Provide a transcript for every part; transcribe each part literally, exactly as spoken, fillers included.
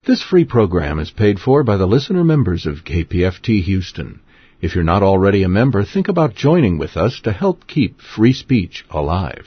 This free program is paid for by the listener members of K P F T Houston. If you're not already a member, think about joining with us to help keep free speech alive.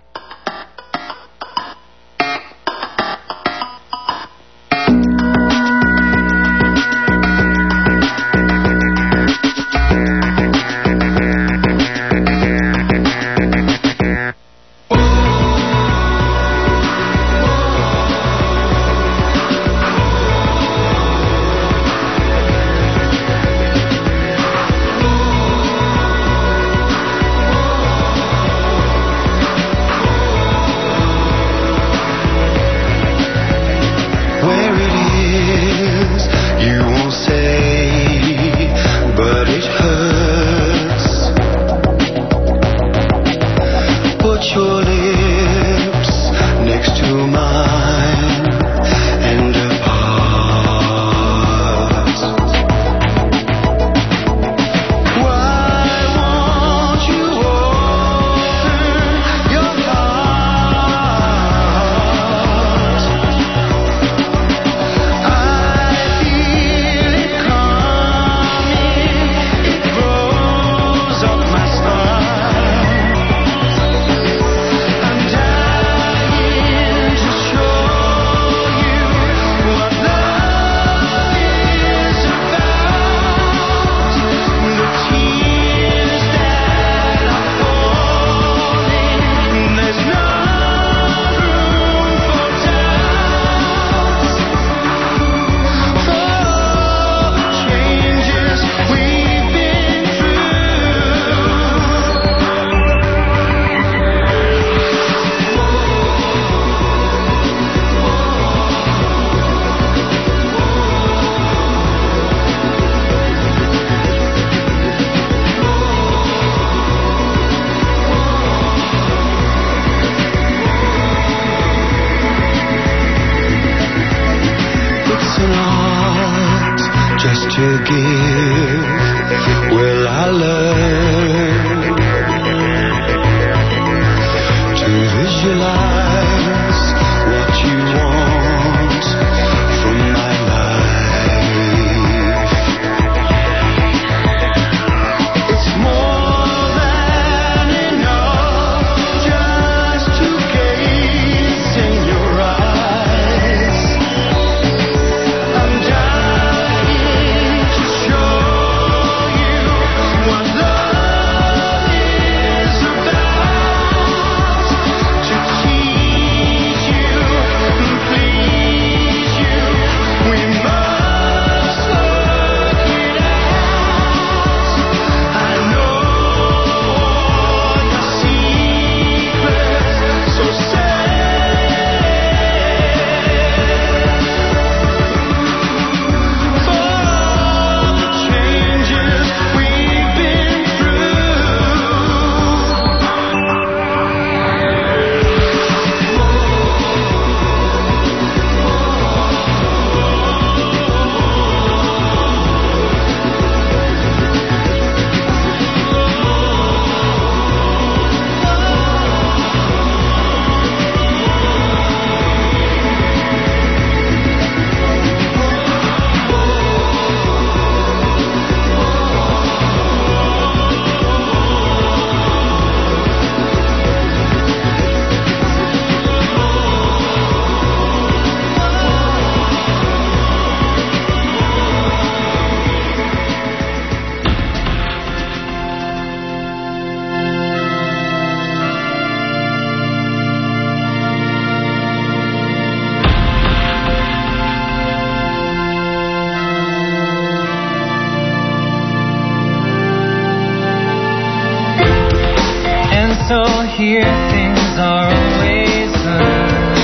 Here things are always good,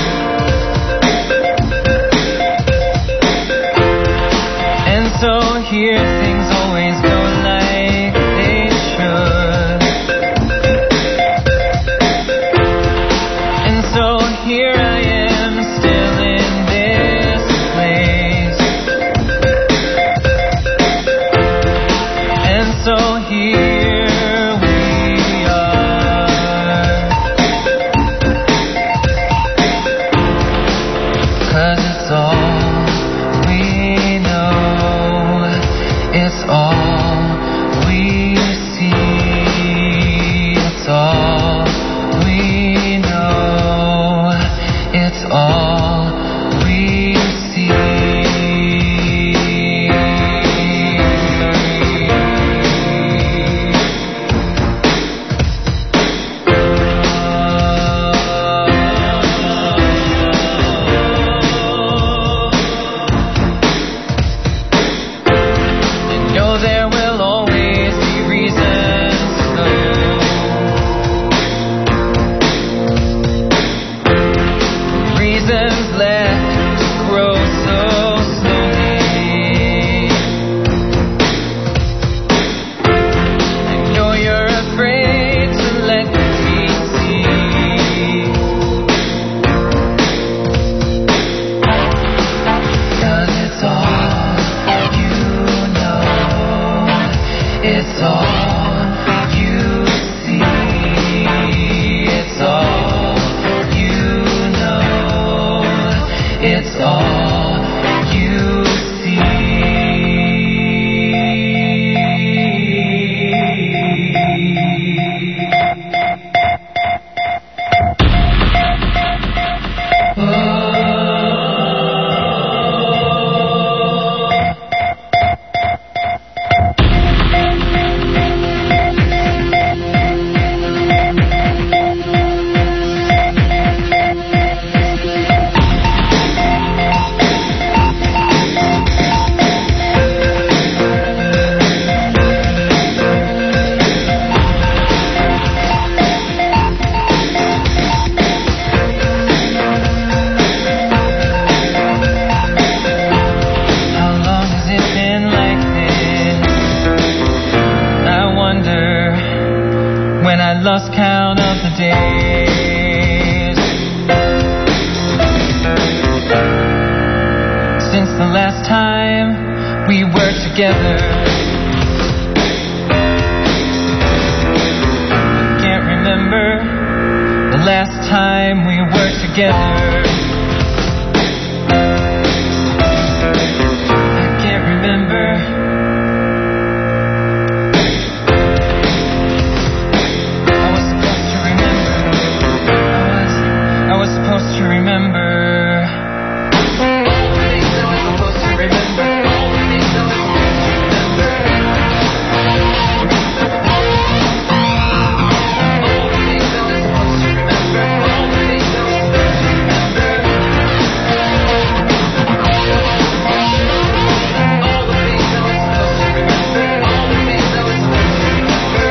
and so here things always go like they should, and so here I am still in this place, and so here all It's all you see. It's all you know. It's all you see. Lost count of the days since the last time we were together. Can't remember the last time we were together. I can't remember. Supposed to remember all the things I was supposed to remember, all the things I was supposed to remember, all the things I was supposed to remember, all the things I was supposed to remember, all the things I was supposed to remember, all the things I was supposed to remember.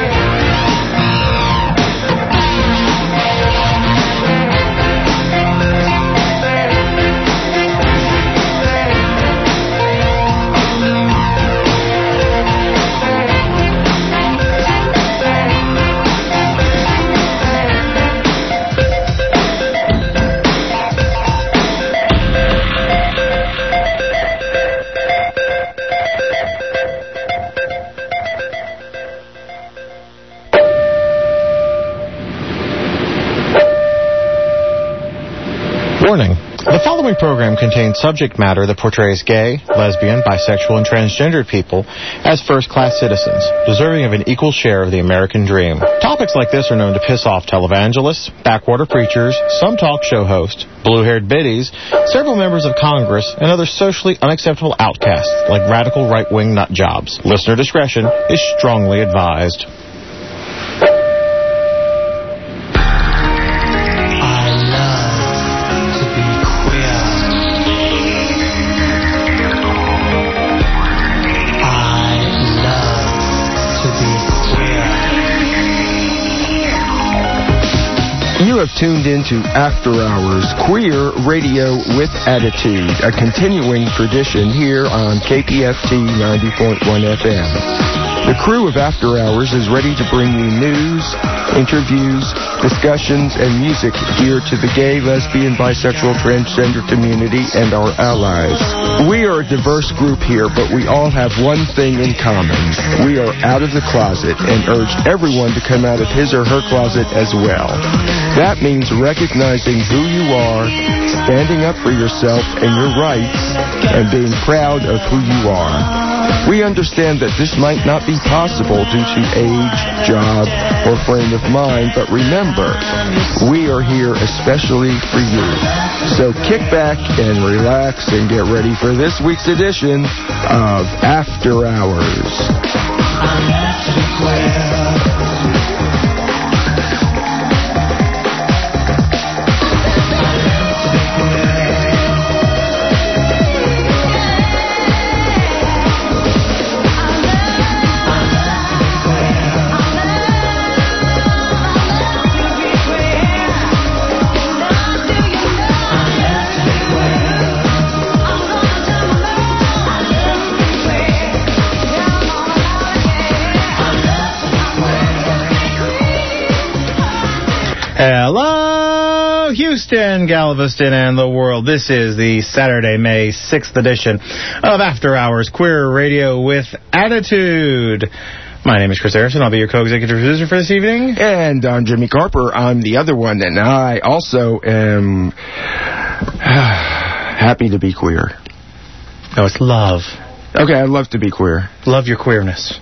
Warning. The following program contains subject matter that portrays gay, lesbian, bisexual, and transgendered people as first-class citizens, deserving of an equal share of the American dream. Topics like this are known to piss off televangelists, backwater preachers, some talk show hosts, blue-haired biddies, several members of Congress, and other socially unacceptable outcasts like radical right-wing nut jobs. Listener discretion is strongly advised. You have tuned into After Hours, queer radio with attitude, a continuing tradition here on K P F T ninety point one F M. The crew of After Hours is ready to bring you news, interviews, discussions, and music geared to the gay, lesbian, bisexual, transgender community and our allies. We are a diverse group here, but we all have one thing in common. We are out of the closet and urge everyone to come out of his or her closet as well. That means recognizing who you are, standing up for yourself and your rights, and being proud of who you are. We understand that this might not be possible due to age, job, or frame of mind, but remember, we are here especially for you. So kick back and relax and get ready for this week's edition of After Hours. Hello, Houston, Galveston, and the world. This is the Saturday, May sixth edition of After Hours Queer Radio with Attitude. My name is Chris Harrison. I'll be your co-executive producer for this evening. And I'm Jimmy Carper. I'm the other one, and I also am happy to be queer. No, it's love. Okay, I love to be queer. Love your queerness.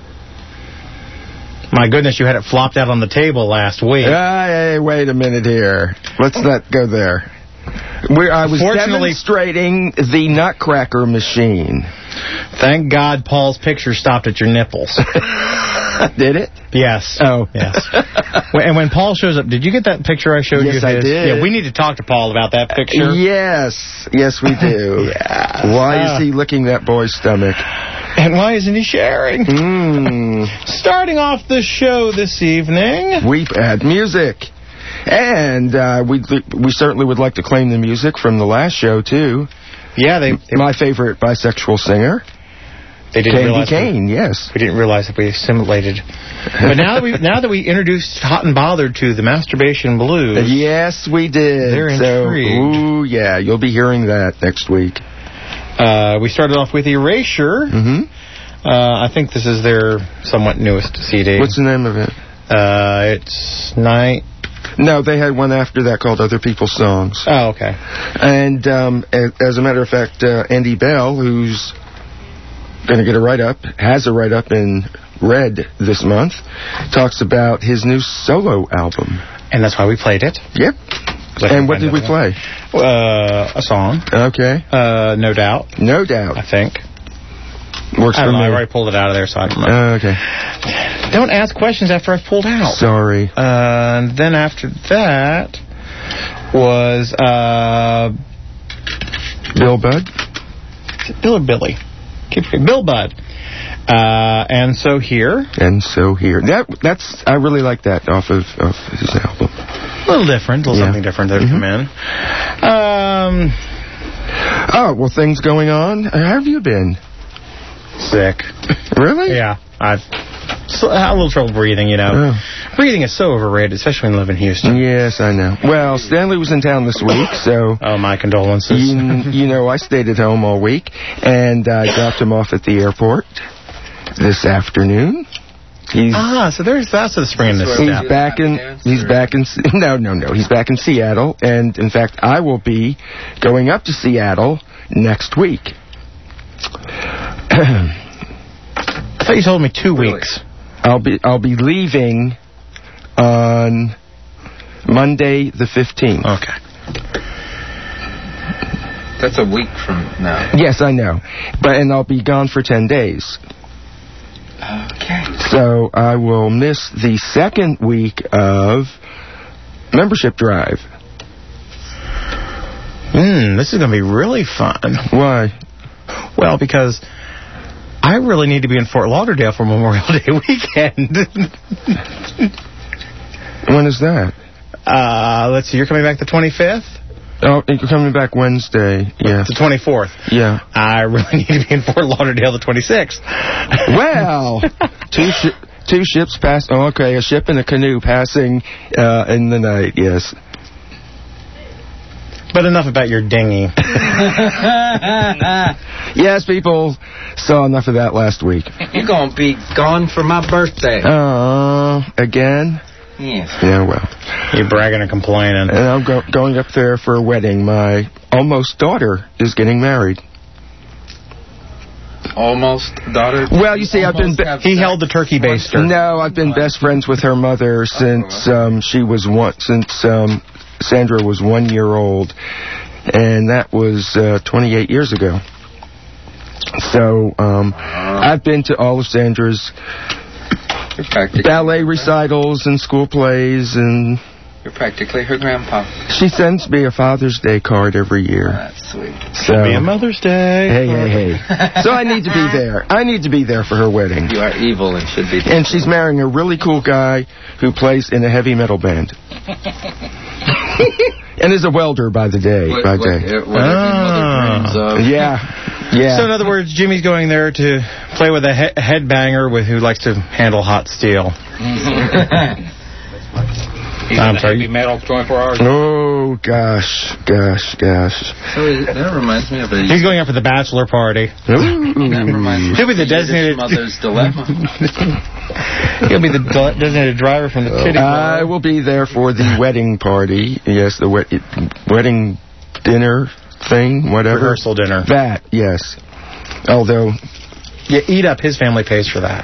My goodness, you had it flopped out on the table last week. Hey, wait a minute here. Let's not go there. Where I was demonstrating the Nutcracker machine. Thank God Paul's picture stopped at your nipples. Did it? Yes. Oh. Yes. And when Paul shows up, did you get that picture I showed yes, you? Yes, I did. Yeah, we need to talk to Paul about that picture. Yes. Yes, we do. Yes. Why uh, is he licking that boy's stomach? And why isn't he sharing? Mm. Starting off the show this evening, we've had music. And uh, we we certainly would like to claim the music from the last show, too. Yeah, they... they My favorite bisexual singer. They didn't Candy realize Kane, we, yes. We didn't realize that we assimilated. But now that we now that we introduced Hot and Bothered to the Masturbation Blues... Yes, we did. They're so, intrigued. Ooh, yeah, you'll be hearing that next week. Uh, we started off with Erasure. Mm-hmm. Uh, I think this is their somewhat newest C D. What's the name of it? Uh, it's Night... No, they had one after that called Other People's Songs. Oh, okay. And um, as a matter of fact, uh, Andy Bell, who's going to get a write-up, has a write-up in Red this month, talks about his new solo album. And that's why we played it. Yep. And what did we play? Uh, a song. Okay. Uh, No Doubt. No Doubt. I think. Works I for don't know, me. I already pulled it out of there, so I don't know. Uh, okay. Don't ask questions after I've pulled out. Sorry. Uh, and then after that was uh, Bill Budd? Is it Bill or Billy? Keep forgetting. Bill Budd. Uh, and So Here. And So Here. That that's I really like that off of, of his album. A little different. A little Yeah. something different that mm-hmm. come in. Um... Oh, well, things going on. How have you been? Sick. Really? Yeah. I've so, had a little trouble breathing, you know. Oh. Breathing is so overrated, especially when you live in Houston. Yes, I know. Well, Stanley was in town this week, so... Oh, my condolences. You, you know, I stayed at home all week, and I dropped him off at the airport this afternoon. He's, ah, so there's that's the spring in this He's step. back in. He's back in. No, no, no. He's back in Seattle, and in fact, I will be going up to Seattle next week. I thought you told me two really? weeks. I'll be I'll be leaving on Monday the fifteenth. Okay. That's a week from now. Yes, I know, but and I'll be gone for ten days. Okay. So I will miss the second week of membership drive. Hmm, this is going to be really fun. Why? Well, because I really need to be in Fort Lauderdale for Memorial Day weekend. When is that? Uh, let's see, you're coming back the twenty-fifth? Oh, you're coming back Wednesday, yeah. The twenty-fourth. Yeah. I really need to be in Fort Lauderdale the twenty-sixth. Well, two, shi two ships pass. Oh, okay, a ship and a canoe passing uh, in the night, yes. But enough about your dinghy. Yes, people saw enough of that last week. You're going to be gone for my birthday. Uh, again? Yes. Yeah, well. You're bragging and complaining. And I'm go going up there for a wedding. My almost daughter is getting married. Almost daughter? Well, you see, I've been... He held the turkey baster. No, I've been best friends with her mother since um, she was one... Since um, Sandra was one year old. And that was uh, twenty-eight years ago. So, um, I've been to all of Sandra's ballet recitals and school plays, and... You're practically her grandpa. She sends me a Father's Day card every year. Oh, that's sweet. So, It'll be a Mother's Day. Hey, hey, hey. So I need to be there. I need to be there for her wedding. You are evil and should be there. And she's marrying a really cool guy who plays in a heavy metal band. And is a welder by the day. What, by what, day. What, what ah. of. Yeah. Yeah. So in other words, Jimmy's going there to play with a he headbanger with who likes to handle hot steel. I'm sorry. Heavy metal twenty-four hours. Oh, gosh, gosh, gosh. So is- that reminds me of a... He's going out for the bachelor party. That reminds me He'll be the of a designated- Mother's Dilemma. He'll be the de- designated driver from the city. I will be there for the wedding party. Yes, the wed- wedding dinner thing, whatever. Rehearsal dinner. That, yes. Although... Yeah, eat up. His family pays for that.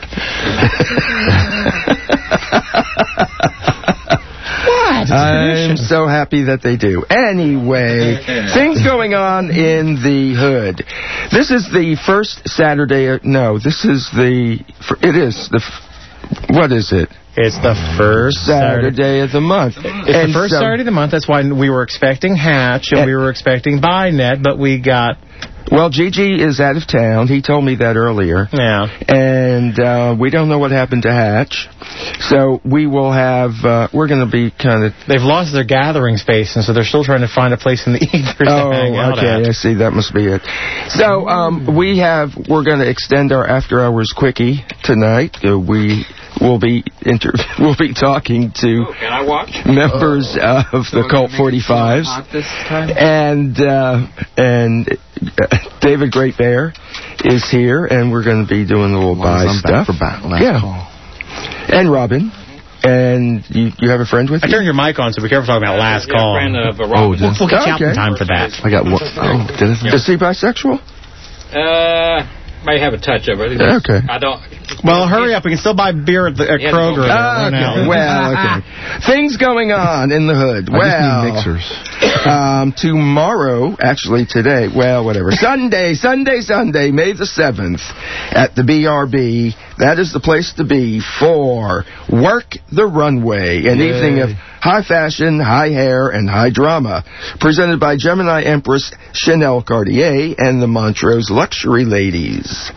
What? I'm so happy that they do. Anyway, things going on in the hood. This is the first Saturday. Of, no, this is the. It is the. What is it? It's the first Saturday, Saturday. of the month. It's and the first so, Saturday of the month. That's why we were expecting Hatch and, and we were expecting BuyNet, but we got... Well, Gigi is out of town. He told me that earlier. Yeah. And uh, we don't know what happened to Hatch. So we will have, uh, we're going to be kind of... They've lost their gathering space, and so they're still trying to find a place in the ether oh, to hang out okay, at. I see. That must be it. So um, we have, we're going to extend our after-hours quickie tonight. Uh, we will be inter- we'll be talking to Oh, can I watch? members Oh. of So the we're Cult gonna make it forty-fives. hot this time? And uh, and uh, David Great Bear is here, and we're going to be doing a little buy I'm stuff. back for back, last yeah. call. And Robin. And you, you have a friend with I you? turned your mic on, so be careful talking about last Yeah, call. friend of uh, Oh, Robin. we'll, we'll get you out Okay. in time for that. I got one. Oh, did it? Is he bisexual? Uh, may have a touch of it. Okay. I don't... Well, hurry up. We can still buy beer at, the, at Yeah, Kroger. no. Run Okay, out. well, okay. Things going on in the hood. Well, um, tomorrow, actually today, well, whatever. Sunday, Sunday, Sunday, May the seventh, at the B R B. That is the place to be for Work the Runway, an Yay. evening of high fashion, high hair, and high drama. Presented by Gemini Empress Chanel Cartier and the Montrose Luxury Ladies.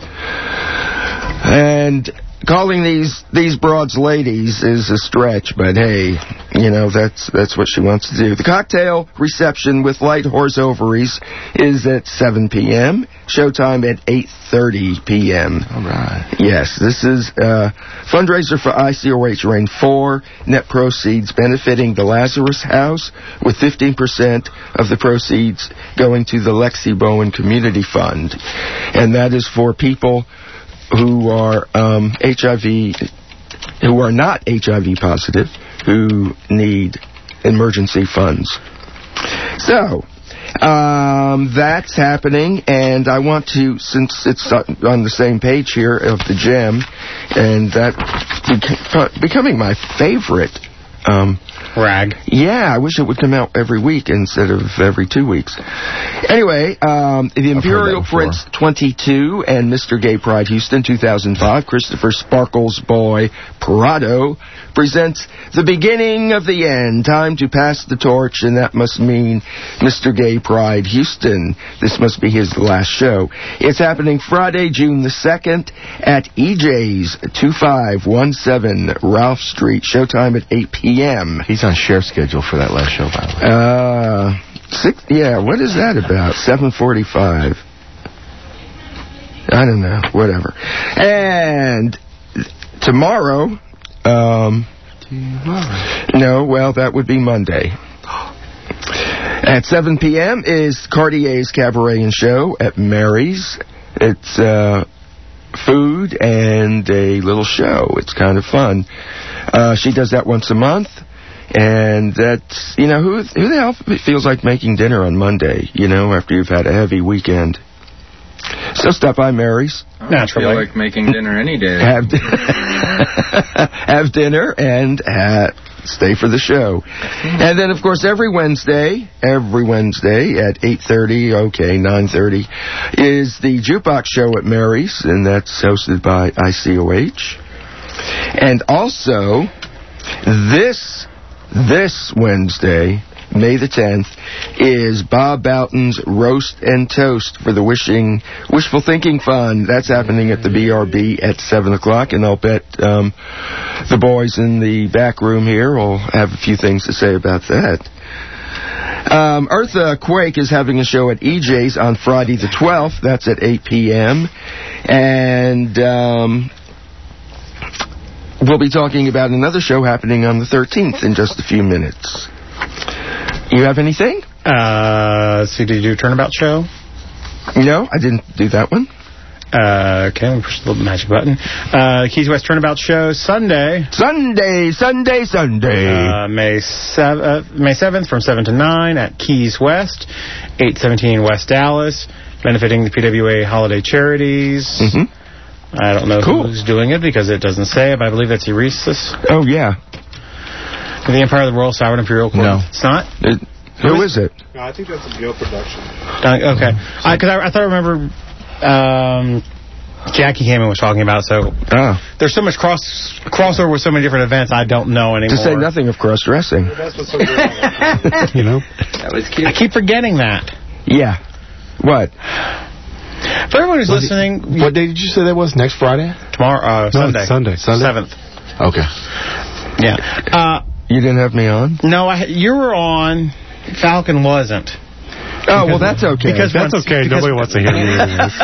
And calling these these broads ladies is a stretch, but hey, you know, that's that's what she wants to do. The cocktail reception with Light Horse Ovaries is at seven p.m. Showtime at eight thirty p.m. All right. Yes, this is a fundraiser for I C O H Reign four. Net proceeds benefiting the Lazarus House, with fifteen percent of the proceeds going to the Lexi Bowen Community Fund. And that is for people who are um, H I V, who are not H I V positive, who need emergency funds. So, um, that's happening, and I want to, since it's on the same page here of the gem, and that beca- becoming my favorite. Um, Rag. Yeah, I wish it would come out every week instead of every two weeks. Anyway, um, the Imperial Prince twenty-two and Mister Gay Pride Houston two thousand five, Christopher Sparkles' boy Prado, presents the beginning of the end. Time to pass the torch, and that must mean Mister Gay Pride Houston. This must be his last show. It's happening Friday, June the second at E J's twenty-five seventeen Ralph Street. Showtime at eight p.m. He's on share schedule for that last show, by the way. Uh, six, yeah, what is that about? seven forty-five. I don't know, whatever. And tomorrow, um, no, well, that would be Monday. At seven p.m. is Cartier's Cabaret and Show at Mary's. It's uh, food and a little show. It's kind of fun. Uh, she does that once a month. And that's, you know, who who the hell feels like making dinner on Monday, you know, after you've had a heavy weekend? So stop by Mary's. I don't feel like making dinner any day. Have, have dinner and uh, stay for the show. And then, of course, every Wednesday, every Wednesday at eight thirty, okay, nine thirty, is the Jukebox Show at Mary's, and that's hosted by I C O H. And also, this... This Wednesday, May the tenth, is Bob Boughton's Roast and Toast for the Wishing Wishful Thinking Fund. That's happening at the B R B at seven o'clock, and I'll bet um, the boys in the back room here will have a few things to say about that. Um, Eartha Quake is having a show at E J's on Friday the twelfth. That's at eight p.m. And... Um, we'll be talking about another show happening on the thirteenth in just a few minutes. You have anything? Uh, let's see, did you do Turnabout Show? No, I didn't do that one. Uh, okay, let me push the little magic button. Uh, Keys West Turnabout Show, Sunday. Sunday, Sunday, Sunday. Uh, May seventh, uh, May seventh from seven to nine at Keys West, eight seventeen West Dallas, benefiting the P W A Holiday Charities. Mm-hmm. I don't know Cool. who's doing it because it doesn't say it, but I believe that's Euresis. Oh, yeah. The Empire of the Royal Sovereign Imperial Court. No. It's not? It, who is it? No, I think that's a Gil production. Uh, okay. Because I, I thought I remember um, Jackie Hammond was talking about it, so Oh. there's so much cross crossover with so many different events, I don't know anymore. To say nothing of cross-dressing. That's what's so good about it. You know? That was cute. I keep forgetting that. Yeah. What? For everyone who's listening... What day did you say that was? Next Friday? Tomorrow, uh, No, Sunday. it's Sunday. Sunday? seventh. Okay. Yeah. Uh, You didn't have me on? no, I, you were on. Falcon wasn't. Oh, well, that's okay. Because That's once- okay. because- Nobody wants to hear you.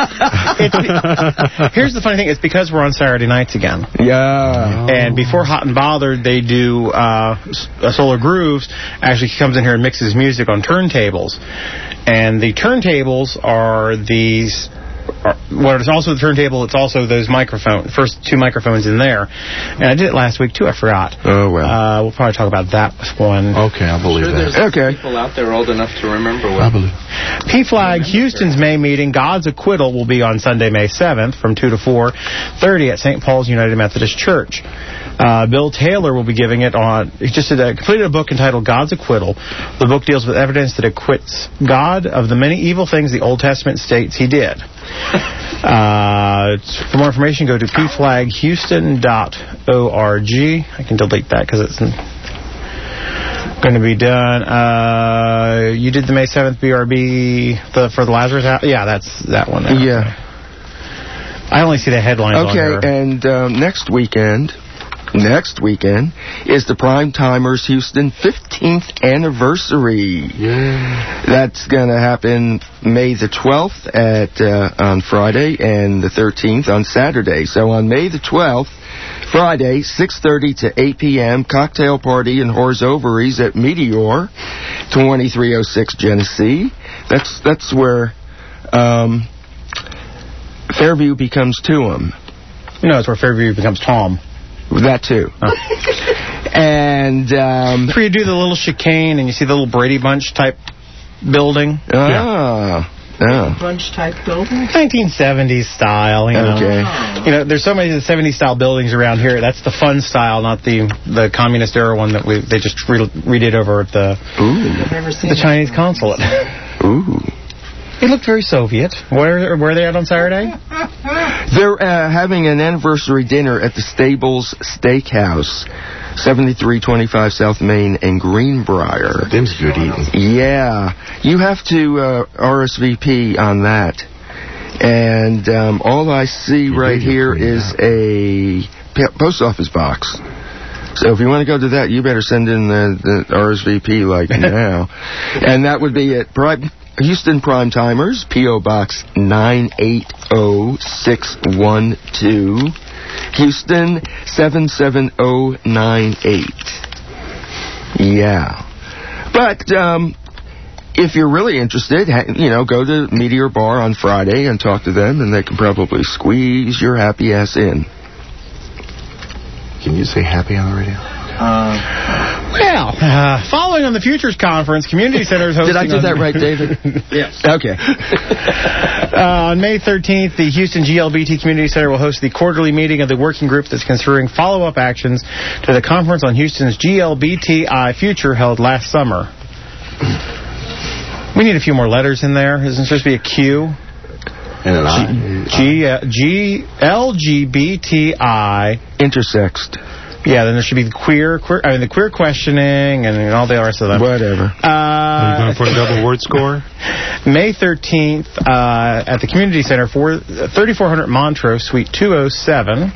It's- Here's the funny thing. It's because we're on Saturday nights again. Yeah. And before Hot and Bothered, they do uh, S- Solar Grooves. Actually, he comes in here and mixes music on turntables. And the turntables are these... Are, well, it's also the turntable. It's also those microphones, first two microphones in there. And I did it last week, too. I forgot. Oh, well. Uh, we'll probably talk about that one. Okay, I believe Sure, that. there's Okay. people out there old enough to remember I what. believe. P-Flag Houston's May meeting, God's Acquittal, will be on Sunday, May seventh from two to four thirty at Saint Paul's United Methodist Church. Uh, Bill Taylor will be giving it on... He just did a, completed a book entitled God's Acquittal. The book deals with evidence that acquits God of the many evil things the Old Testament states he did. Uh, for more information, go to p flag houston dot org. I can delete that because it's going to be done. Uh, you did the May seventh B R B the, for the Lazarus House? Yeah, that's that one. There. Yeah. I only see the headlines on here. Okay, and um, next weekend, next weekend is the Prime Timers Houston fifteenth anniversary. Yeah. That's going to happen May the twelfth at uh, on Friday and the thirteenth on Saturday. So on May the twelfth, Friday, six thirty to eight p.m., cocktail party in Horse Ovaries at Meteor, twenty-three oh six Genesee. That's that's where um, Fairview becomes Tuam. No, it's where Fairview becomes Tom. That too. Oh. And um, Where you do the little chicane and you see the little Brady Bunch type building. ah, oh. Bunch type building? nineteen seventies style, you know. Okay. You know, there's so many seventies style buildings around here. That's the fun style, not the the communist era one that we they just re- redid over at the Ooh. I've never seen the it. Chinese consulate. Ooh. It looked very Soviet. Where where are they at on Saturday? They're uh, having an anniversary dinner at the Stables Steakhouse, seventy-three twenty-five South Main and Greenbrier. Them's good eating. Yeah. You have to uh, R S V P on that. And um, all I see You right did, you here cleaned is out. a p- post office box. So if you want to go to that, you better send in the, the R S V P like now. And that would be at Prime, Houston Prime Timers, P O Box nine eight oh six one two, Houston seven seven oh nine eight. Yeah. But um, if you're really interested, ha- you know, go to Meteor Bar on Friday and talk to them, and they can probably squeeze your happy ass in. Can you say happy on the radio? Well, uh, following on the Futures Conference, Community Center is hosting... Did I do on- that right, David? Yes. Okay. Uh, on May thirteenth, the Houston G L B T Community Center will host the quarterly meeting of the working group that's considering follow-up actions to the conference on Houston's G L B T I future held last summer. We need a few more letters in there. Isn't it supposed to be a Q? And an I. G, uh, G, L G B T I. Intersexed. Yeah, then there should be the queer, queer I mean, the queer questioning and all the rest of them. Whatever. Uh, Are you going for a double word score? May thirteenth uh, at the Community Center, for thirty-four hundred Montrose, Suite two oh seven.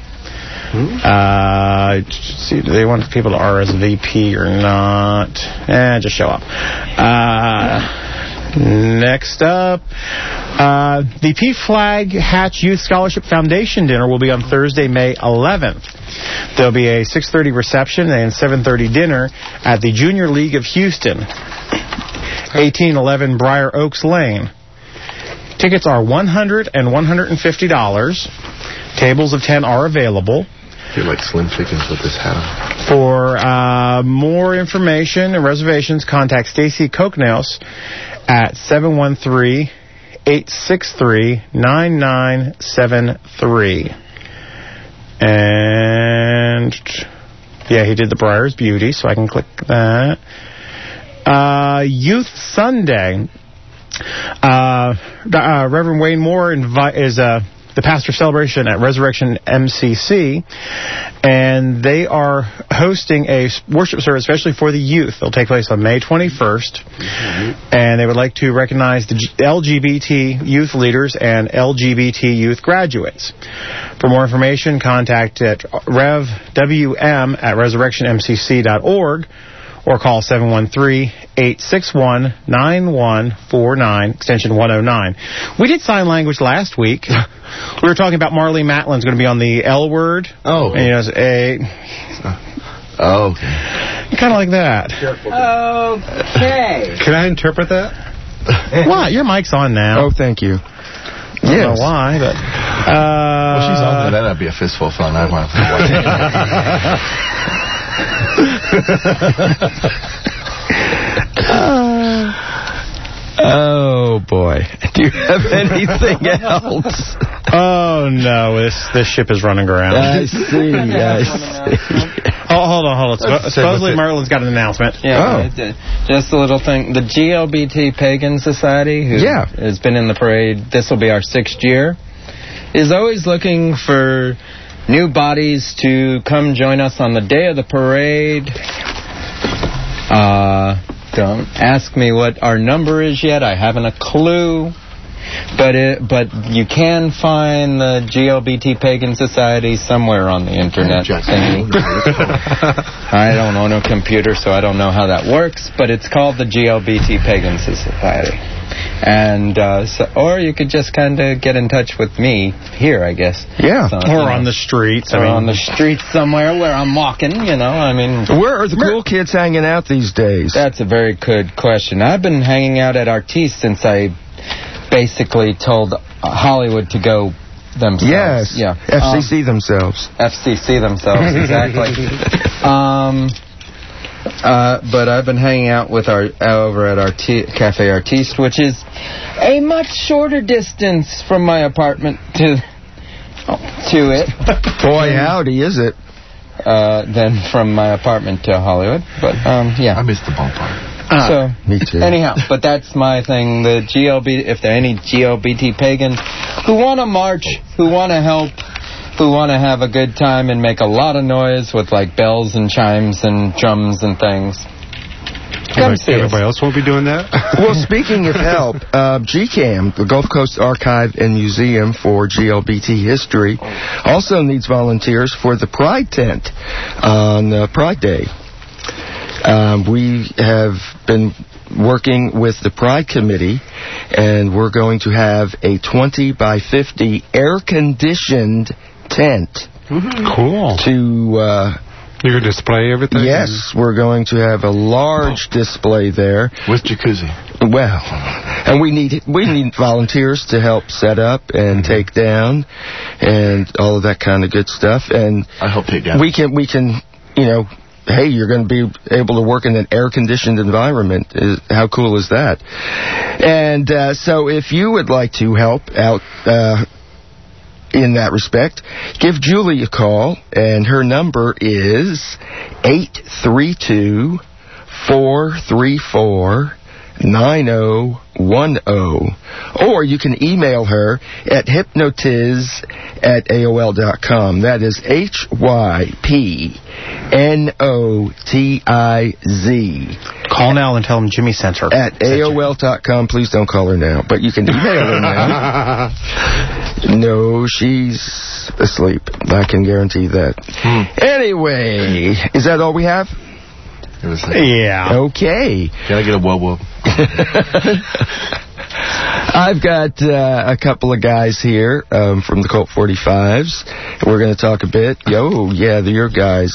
Uh, see, do they want people to R S V P or not? Eh, just show up. Uh, Next up, uh, the P Flag Hatch Youth Scholarship Foundation Dinner will be on Thursday, May eleventh. There'll be a six thirty reception and seven thirty dinner at the Junior League of Houston, eighteen eleven Briar Oaks Lane. Tickets are one hundred dollars and one hundred fifty dollars. Tables of ten are available. You're like Slim Chickens with this hat on. For uh, more information and reservations, contact Stacy Koknaus at seven one three, eight six three, nine nine seven three. And, yeah, he did the Briar's Beauty, so I can click that. Uh, Youth Sunday. Uh, uh, Reverend Wayne Moore invi- is uh, the pastor celebration at Resurrection M C C, and they are hosting a worship service especially for the youth. It'll take place on May twenty-first, mm-hmm. and they would like to recognize the L G B T youth leaders and L G B T youth graduates. For more information, contact at rev w m at resurrection m c c dot org or call seven one three, eight six one, nine one four nine, extension one oh nine. We did sign language last week. We were talking about Marley Matlin's going to be on the L word. Oh. And, you know, it's a... Oh, okay. Kind of like that. Okay. Can I interpret that? What? Your mic's on now. Oh, thank you. I don't Yes. know why, but... Uh, Well, she's on there. That'd be a fistful of fun. I want uh, oh, boy. Do you have anything else? Oh, no. This this ship is running around. I see. I see. Oh, hold on, hold on. Sp- supposedly Marlin's got an announcement. Yeah, oh. uh, just a little thing. The G L B T Pagan Society, who yeah. has been in the parade, this will be our sixth year, is always looking for new bodies to come join us on the day of the parade. Uh, don't ask me what our number is yet. I haven't a clue. But it, but you can find the G L B T Pagan Society somewhere on the internet thingy. I don't own a computer, so I don't know how that works, but it's called the G L B T Pagan Society. And uh, so, or you could just kind of get in touch with me here, I guess. Yeah. or So, you know, on the streets. Or I mean, on the streets somewhere where I'm walking, you know, I mean... Where are the cool kids hanging out these days? That's a very good question. I've been hanging out at Artiste since I basically told Hollywood to go themselves. Yes. Yeah. F C C um, themselves. F C C themselves, exactly. um, uh, but I've been hanging out with our over at our Cafe Artiste, which is a much shorter distance from my apartment to to it. Boy, howdy, is it? Uh, than from my apartment to Hollywood. But um, yeah. I missed the ballpark. Uh, so, me too. Anyhow, but that's my thing. The G L B, if there are any G L B T pagans who want to march, who want to help, who want to have a good time and make a lot of noise with like bells and chimes and drums and things, come see us. Everybody else won't be doing that? Well, speaking of help, uh, G CAM, the Gulf Coast Archive and Museum for G L B T History, also needs volunteers for the Pride Tent on uh, Pride Day. Um, we have been working with the Pride Committee, and we're going to have a twenty by fifty air-conditioned tent. Mm-hmm. Cool. To... Uh, You're going to display everything? Yes, we're going to have a large oh. display there. With jacuzzi. Well, and we need we need volunteers to help set up and mm-hmm. take down and all of that kind of good stuff. And I help take down. We can, we can, you know, hey, you're going to be able to work in an air-conditioned environment. How cool is that? And uh, so if you would like to help out uh, in that respect, give Julie a call, and her number is eight three two, four three four, nine oh one oh. Or you can email her at hypnotiz at A O L dot com. That is H Y P N O T I Z. Call now and tell them Jimmy sent her. At A O L dot com. Please don't call her now, but you can email her now. No, she's asleep. I can guarantee that. Hmm. Anyway, is that all we have? It was like, Yeah. Okay. Can I get a whoa whoa? I've got uh, a couple of guys here um, from the Colt forty-fives. We're going to talk a bit. Yo, yeah, they're your guys.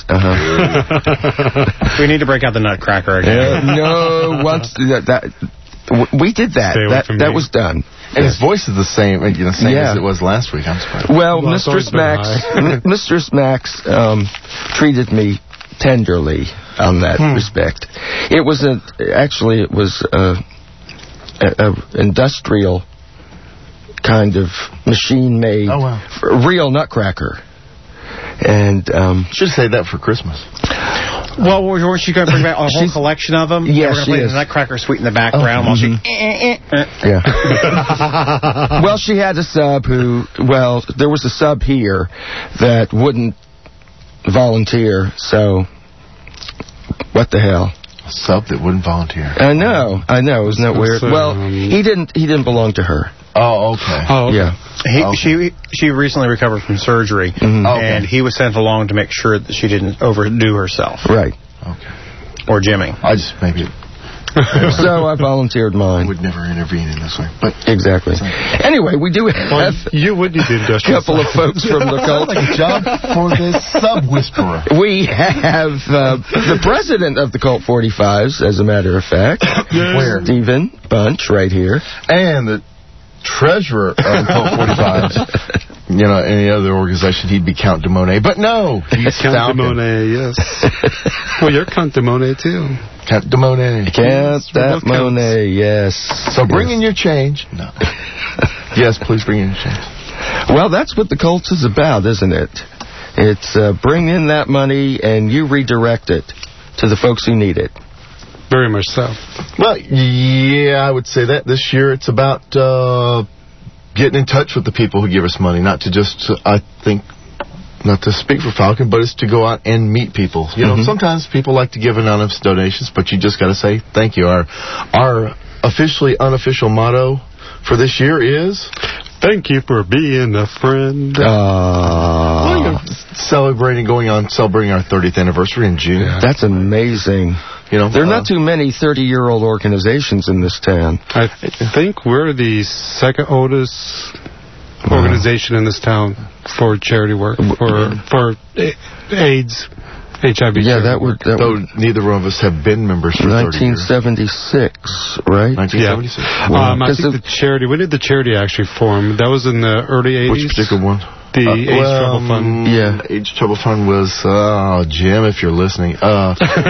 Uh-huh. We need to break out the Nutcracker again. Uh, no, once that, that we did that. Stay away That from that me. was done. And his voice is the same, you know, same Yeah. as it was last week. I'm surprised. Well, Well, it's always Mistress been Max, high. M- Mistress Max um, treated me tenderly on that Hmm. respect. It was a actually it was a, a, a industrial kind of machine made Oh, wow. f- real Nutcracker, and um, Should say that for Christmas. Well, weren't you going to bring back a whole She's- collection of them? Yeah, We're going to she play is. the Nutcracker Suite in the background Oh, while she... mhm. Eh, eh, eh. yeah. Well, she had a sub who, well, there was a sub here that wouldn't volunteer, so what the hell? A sub that wouldn't volunteer. I know, I know, isn't that weird? So, Well, um, he didn't, he didn't belong to her. Oh, okay. Oh, okay. Yeah. He, Okay. She she recently recovered from surgery, Mhm. Okay. and he was sent along to make sure that she didn't overdo herself. Right. Okay. Or Jimmy. I just maybe So I volunteered mine. would never intervene in this way. But Exactly. Anyway, we do Well, have you would need the a industrial couple of folks from the cult. like a job for this sub whisperer. We have uh, the president of the Colt forty-fives, as a matter of fact. Where? Stephen Bunch, right here. And the treasurer of the Colt forty-fives. You know, any other organization, he'd be Count de Monet. But no, he's Count de Falcon. Monet, yes. Well, you're Count de Monet, too. Count de Monet. Count we're that both counts. Monet, yes. So bring in your change. No. Yes, please bring in your change. Well, that's what the cult is about, isn't it? It's uh, bring in that money and you redirect it to the folks who need it. Very much so. Well, yeah, I would say that. This year it's about uh, getting in touch with the people who give us money, not to just, uh, I think, not to speak for Falcon, but it's to go out and meet people. You know, Mhm. sometimes people like to give anonymous donations, but you just got to say thank you. Our, our officially unofficial motto for this year is... Thank you for being a friend. Well, you Uh, know, celebrating, going on, celebrating our thirtieth anniversary in June. Yeah. that's amazing. You know, There are uh, not too many thirty-year-old organizations in this town. I think we're the second oldest organization in this town for charity work, for for A- AIDS, H I V. Yeah, charity that would work. that Though would neither one of us have been members for thirty nineteen years. seventy-six, right? nineteen Yeah. seventy-six. Wow. Um, I 'Cause think of- the charity. When did the charity actually form? That was in the early eighties. Which particular one? The Uh, AIDS well, Trouble Fund. Yeah. AIDS Trouble Fund was, oh, Jim, if you're listening, uh,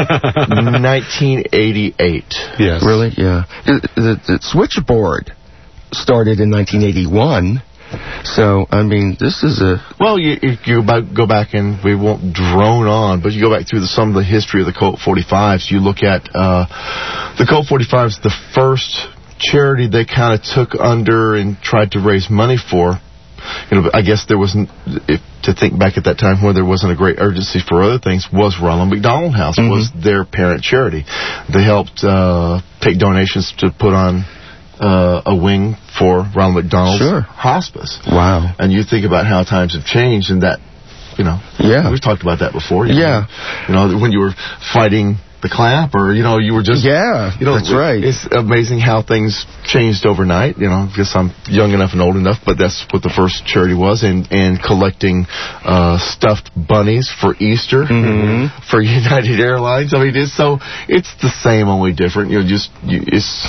nineteen eighty-eight. Yes. Really? Yeah. The, the, the switchboard started in nineteen eighty-one. So, I mean, this is a... Well, you, you you about go back and we won't drone on, but you go back through the, some of the history of the Colt forty-fives. You look at uh, the Colt forty-fives, the first charity they kind of took under and tried to raise money for. You know, I guess there wasn't, if, to think back at that time where there wasn't a great urgency for other things, was Ronald McDonald House, Mhm. was their parent charity. They helped uh, take donations to put on uh, a wing for Ronald McDonald's Sure. hospice. Wow. And you think about how times have changed and that, you know, Yeah. we've talked about that before. You Yeah. know, you know, when you were fighting the clap or, you know, you were just... Yeah, you know, that's right. It's amazing how things changed overnight. You know, I guess I'm young enough and old enough, but that's what the first charity was. And, and collecting uh, stuffed bunnies for Easter Mhm. for United Airlines. I mean, it's so, it's the same, only different. You know, just, you, it's...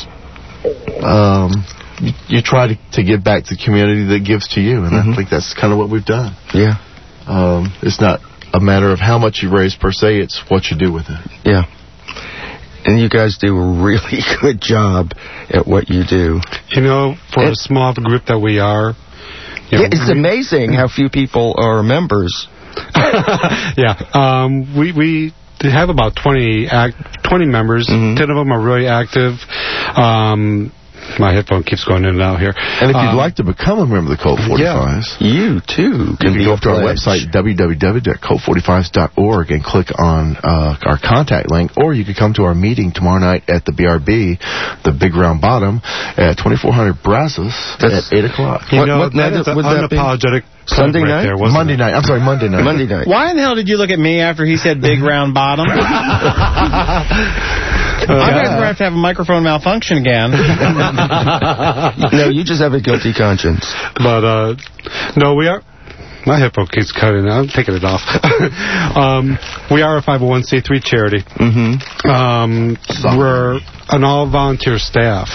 Um, you, you try to, to give back to the community that gives to you, and Mhm. I think that's kind of what we've done. Yeah. Um, it's not a matter of how much you raise per se; it's what you do with it. Yeah. And you guys do a really good job at what you do. You know, for It- a small group that we are. You know, Yeah, it's we- amazing how few people are members. yeah. Um, we we have about twenty act, twenty members. Mhm. Ten of them are really active. Um, my headphone keeps going in and out here. And if you'd Um, like to become a member of the Colt forty-fives, Yeah, you too you can can be go a up to our pledge. website, w w w dot colt forty-fives dot org, and click on uh, our contact link, or you could come to our meeting tomorrow night at the B R B, the Big Round Bottom, at twenty-four hundred Brazos That's- at eight o'clock. You What- know, what that night is an would that be? unapologetic Sunday right night? there, wasn't Monday it? night. I'm sorry, Monday night. Monday night. Why in the hell did you look at me after he said big round bottom? I'm going to have to have a microphone malfunction again. No, you just have a guilty conscience. But, uh, no, we are... My headphone keeps cutting. I'm taking it off. um, we are a five oh one c three charity. Mm-hmm. Um, we're an all-volunteer staff.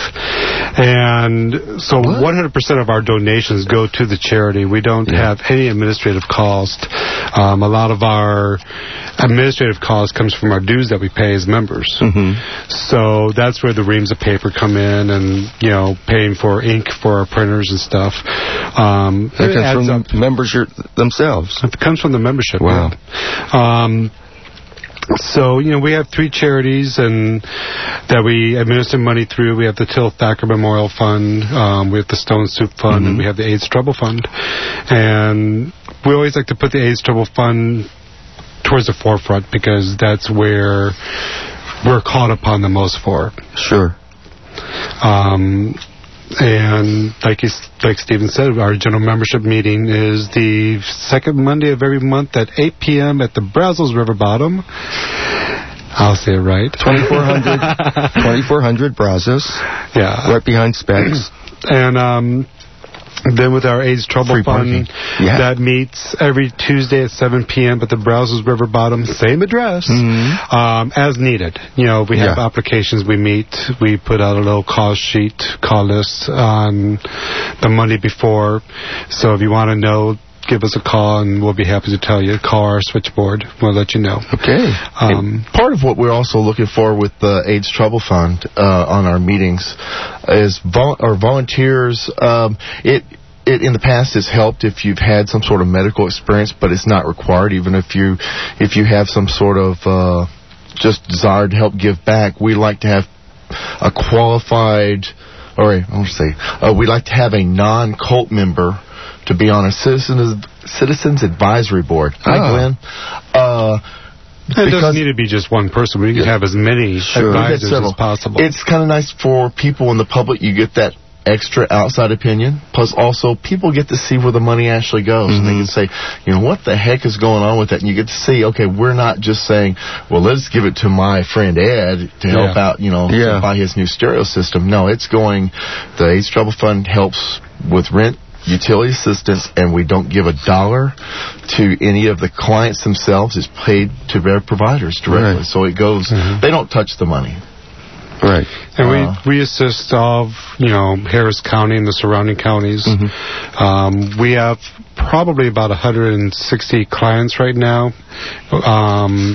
And so one hundred percent of our donations go to the charity. We don't Yeah. have any administrative cost. Um, a lot of our administrative cost comes from our dues that we pay as members. Mm-hmm. So that's where the reams of paper come in and, you know, paying for ink for our printers and stuff. Um, That it comes adds from up. the members your, themselves. It comes from the membership. Wow. Yeah. Um, so, you know, we have three charities and that we administer money through. We have the Till Thacker Memorial Fund, um, we have the Stone Soup Fund, Mm-hmm. and we have the AIDS Trouble Fund. And we always like to put the AIDS Trouble Fund towards the forefront because that's where we're called upon the most for. Sure. Um, and like you, like Stephen said, our general membership meeting is the second Monday of every month at eight p.m. at the Brazos River Bottom. I'll say it right. twenty-four hundred, twenty-four hundred Brazos, Yeah. right behind Specs. And um, then with our AIDS Trouble Free Fund, parking. Yeah. that meets every Tuesday at seven p.m. at the Brazos River Bottom, same address, Mhm. um, as needed. You know, we have Yeah. applications we meet. We put out a little call sheet, call list on the Monday before. So if you want to know, give us a call and we'll be happy to tell you. Call our switchboard. We'll let you know. Okay. Um, Part of what we're also looking for with the AIDS Trouble Fund uh, on our meetings is vol- or volunteers. Um, it it in the past has helped if you've had some sort of medical experience, but it's not required. Even if you if you have some sort of uh, just desire to help give back, we like to have a qualified, or I want to say, uh, we like to have a non-cult member to be on a citizens citizens advisory board. Hi, Ah. Glenn. Uh, it doesn't need to be just one person. We can have as many Sure. We get advisors several. as possible. It's kind of nice for people in the public. You get that extra outside opinion. Plus, also, people get to see where the money actually goes. And they can say, you know, what the heck is going on with that? And you get to see, okay, we're not just saying, well, let's give it to my friend Ed to help Yeah. out, you know, Yeah. to buy his new stereo system. No, it's going, the AIDS Trouble Fund helps with rent, utility assistance, and we don't give a dollar to any of the clients themselves. It's paid to their providers directly. Right. So it goes, they don't touch the money. Right. And Uh, we, we assist all of, you know, Harris County and the surrounding counties. Um, we have probably about one hundred sixty clients right now. Um,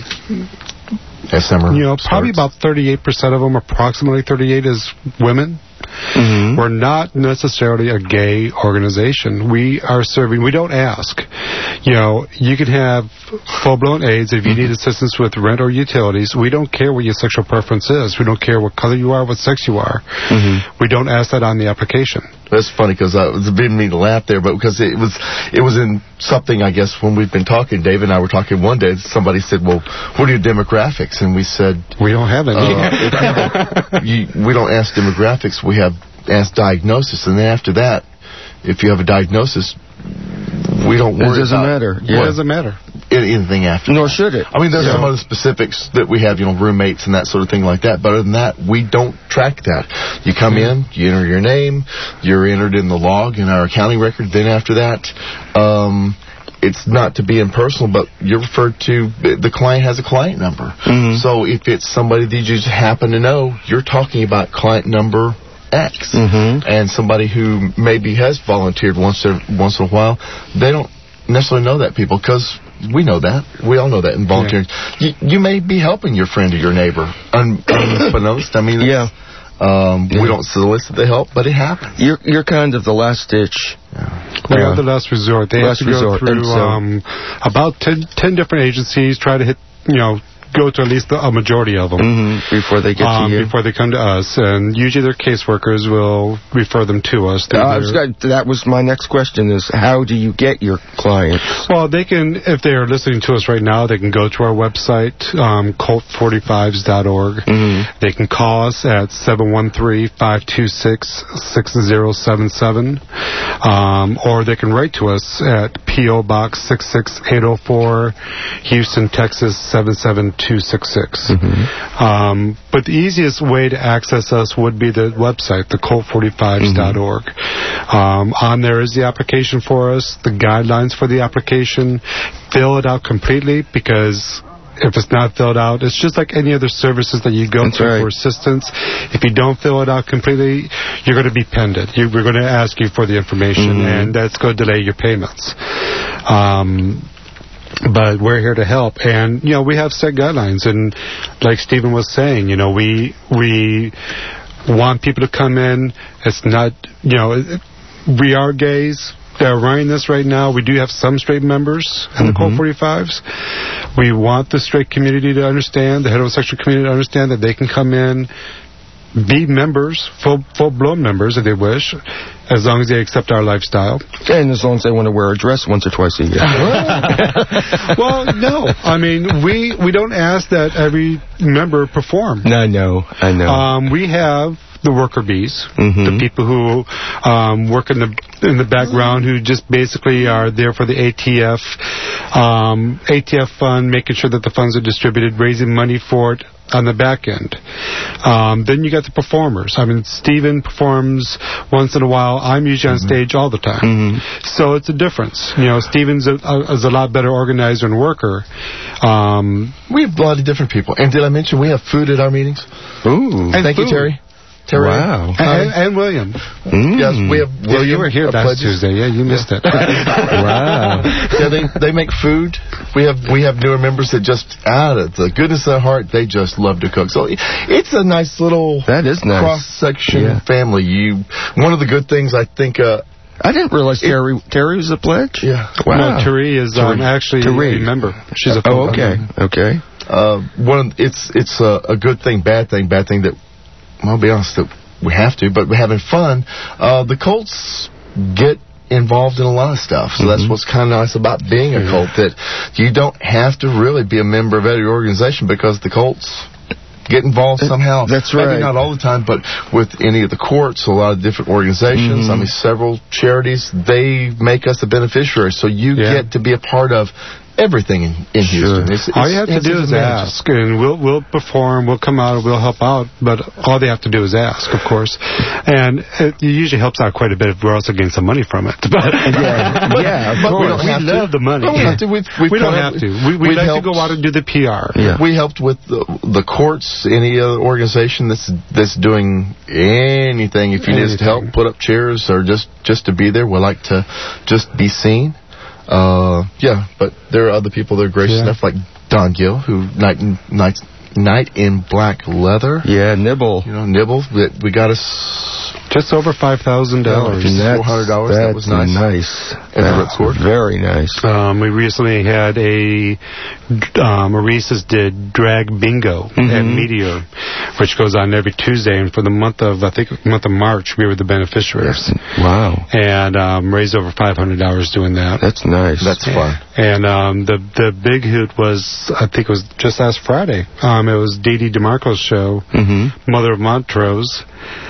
As summer you know, probably starts. about thirty-eight percent of them, approximately thirty-eight, is women. Mm-hmm. We're not necessarily a gay organization. We are serving, we don't ask. You know, you can have full-blown AIDS if you need assistance with rent or utilities. We don't care what your sexual preference is. We don't care what color you are, what sex you are. Mm-hmm. We don't ask that on the application. That's funny because I was didn't mean to laugh there, but because it was it was in something, I guess, when we've been talking. Dave and I were talking one day. Somebody said, "Well, what are your demographics?" And we said, We don't have any. uh, you, "We don't ask demographics. We have asked diagnosis." And then after that, if you have a diagnosis, we don't It worry doesn't about matter. It Yeah. doesn't matter. anything after. Nor that. should it. I mean, there's Yeah. some other specifics that we have, you know, roommates and that sort of thing like that. But other than that, we don't track that. You come in, you enter your name, you're entered in the log in our accounting record. Then after that, um, it's not to be impersonal, but you're referred to, the client has a client number. Mhm. So if it's somebody that you just happen to know, you're talking about client number X. Mhm. And somebody who maybe has volunteered once in, once in a while, they don't necessarily know that, people, because we know that. We all know that in volunteering. You, you may be helping your friend or your neighbor, un, unbeknownst. I mean, Yeah. um, Yeah. we don't solicit the help, but it happens. You're you're kind of the last ditch. We Uh, are the last resort. They last have to go resort, and through so- um, about ten, ten different agencies, try to hit, you know, go to at least a majority of them mm-hmm. before they get um, to you. Before they come to us, and usually their caseworkers will refer them to us. Uh, I was gonna, that was my next question: is how do you get your clients? Well, they can, if they are listening to us right now, they can go to our website, um, colt forty-fives dot org. Mm-hmm. They can call us at seven one three, five two six, six zero seven seven, um, or they can write to us at P O Box six six eight oh four, Houston, Texas seven seven two six six. Mm-hmm. Um, but the easiest way to access us would be the website, the colt forty-fives dot org. Mm-hmm. Um, on there is the application for us, the guidelines for the application. Fill it out completely, because if it's not filled out, it's just like any other services that you go That's through right. for assistance. If you don't fill it out completely, you're going to be pended. You, we're going to ask you for the information, Mm-hmm. and that's going to delay your payments. Um, but we're here to help, and you know we have set guidelines, and like Stephen was saying, you know we we want people to come in. It's not, you know, we are gays that are running this right now. We do have some straight members in the Mm-hmm. Colt forty-fives. We want the straight community to understand, the heterosexual community to understand that they can come in, be members, full, full-blown members if they wish, as long as they accept our lifestyle. And as long as they want to wear a dress once or twice a year. Well, no. I mean, we, we don't ask that every member perform. I know, I know. Um, we have the worker bees, mm-hmm. the people who um, work in the in the background, who just basically are there for the A T F, um, A T F fund, making sure that the funds are distributed, raising money for it on the back end. Um, then you got the performers. I mean, Stephen performs once in a while. I'm usually on stage all the time. Mm-hmm. So it's a difference. You know, Stephen's a, a, is a lot better organizer and worker. Um, we have a lot of different people. And did I mention we have food at our meetings? Ooh. And Thank food. you, Terry. Terry. Wow. And, and William. Mm. Yes, we have William. Yeah, you were here last pledges. Tuesday. Yeah, you missed it. Wow. Yeah, they they make food. We have we have newer members that just out of the goodness of their heart, they just love to cook. So it's a nice little That is nice. cross section Yeah. family. You one of the good things I think. Uh, I didn't realize Terry Terry was a pledge. yeah. Wow. No, Terry is um, actually Terry. a member. She's a Oh, full okay. member. Okay. Uh, one. Of, it's it's a, a good thing, bad thing, bad thing that. Well, I'll be honest that we have to, but we're having fun. Uh, the Colts get involved in a lot of stuff, so mm-hmm. that's what's kind of nice about being a Colt, that you don't have to really be a member of every organization, because the Colts get involved somehow. That's right. Maybe not all the time, but with any of the courts, a lot of different organizations, Mm-hmm. I mean, several charities, they make us a beneficiary, so you Yeah. get to be a part of everything in, in Sure. Houston. It's, it's, All you have to it's do is advantages. ask, and we'll we'll perform, we'll come out, we'll help out, but all they have to do is ask, of course. And it usually helps out quite a bit if we're also getting some money from it. But, Yeah, but, yeah, of but we, course. we have to. love the money. No, we have to. We've, we've we don't kind have of- to. We, we we've like helped- to go out and do the P R. Yeah. We helped with the, the courts, any other organization that's that's doing anything. If you need us to help, Anything. put up chairs or just, just to be there, we like to just be seen. Uh, yeah, but there are other people that are gracious Yeah. enough, like Don Gill, who night in, night, night in black leather. Yeah, nibble. You know, nibble. We, we got us Just over five thousand dollars. And that's- four hundred dollars, that was nice. nice. At the That's Ripcord. very nice. Um, we recently had a um, Maurice's did drag bingo at Mhm. Meteor, which goes on every Tuesday, and for the month of I think month of March we were the beneficiaries, Wow. and um, raised over five hundred dollars doing that. That's nice. That's fun. And um, the the big hoot was I think it was just last Friday. Um, it was Dee Dee DeMarco's show, Mm-hmm. Mother of Montrose.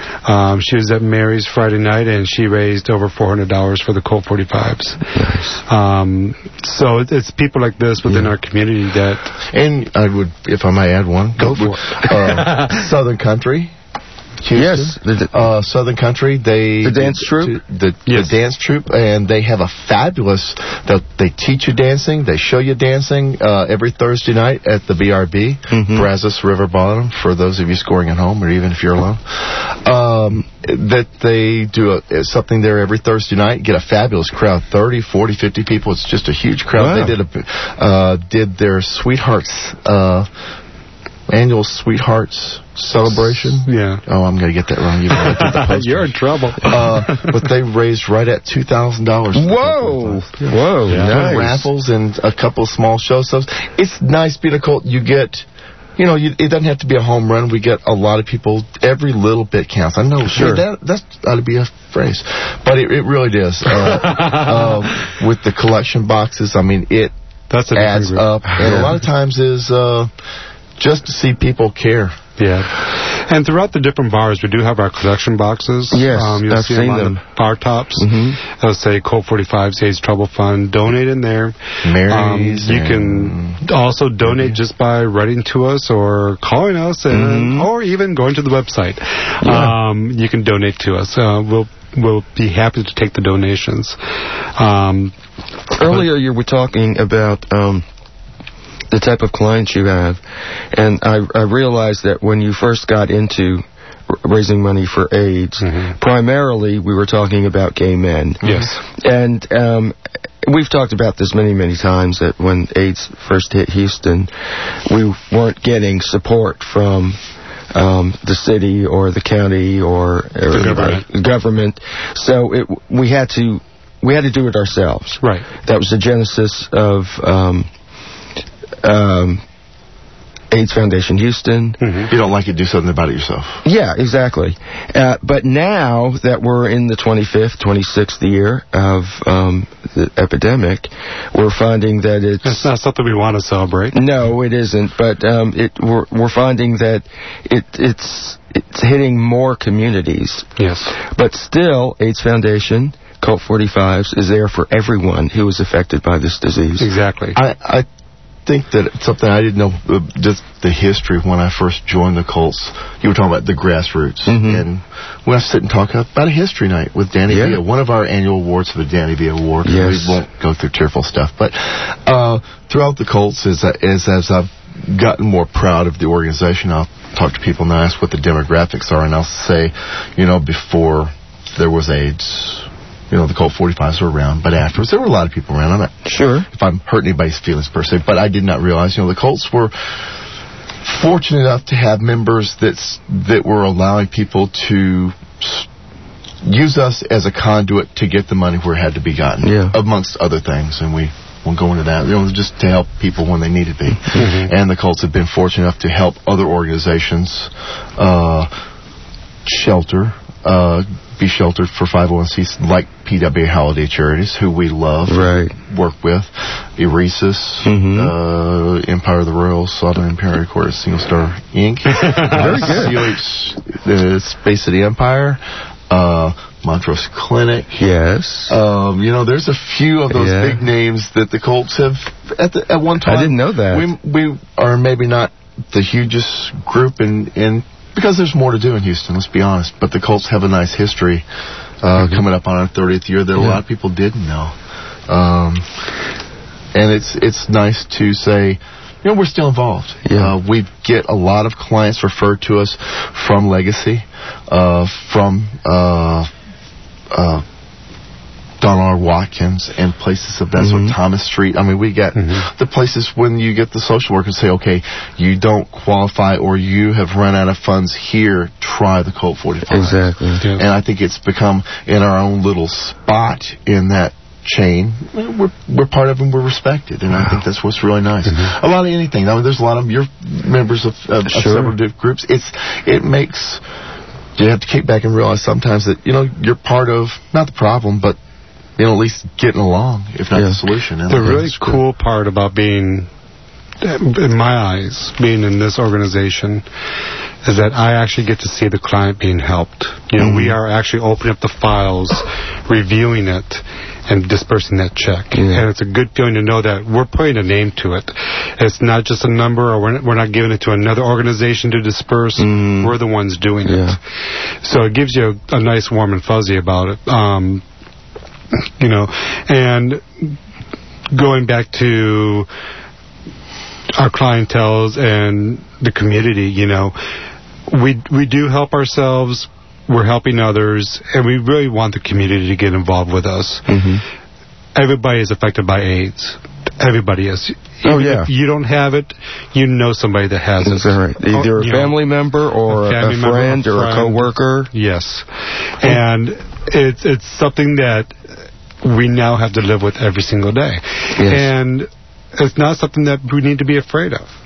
Um, she was at Mary's Friday night, and she raised over four hundred dollars for the Colt forty-fives. Nice. Um, so it, it's people like this within our community that... And I would, if I may add one, Go for it. uh, Southern Country. Houston. Yes. The, Uh, Southern Country, they... The dance troupe? The, Yes. the dance troupe, and they have a fabulous... They, they teach you dancing, they show you dancing uh, every Thursday night at the B R B, Mhm. Brazos River Bottom, for those of you scoring at home, or even if you're alone. Um, that they do a, something there every Thursday night, get a fabulous crowd, thirty, forty, fifty people. It's just a huge crowd. Wow. They did, a, uh, did their Sweethearts... Uh, annual Sweethearts celebration. Yeah. Oh, I'm going to get that wrong. Even though I did the poster. You're in trouble. Uh, but they raised right at two thousand dollars. whoa. Whoa. Yeah. Nice. Raffles and a couple of small shows. So it's nice being a cult. You get you know, you, it doesn't have to be a home run. We get a lot of people. Every little bit counts. I know, sure, hey, that that's ought to be a phrase, but it, it really does. Uh, uh, with the collection boxes, I mean, it that's adds up, and a lot of times is uh, just to see people care. Yeah. And throughout the different bars, we do have our collection boxes. Yes, um, you'll I've see seen them on them. the bar tops. Mm-hmm. It'll say Colt forty-five's AIDS Trouble Fund. Donate in there. Mary's. Um, you can also donate just by writing to us or calling us, and Mm-hmm. or even going to the website. Yeah. Um, you can donate to us. Uh, we'll we'll be happy to take the donations. Um, Earlier, you were talking about um, the type of clients you have, and I, I realized that when you first got into r- raising money for AIDS, mm-hmm. primarily we were talking about gay men. Yes. And um, we've talked about this many, many times, that when AIDS first hit Houston, we weren't getting support from um, the city or the county or, or the government. the government. So it, we had to we had to do it ourselves. Right. That was the genesis of um, um, AIDS Foundation Houston. Mm-hmm. If you don't like it, do something about it yourself. Yeah, exactly. Uh, but now that we're in the twenty-fifth, twenty-sixth year of um, the epidemic, we're finding that it's... It's not something we want to celebrate. No, it isn't. But um, it, we're, we're finding that it, it's it's hitting more communities. Yes. But still, AIDS Foundation, Colt forty-fives, is there for everyone who is affected by this disease. Exactly. I, I think that it's something I didn't know, uh, just the history when I first joined the Colts. You were talking about the grassroots. Mm-hmm. And when I sit and talk about a history night with Danny Yeah. Villa, one of our annual awards for the Danny Villa Award. Yes. We won't go through tearful stuff. But uh, throughout the Colts, as, as, as I've gotten more proud of the organization, I'll talk to people and ask what the demographics are, and I'll say, you know, before there was AIDS, you know, the Colt forty-fives were around, but afterwards there were a lot of people around. I'm not Sure. if I'm hurting anybody's feelings per se, but I did not realize, you know, the Colts were fortunate enough to have members that's, that were allowing people to s- use us as a conduit to get the money where it had to be gotten, Yeah. amongst other things, and we won't go into that, you know, just to help people when they needed be. Mm-hmm. And the Colts have been fortunate enough to help other organizations uh, shelter, uh, be sheltered for five oh one c s like P W A Holiday Charities, who we love, Right. work with, Eresis, Mhm. uh, Empire of the Royals, Southern Imperial Court, Single Star Incorporated. Very good. C O H, the Space City Empire, uh, Montrose Clinic. Yes. Um, you know, there's a few of those Yeah. big names that the Colts have at the, at one time. I didn't know that. We we are maybe not the hugest group in in because there's more to do in Houston. Let's be honest. But the Colts have a nice history uh, Mm-hmm. coming up on our thirtieth year that a Yeah. lot of people didn't know. Um, and it's it's nice to say, you know, we're still involved. Yeah. Uh, we get a lot of clients referred to us from Legacy, uh, from uh, uh, Don R. Watkins and places of that sort, Mhm. Thomas Street. I mean, we get Mhm. the places when you get the social workers say, okay, you don't qualify or you have run out of funds here, try the Colt forty-five. Exactly. Yeah. And I think it's become in our own little spot in that chain. We're we're part of it and we're respected, and I think that's what's really nice. Mm-hmm. A lot of anything. I mean, there's a lot of you're members of, of, of Sure. several different groups. It's it makes you have to kick back and realize sometimes that you know you're part of not the problem, but you know at least getting along, if not Yeah. the solution. And The I think really that's good. cool part about being, in my eyes, being in this organization is that I actually get to see the client being helped. You know, Mm-hmm. we are actually opening up the files, reviewing it, and dispersing that check. Yeah. And it's a good feeling to know that we're putting a name to it. It's not just a number, or we're not, we're not giving it to another organization to disperse. Mm. We're the ones doing Yeah. it. So it gives you a, a nice warm and fuzzy about it. Um, you know, and going back to our clientels and the community, you know, we we do help ourselves, we're helping others, and we really want the community to get involved with us. Mhm. Everybody is affected by AIDS. Everybody is. Oh, Even yeah. If you don't have it, you know somebody that has That's it. right. Either Oh, a you know, family member or a a, family a member, friend a or a friend. coworker. Yes. And it's it's something that we now have to live with every single day. Yes. And it's not something that we need to be afraid of.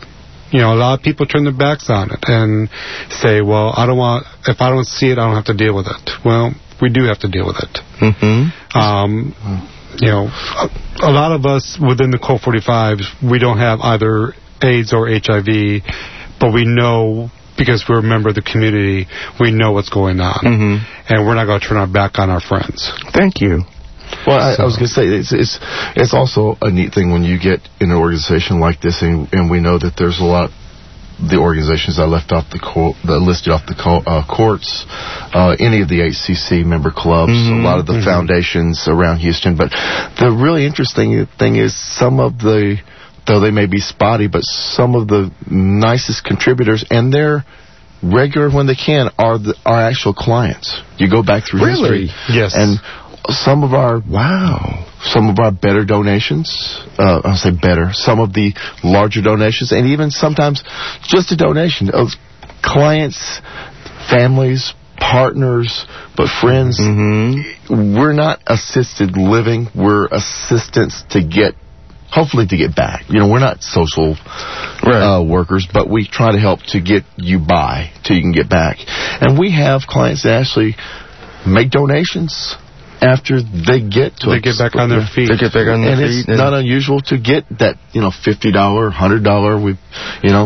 you know, a lot of people turn their backs on it and say, well, I don't want, if I don't see it, I don't have to deal with it. Well, we do have to deal with it. Mm-hmm. Um, you know, a, a lot of us within the Colt forty-fives, we don't have either AIDS or H I V, but we know, because we're a member of the community, we know what's going on. Mm-hmm. And we're not going to turn our back on our friends. Thank you. Well, I, I was going to say, it's, it's it's also a neat thing when you get in an organization like this, and, and we know that there's a lot, the organizations I left off the court, that listed off the co- uh, courts, uh, any of the H C C member clubs, Mm-hmm. a lot of the mm-hmm. foundations around Houston. But the really interesting thing is some of the, though they may be spotty, but some of the nicest contributors, and they're regular when they can, are the, our actual clients. You go back through really? history. Yes. And some of our, wow, some of our better donations, uh, I'll say better, some of the larger donations, and even sometimes just a donation of clients, families, partners, but friends. Mm-hmm. We're not assisted living, we're assistants to get, hopefully to get back. You know, we're not social right. uh, workers, but we try to help to get you by till you can get back. And we have clients that actually make donations after they get to they get back on their feet. They get back on their and feet. It's and it's not unusual to get that, you know, fifty dollars, one hundred dollars, we, you know,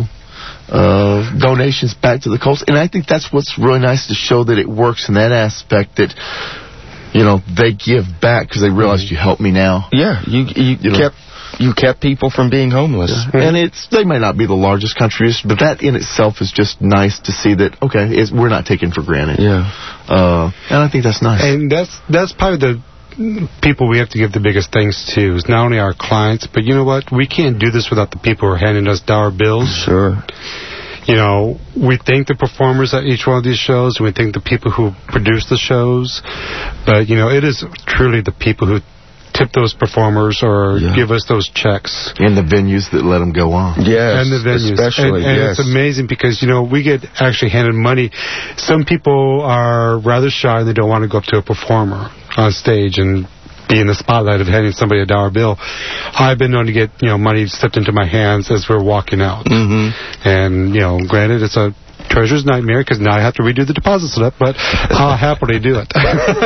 uh, donations back to the Colts. And I think that's what's really nice, to show that it works in that aspect, that, you know, they give back because they realize mm-hmm. you help me now. Yeah, you you, you kept know. you kept people from being homeless. Yeah. And it's they may not be the largest countries, but that in itself is just nice to see that, okay, it's, we're not taken for granted. Yeah. Uh, and I think that's nice. And that's that's probably the people we have to give the biggest thanks to, is not only our clients, but you know what? We can't do this without the people who are handing us dollar bills. Sure. You know, we thank the performers at each one of these shows, and we thank the people who produce the shows. But, you know, it is truly the people who tip those performers or yeah. give us those checks. And the venues that let them go on. Yes, and the venues. especially, and, and yes. it's amazing because, you know, we get actually handed money. Some people are rather shy and they don't want to go up to a performer on stage and be in the spotlight of handing somebody a dollar bill. I've been known to get, you know, money slipped into my hands as we're walking out. Mm-hmm. And, you know, granted, it's a treasurer's nightmare because now I have to redo the deposit slip, but I'll happily do it.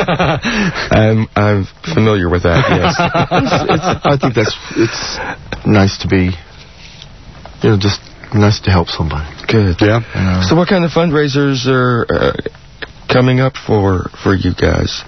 I'm I'm familiar with that. Yes, it's, it's, I think that's it's nice to be, you know, just nice to help somebody. Good. Yeah. Uh, so, what kind of fundraisers are uh, coming up for for you guys?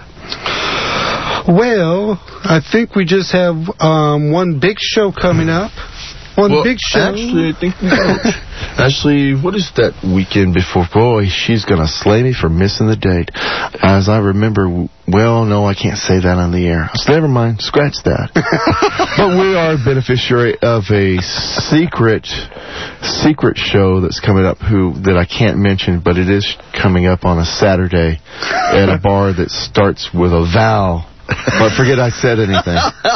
Well, I think we just have um, one big show coming up. One well, big show. Actually, I think we don't. Actually, what is that weekend before? Boy, she's going to slay me for missing the date. As I remember, well, no, I can't say that on the air. So never mind, scratch that. But we are a beneficiary of a secret, secret show that's coming up who that I can't mention, but it is coming up on a Saturday at a bar that starts with a vowel. But forget I said anything.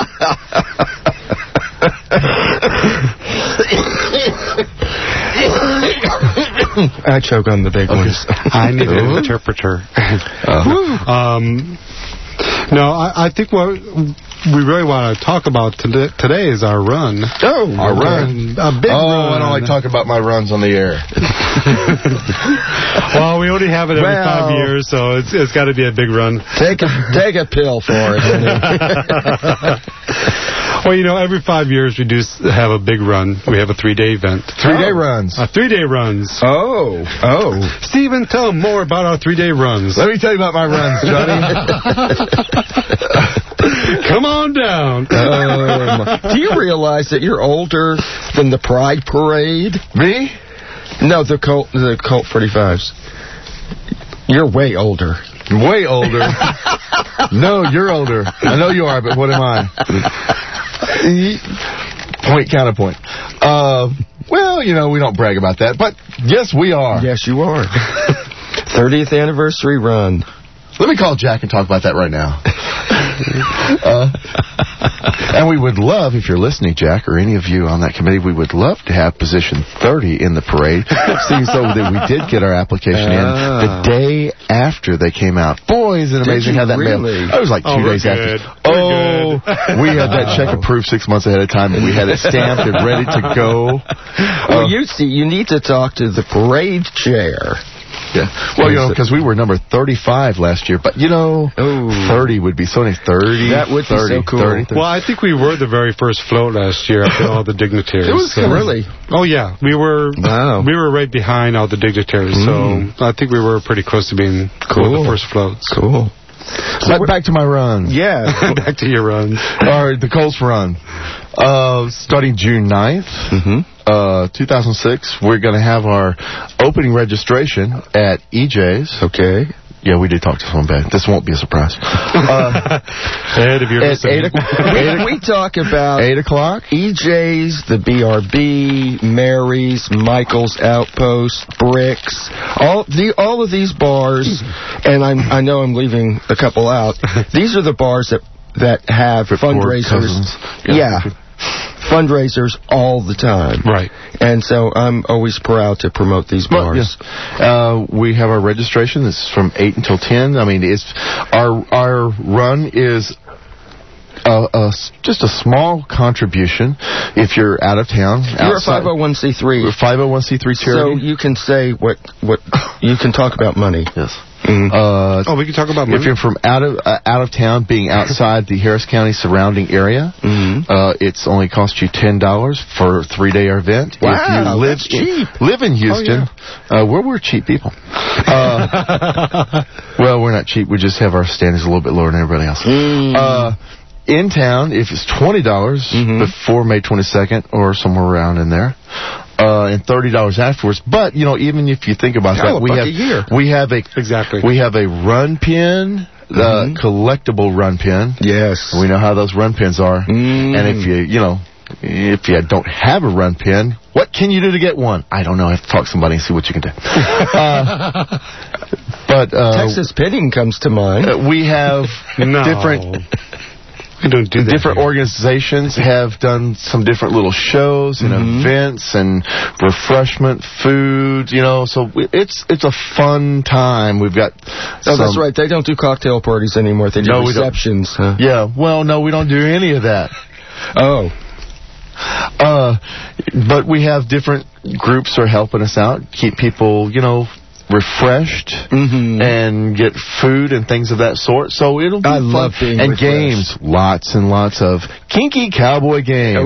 I choke on the big okay. ones. I need an interpreter. Uh-huh. um, no, I, I think what we really want to talk about today, today is our run. Oh, our run. A big oh, run. I don't like talking about my runs on the air. Well, we only have it every well, five years, so it's it's got to be a big run. Take a take a pill for it. Well, you know, every five years we do have a big run. We have a three-day event. Three-day oh. runs. Uh, three-day runs. Oh, oh. Stephen, tell them more about our three-day runs. Let me tell you about my runs, Johnny. Come on down. Um, do you realize that you're older than the Pride Parade? Me? No, the Colt, the Colt forty-fives. You're way older. Way older. No, you're older. I know you are, but what am I? Point, counterpoint. Uh, well, you know, we don't brag about that, but yes, we are. Yes, you are. thirtieth anniversary run. Let me call Jack and talk about that right now. uh, And we would love, if you're listening, Jack, or any of you on that committee, we would love to have position thirty in the parade. Seeing so that we did get our application in the day after they came out. Boy, is it amazing how that really? mailed. It was like two Oh, days good. after. Oh, we had that check approved six months ahead of time, and we had it stamped and ready to go. Well, Uh, you see, you need to talk to the parade chair. Yeah. Well, you know, because we were number thirty-five last year, but you know, Ooh. thirty would be so nice. thirty. That would be thirty, so cool. thirty, thirty. Well, I think we were the very first float last year after all the dignitaries. It was so- really. Oh yeah, we were. Wow. We were right behind all the dignitaries, Mm. so I think we were pretty close to being one of Cool. the first floats. Cool. Back, back to my run. Yeah. Back to your runs. All right, the Colts run. Uh, starting June ninth, Mm-hmm. uh, two thousand six, we're going to have our opening registration at E J's. Okay. Yeah, we did talk to someone bad. This won't be a surprise. Uh, Ed, if you're at listening. eight, o- eight, o- We talk about eight o'clock. E J's, the B R B, Mary's, Michael's Outpost, Bricks, all the all of these bars, and I'm, I know I'm leaving a couple out. These are the bars that that have For poor fundraisers. cousins. Yeah. Fundraisers all the time. Right. And so I'm always proud to promote these Well, bars. yes. Uh, we have our registration. This is from eight until ten. I mean, it's our our run is a, a s- just a small contribution if you're out of town. You're a five oh one c three. We're a five oh one c three So charity. you can say what what you can talk about money. Yes. Mm. Uh, Oh, we can talk about if money. you're from out of uh, out of town, being outside the Harris County surrounding area, Mhm. uh, it's only cost you ten dollars for a three day event. Wow, if you live that's cheap. In, live in Houston, uh, where we're cheap people. Uh, well, we're not cheap. We just have our standards a little bit lower than everybody else. Mm. Uh, in town, if it's twenty dollars Mhm. before May twenty-second or somewhere around in there. Uh, and thirty dollars afterwards. But you know, even if you think about Hell, that, a we buck have a year. we have a Exactly. we have a run pin, the Mhm. collectible run pin. Yes. We know how those run pins are. Mm. And if you you know if you don't have a run pin, what can you do to get one? I don't know. I have to talk to somebody and see what you can do. uh, but uh, Texas Pinning comes to mind. uh, we have No. different. We don't do that. Different here. organizations have done some different little shows and Mhm. events and refreshment, food, you know. So we- it's it's a fun time. We've got. Oh, that's some- right. They don't do cocktail parties anymore. They do No, we don't. receptions. Huh? Yeah. Well, no, we don't do any of that. Oh. Uh, but we have different groups are helping us out, keep people, you know, refreshed Mm-hmm. and get food and things of that sort. So it'll be I fun. love being and refreshed. games, lots and lots of kinky cowboy games.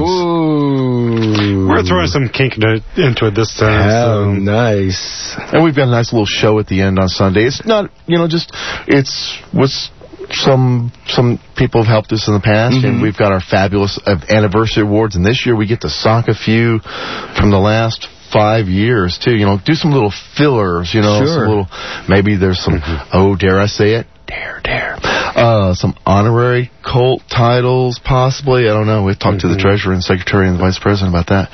Ooh. We're throwing some kink into, into it this time. Oh, so. nice. And we've got a nice little show at the end on Sunday. It's not, you know, just it's what's some some people have helped us in the past, Mhm. and we've got our fabulous uh, anniversary awards. And this year we get to sock a few from the last five years too. You know, do some little fillers. You know, Sure. some little maybe there's some. Oh, dare I say it? Dare, dare. Uh, some honorary Colt titles, possibly. I don't know. We've talked to the treasurer and secretary and the vice president about that.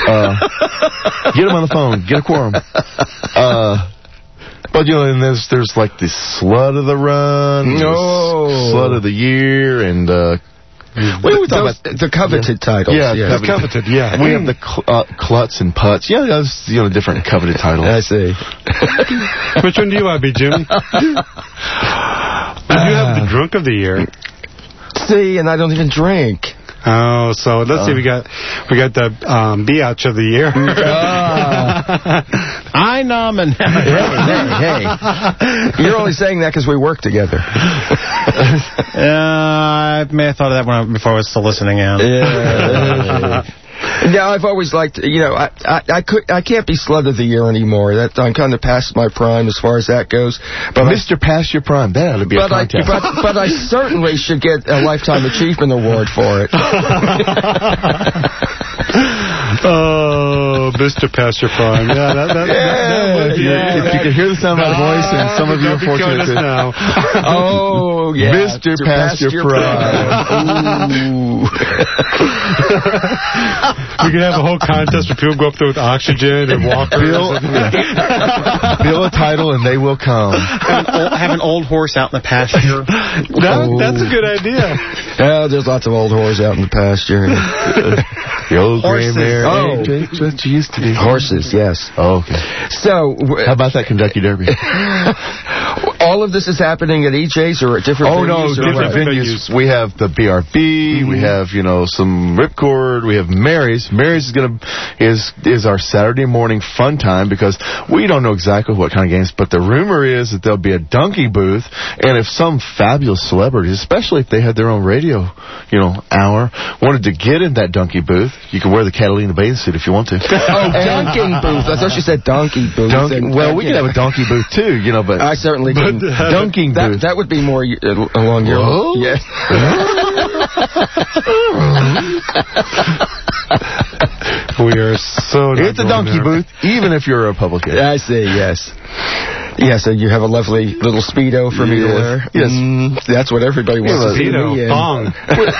Uh, get them on the phone. Get a quorum. Uh, but you know, and there's there's like the slut of the run, No. the slut of the year, and uh, what do we talk Those- about? the coveted titles. Yeah, yes. coveted. Coveted, yeah. We have the cl- uh, Klutz and Putz. Yeah, those you know different coveted titles. I see. Which one do you want to be, Jimmy? You have the drunk of the year. See, and I don't even drink. Oh, so let's see. We got we got the um, biatch of the year. I nominate. Hey, hey. You're only saying that because we work together. Uh, I may have thought of that when I, before I was still listening in. Yeah. Now, I've always liked, you know, I, I, I, could, I can't be slut of the year anymore. That I'm kind of past my prime as far as that goes. But I, Mister Past Your Prime. That ought to be but a I, contest. but, but I certainly should get a Lifetime Achievement Award for it. Oh, Oh, Mister Pastor Prime. Yeah, that, that, that, that would be... Yeah, if you can hear the sound of my voice, and some of you are fortunate to... now. Oh, yeah. Mister Pastor Prime. Ooh. We could have a whole contest where people go up there with oxygen and walkers. Bill, Bill a title and they will come. Have an, old, have an old horse out in the pasture. That, Oh. That's a good idea. Yeah, there's lots of old horses out in the pasture. The old gray Horses. mare. Oh. Hey, that's what you used to do. Horses, yes. Oh, okay. So, w- How about that Kentucky Derby? all of this is happening at E J's or at different Oh, no, venues? or different what? venues. We have the B R B, we have, you know, some Ripcord, we have Mary's. Mary's is going to, is is our Saturday morning fun time because we don't know exactly what kind of games, but the rumor is that there'll be a donkey booth, and if some fabulous celebrities, especially if they had their own radio, you know, hour, wanted to get in that donkey booth, you can wear the Catalina bathing suit if you want to. Oh, dunking booth. I thought you said donkey booth. Donkey, and- well, we you could know. have a donkey booth too, you know, but I certainly But, didn't. uh, dunking That, booth. that would be more uh, along your... Whoa. Yeah. We are so... not It's a going donkey there. booth, even if you're a Republican. I see, yes. Yeah, so you have a lovely little Speedo for me to Yes. wear. Yes. Mm, that's what everybody wants to see Speedo, me in. thong.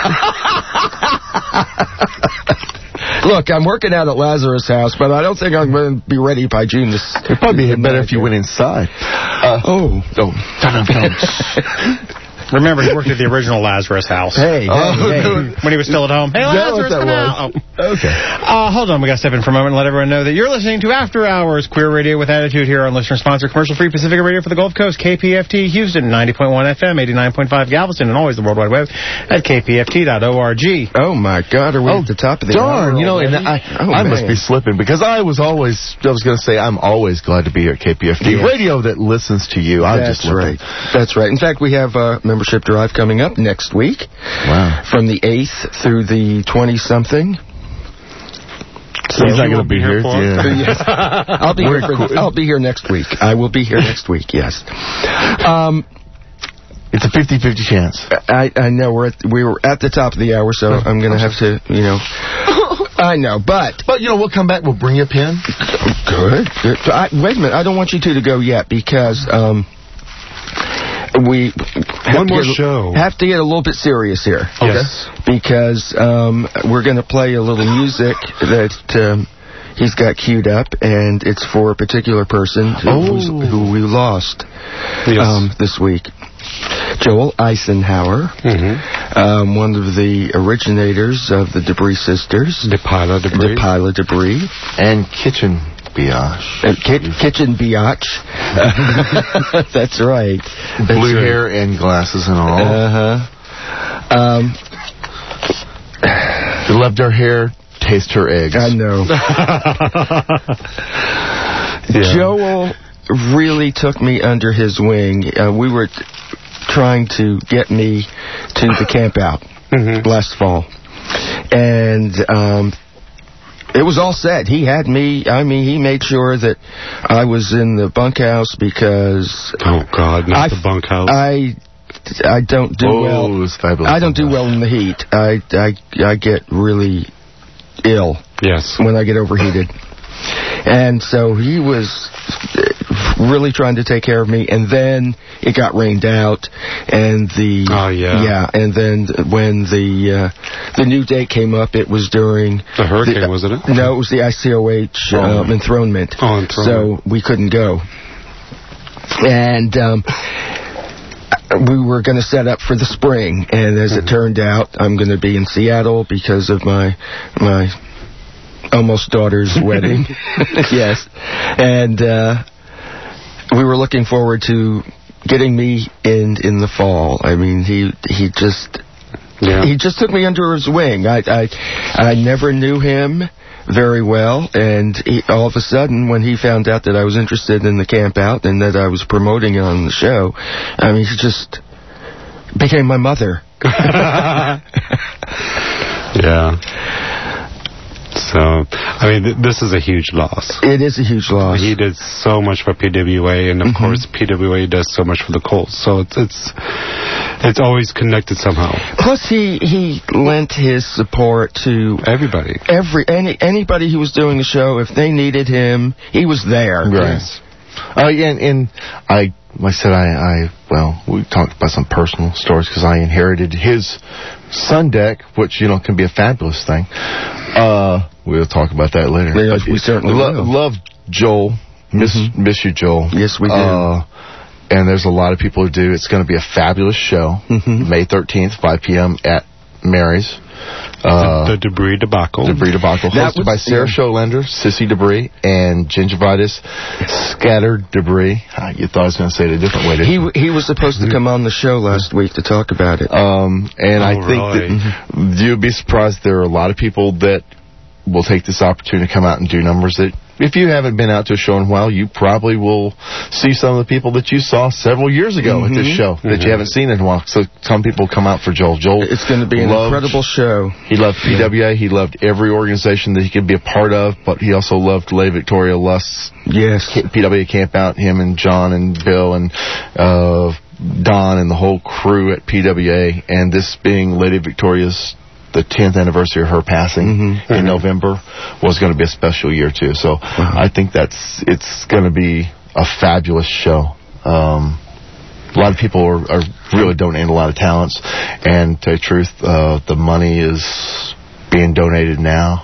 Look, I'm working out at Lazarus House, but I don't think I'm going to be ready by June. This It'd probably be better if you went inside. Uh, Oh. oh. Remember, he worked at the original Lazarus house. Hey, hey, Oh, hey. When he was still at home. Hey, Is that what Lazarus, that come was? out. Oh. Okay. Uh, hold on, we got to step in for a moment and let everyone know that you're listening to After Hours Queer Radio with Attitude here on listener-sponsored commercial-free Pacifica Radio for the Gulf Coast, K P F T Houston, ninety point one F M, eighty-nine point five Galveston, and always the World Wide Web at k p f t dot org. Oh, my God, are we at the top of the Darn, hour you know, and already? I, Oh, I must man. be slipping because I was always, I was going to say, I'm always glad to be here at K P F T. Yeah. Radio that listens to you. I'm That's just looking. right. That's right. In fact, we have a membership drive coming up next week. Wow. From the eighth through the twenty-something. So he's not going to be here. for Yeah. Yes. I'll be here. For, I'll be here next week. I will be here next week. Yes. Um, It's a fifty-fifty chance. I I know we're at, we were at the top of the hour, so I'm going to have to, you know. I know, but But, you know, we'll come back. We'll bring you a pen. good. good. I, wait a minute. I don't want you two to go yet because um. We have One to more get, show. have to get a little bit serious here. Yes. Because um, we're going to play a little music that um, he's got queued up, and it's for a particular person who, who's- who we lost Yes. um, this week. Joel Eisenhower, Mm-hmm. um, one of the originators of the Debris Sisters. The pilot debris. The Pila Debris. And kitchen biatch. And ki- kitchen biatch. That's right. That's Blue right. hair and glasses and all. Uh-huh. Um, They loved her hair, taste her eggs. I know. Yeah. Joel really took me under his wing. Uh, we were t- trying to get me to the camp out Mhm. last fall. And um, it was all set. He had me, I mean, he made sure that I was in the bunkhouse because Oh, God, not I- the bunkhouse. I, I don't do Oh, well. it was fabulous. I don't do well in the heat. I, I, I get really ill yes. when I get overheated. And so he was really trying to take care of me, and then it got rained out, and the Oh, yeah. yeah, and then when the uh, the new date came up, it was during The hurricane, the- wasn't it? No, it was the I C O H um, enthronement. Oh, enthronement. So we couldn't go, and. Um, we were going to set up for the spring, and as it turned out, I'm going to be in Seattle because of my my almost daughter's wedding. Yes, and uh, we were looking forward to getting me in in the fall. I mean, he he just Yeah. he just took me under his wing. I I I never knew him very well, and he, all of a sudden, when he found out that I was interested in the camp out and that I was promoting it on the show, I mean, he just became my mother. Yeah. So, I mean, th- this is a huge loss. It is a huge loss. He did so much for P W A, and of Mhm. course, P W A does so much for the Colts. So it's, it's it's always connected somehow. Plus, he he lent his support to everybody. Every any anybody who was doing the show. If they needed him, he was there. Right. Yes. Uh, yeah, and, and I, like I said, I, I, well, we talked about some personal stories because I inherited his Sun deck, which, you know, can be a fabulous thing. Uh, we'll talk about that later. Yeah, we certainly lo- will. Love Joel. Miss, Mm-hmm. miss you, Joel. Yes, we do. Uh, and there's a lot of people who do. It's going to be a fabulous show. Mm-hmm. May thirteenth, five p.m. at Mary's. Uh, the, the Debris Debacle. Debris Debacle, That hosted was- by Sarah yeah. Scholender, Sissy Debris, and Gingivitis Scattered Debris. Ah, you thought I was going to say it a different way, didn't He you? w- he was supposed to come on the show last week to talk about it. Um, and Oh, I think really? that you'd be surprised there are a lot of people that will take this opportunity to come out and do numbers that, if you haven't been out to a show in a while, you probably will see some of the people that you saw several years ago at this Mhm. show that you haven't seen in a while. So some people come out for Joel. Joel, It's going to be an loved- incredible show. He loved P W A. He loved every organization that he could be a part of, but he also loved Lady Victoria Lust's Yes. P W A camp out. Him and John and Bill and uh, Don and the whole crew at P W A. And this being Lady Victoria's the tenth anniversary of her passing Mm-hmm. in November was going to be a special year too. So I think that's it's going to be a fabulous show. Um, a lot of people are, are really donating a lot of talents, and to tell you the truth, uh, the money is being donated now.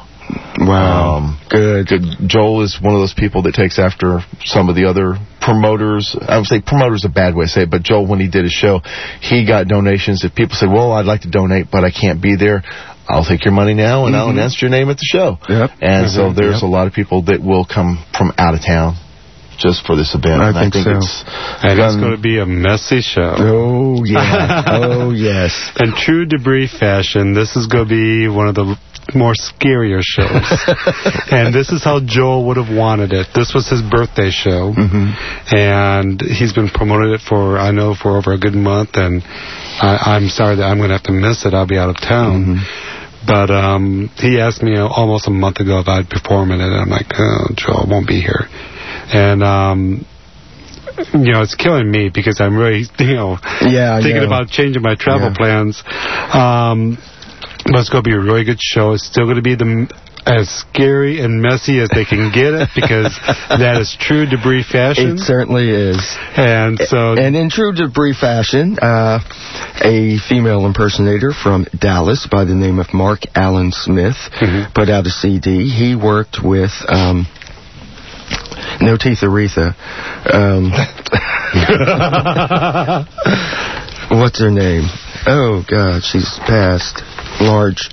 Wow. Um, Good. Joel is one of those people that takes after some of the other promoters. I would say promoter's a bad way to say it, but Joel, when he did his show, he got donations. If people said, well, I'd like to donate, but I can't be there, I'll take your money now, and I'll announce your name at the show. Yep. And so Mhm. there's Yep. a lot of people that will come from out of town just for this event. I and think I think so. it's And it's um, going to be a messy show. Oh, yeah. Oh, yes. In true Debris fashion, this is going to be one of the more scarier shows. And this is how Joel would have wanted it. This was his birthday show. Mm-hmm. And he's been promoting it for, I know, for over a good month. And I, I'm sorry that I'm going to have to miss it. I'll be out of town. Mm-hmm. But um, he asked me almost a month ago if I'd perform in it. And I'm like, oh, Joel won't be here. And, um, you know, it's killing me because I'm really, you know, Yeah, I thinking know. about changing my travel Yeah. plans. Um, but it's going to be a really good show. It's still going to be the as scary and messy as they can get it because that is true Debris fashion. It certainly is. And so, And in true Debris fashion, uh, a female impersonator from Dallas by the name of Mark Allen Smith Mhm. put out a C D. He worked with um, No Teeth Aretha. Um, what's her name? Oh, God, she's passed. Large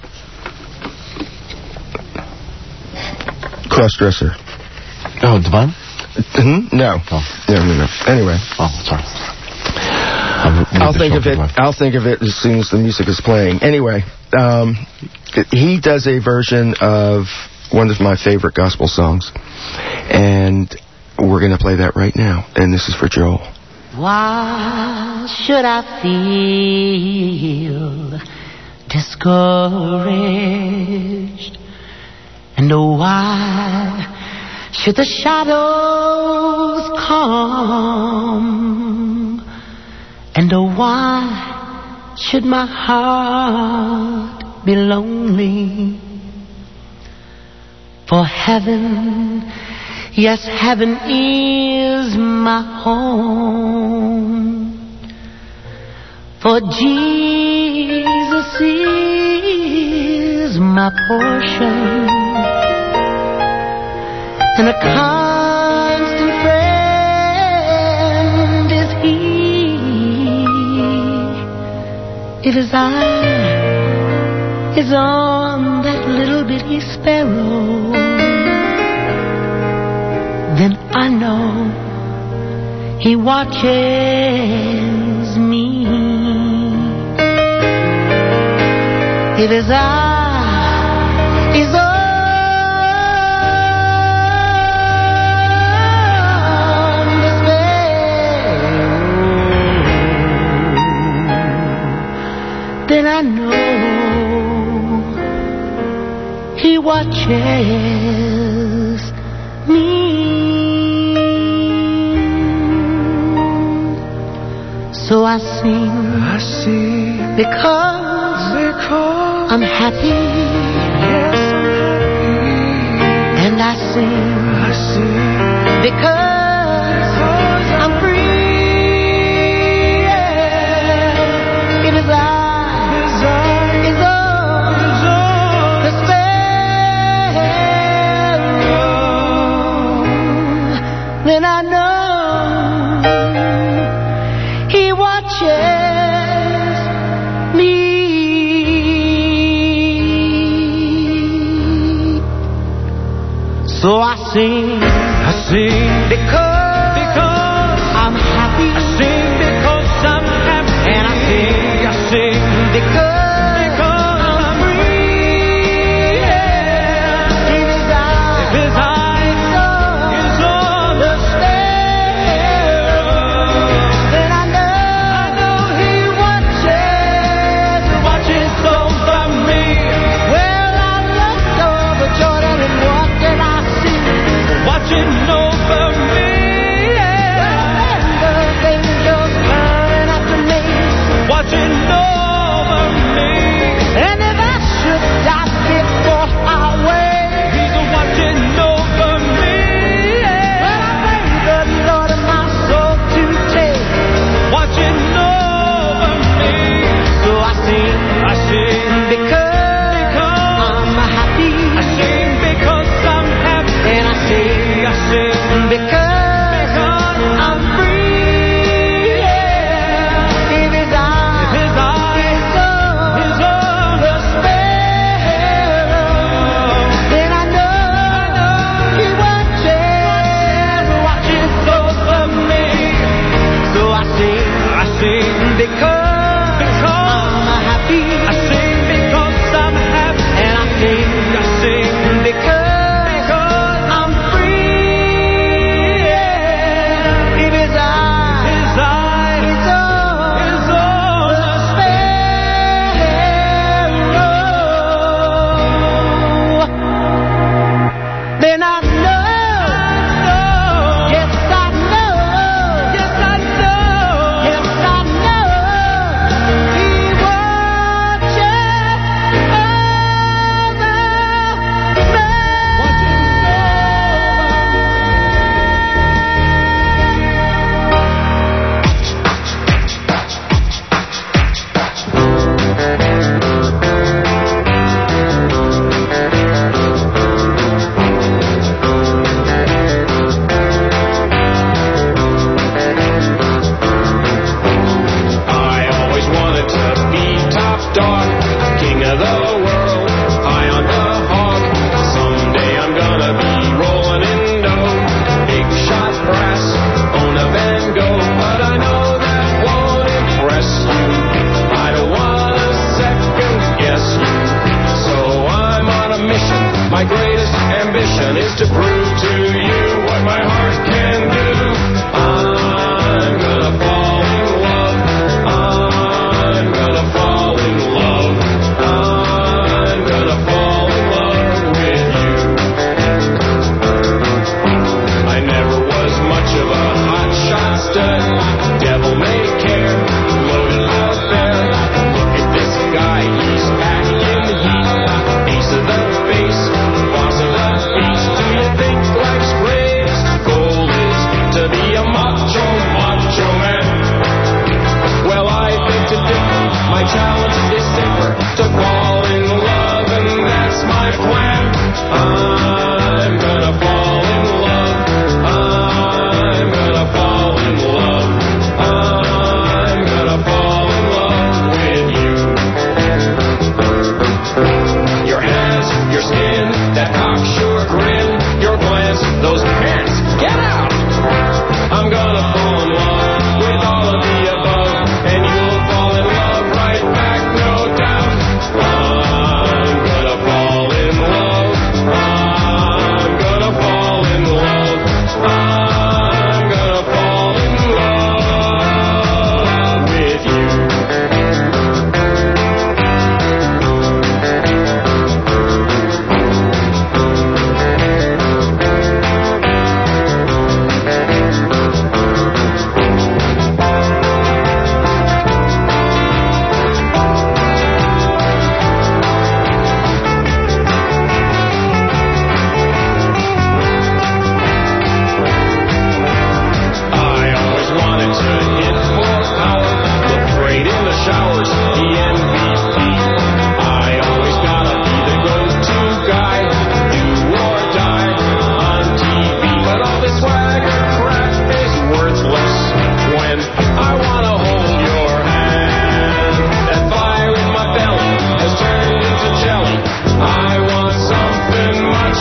cross-dresser. oh, Divine? Hmm? No. Oh. No, no, no. Anyway. Oh, sorry. I'll think of it. I'll think of it as soon as the music is playing. Anyway, um, he does a version of one of my favorite gospel songs, and we're going to play that right now. And this is for Joel. Why should I feel discouraged? And why should the shadows come? And why should my heart be lonely? For heaven, yes, heaven is my home. For Jesus is my portion, and a constant friend is He. If His eye is on that little bitty sparrow, then I know He watches me. If His eye is on the sparrow, then I know He watches me. So I sing, I sing because, because I'm happy. Yes, I'm happy. And I sing, I sing because, because I'm free. Yeah. It is I, it is I, is all, is all the sparrow. Then I know. So I sing, I sing because, because I'm happy. I sing because I'm happy. And I sing, I sing because, because I'm free. Yeah. If his eyes, if his eyes is on the sparrow, then I know, I know he watches, watches over me. Well, I looked over Jordan and walked and I watching over me, yeah. Well, the angels coming after me, watching over me. And if I should die before I wake, he's watching over me, yeah. Well, I pray the Lord of my soul to take, watching over me. So I sing, I sing because, because I'm happy. I sing because I'm happy. And I sing, I sing because, because I'm free. Yeah. If his eye, if his eye is on, is on the sparrow, then I know, I know he watches, watches over me. So I sing, I sing because, because I'm happy. I sing because I'm happy. And I sing, I sing because.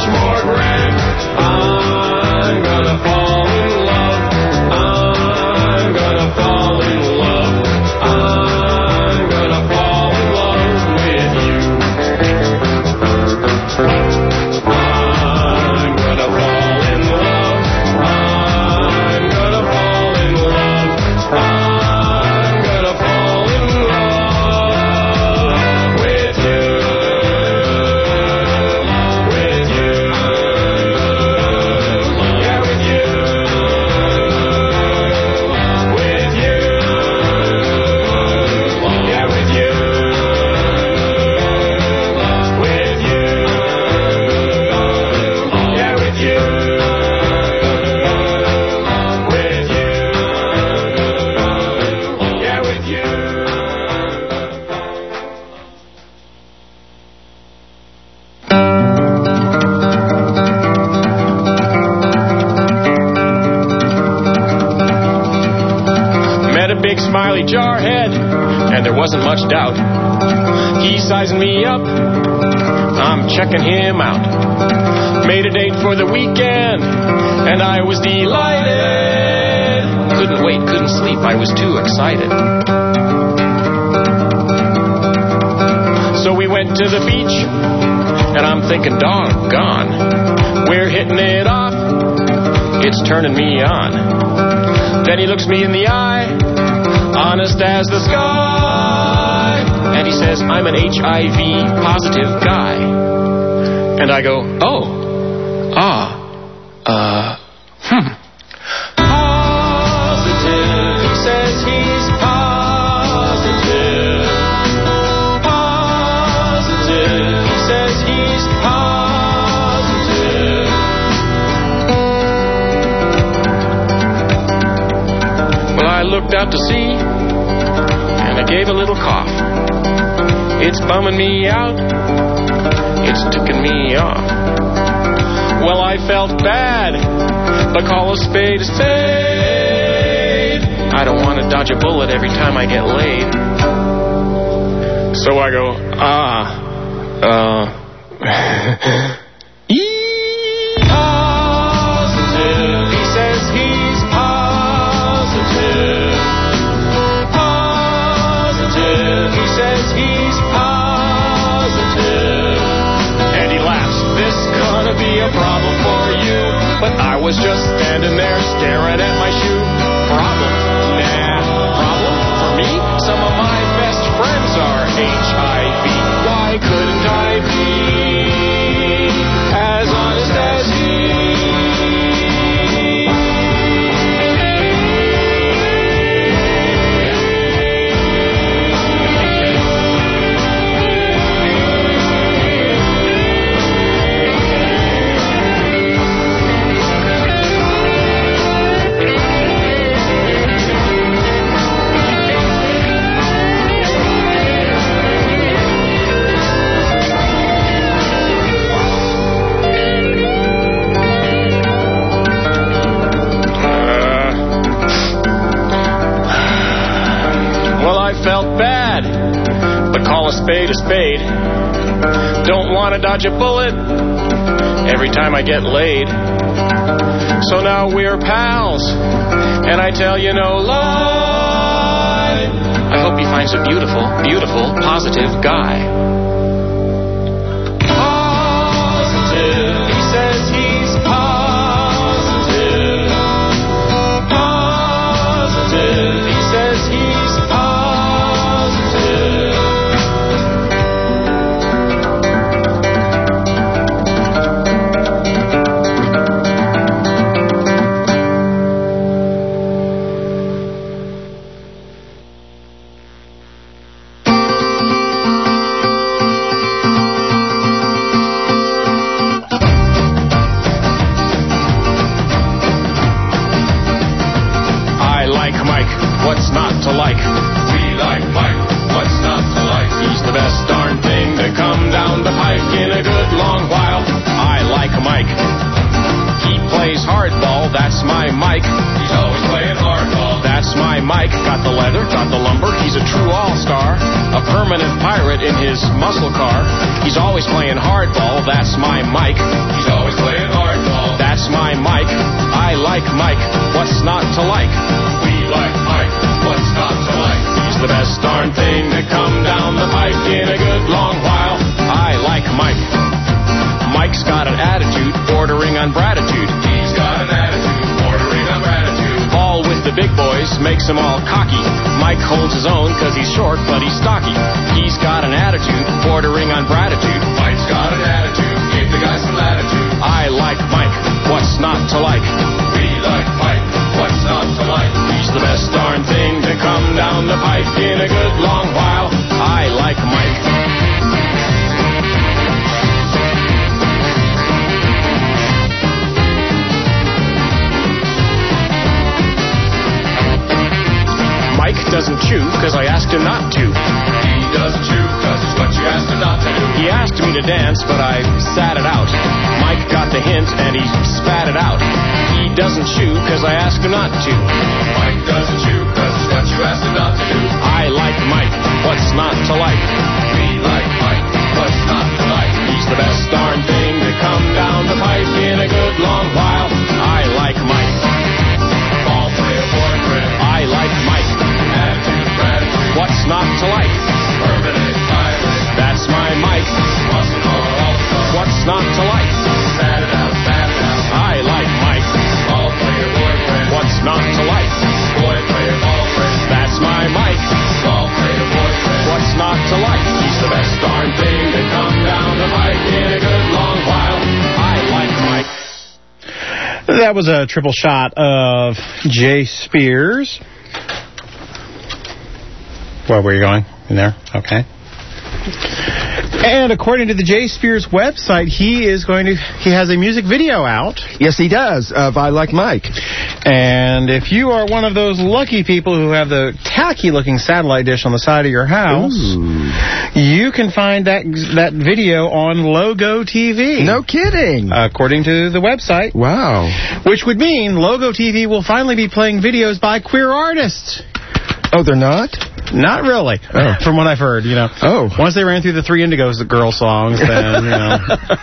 much more grand. I'm gonna fall in love. I'm gonna fall in love. I'm gonna fall in love with you. I'm gonna fall in love. I'm gonna fall in love. I'm gonna fall in love with you. With you. Yeah, with you. With you. Yeah, with you. With you. Yeah, with you. With you. Yeah, with you. Met a big smiley jarhead, and there wasn't much doubt. He's sizing me up, I'm checking him out. Made a date for the weekend, and I was delighted. Couldn't wait, couldn't sleep, I was too excited. So we went to the beach, and I'm thinking, doggone, we're hitting it off, it's turning me on. Then he looks me in the eye, honest as the sky, and he says, I'm an H I V positive guy. And I go, oh, ah, uh, hmm. Positive, he says he's positive. Positive, he says he's positive. Well, I looked out to sea, and I gave a little cough. It's bumming me out, it's ticking me off. Well, I felt bad, but call a spade a spade. I don't want to dodge a bullet every time I get laid. So I go, ah, uh, positive, he says he's positive. Positive, he says he's positive. And he laughs, this gonna be a problem for you. But I was just standing there staring at my shoe. Problem? Nah. Problem? For me? Some of my best friends are H I V. Why couldn't I be as honest as he? Felt bad, but call a spade a spade. Don't want to dodge a bullet every time I get laid. So now we're pals, and I tell you no lie. I hope he finds a beautiful, beautiful, positive guy. Positive, he says he's positive. Positive, he says he's positive. What's not to like? We like Mike. What's not to like? He's the best darn thing to come down the pike in a good long while. I like Mike. He plays hardball. That's my Mike. He's always playing hardball. That's my Mike. Got the leather, got the lumber. He's a true all-star. A permanent pirate in his muscle car. He's always playing hardball. That's my Mike. He's always attitude bordering on gratitude. He's got an attitude bordering on gratitude. Ball with the big boys makes him all cocky. Mike holds his own cause he's short but he's stocky. He's got an attitude bordering on gratitude. Mike's got an attitude, give the guy some latitude. I like Mike, what's not to like? We like Mike, what's not to like? He's the best darn thing to come down the pipe in a good long while. I like Mike. Mike doesn't chew because I asked him not to. He doesn't chew because it's what you asked him not to do. He asked me to dance, but I sat it out. Mike got the hint and he spat it out. He doesn't chew because I asked him not to. Mike doesn't chew because it's what you asked him not to do. I like Mike, what's not to like? We like Mike, what's not to like? He's the best darn thing to come down the pipe in a good long while. I like Mike. Ball player boyfriend. I like Mike. Attitude, gratitude. What's not to like? Permanent pilot. That's my Mike. What's not to like? Spat it out, spat it out. I like Mike. Ball player boyfriend. What's not to like? Boy player boyfriend. That's my Mike. Ball player boyfriend. What's not to like? He's the best darn thing to come down the pipe in a good long while. I like Mike. That was a triple shot of Jay Spears. Where were you going? In there? Okay. And according to the Jay Spears website, he is going to, he has a music video out. Yes, he does, of I Like Mike. And if you are one of those lucky people who have the tacky-looking satellite dish on the side of your house, Ooh. You can find that that video on Logo T V. No kidding. According to the website. Wow. Which would mean Logo T V will finally be playing videos by queer artists. Oh, they're not? Not really, oh. From what I've heard, you know. Oh. Once they ran through the Three Indigos girl songs, then, you know,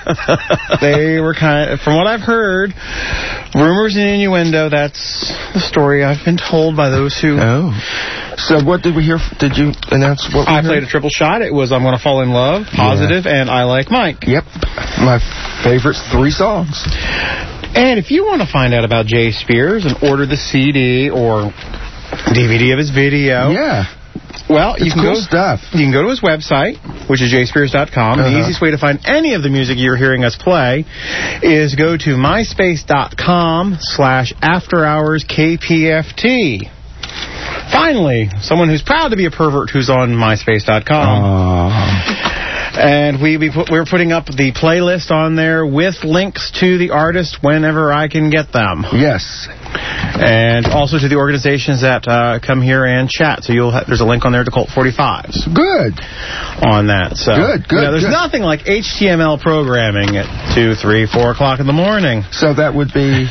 they were kind of, from what I've heard, rumors and innuendo, that's the story I've been told by those who... Oh. So what did we hear? Did you announce what we I heard? played a triple shot. It was I'm Gonna Fall in Love, Positive, yeah. And I Like Mike. Yep. My favorite three songs. And if you want to find out about Jay Spears and order the C D or D V D of his video... Yeah. Well, you it's can cool go, stuff. You can go to his website, which is jay spears dot com. Uh-huh. The easiest way to find any of the music you're hearing us play is go to myspace dot com slash after hours K P F T. Finally, someone who's proud to be a pervert who's on myspace dot com. Uh. And we be put, we're putting up the playlist on there with links to the artists whenever I can get them. Yes. And also to the organizations that uh, come here and chat. So you'll ha- there's a link on there to Cult forty-fives. Good. On that. So good, good. You know, there's good. nothing like H T M L programming at two, three, four o'clock in the morning. So that would be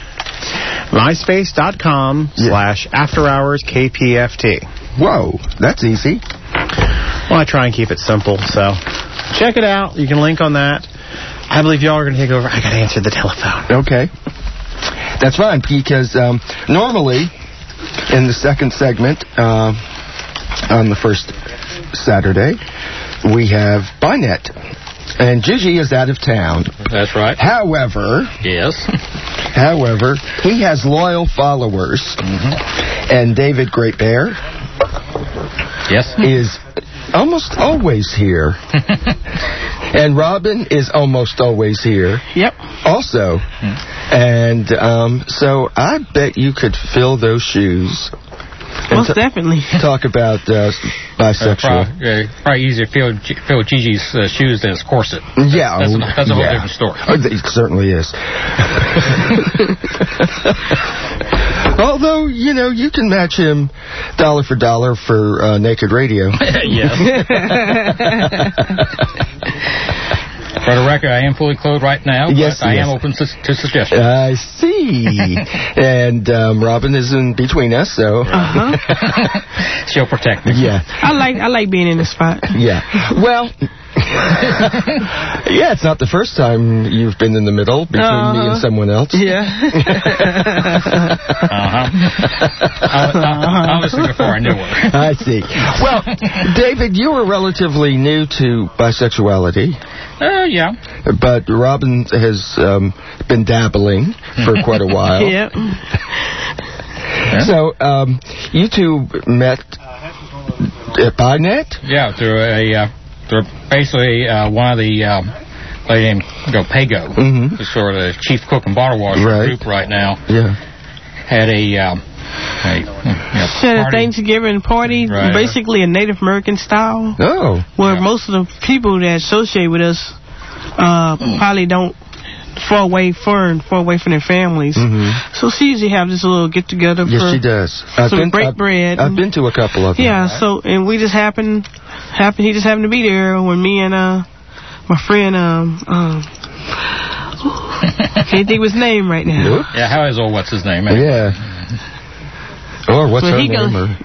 myspace dot com yeah. slash after hours K P F T. Whoa, that's easy. Well, I try and keep it simple, so check it out. You can link on that. I believe y'all are going to take over. I got to answer the telephone. Okay. That's fine, because um, normally in the second segment uh, on the first Saturday, we have Bynet. And Gigi is out of town. That's right. However... Yes. However, he has loyal followers. Mm-hmm. And David Great Bear... Yes. ...is almost always here. And Robin is almost always here. Yep. Also. Hmm. And um, so I bet you could fill those shoes. Most t- definitely. Talk about uh, bisexual. Uh, probably, uh, probably easier to fill, fill Gigi's uh, shoes than his corset. Yeah. That's, a, that's a whole yeah. different story. Oh, it certainly is. Although, you know, you can match him dollar for dollar for uh, Naked Radio. Yes. For the record, I am fully clothed right now, yes, but I yes. am open to, to suggestions. I see. And um, Robin is in between us, so... Uh-huh. She'll protect me. Yeah. I like I like being in the spot. Yeah. Well... yeah, it's not the first time you've been in the middle between uh-huh. me and someone else. Yeah. uh-huh. I, I, I was before I knew her. I see. Well, David, you were relatively new to bisexuality. Uh, yeah. But Robin has um, been dabbling for quite a while. Yep. So, um, you two met at BiNet? Yeah, through a, uh, through basically uh, one of the, um, lady named you know, Pago, mm-hmm. the sort of chief cook and bottle washer Right. group right now, Yeah. had a, um, a you know, Had a party. Thanksgiving party, Right. basically a Native American style, Oh. where most of the people that associate with us uh, probably don't far away from far away from their families. Mm-hmm. So she usually have this little get together Yes, for she does. I've some been, break I've, bread. I've been to a couple of them. Yeah, so and we just happened, happened he just happened to be there when me and uh my friend um um can't think of his name right now. Nope. Yeah, how is old what's his name? Yeah. Or what's Well, her he name? goes- or-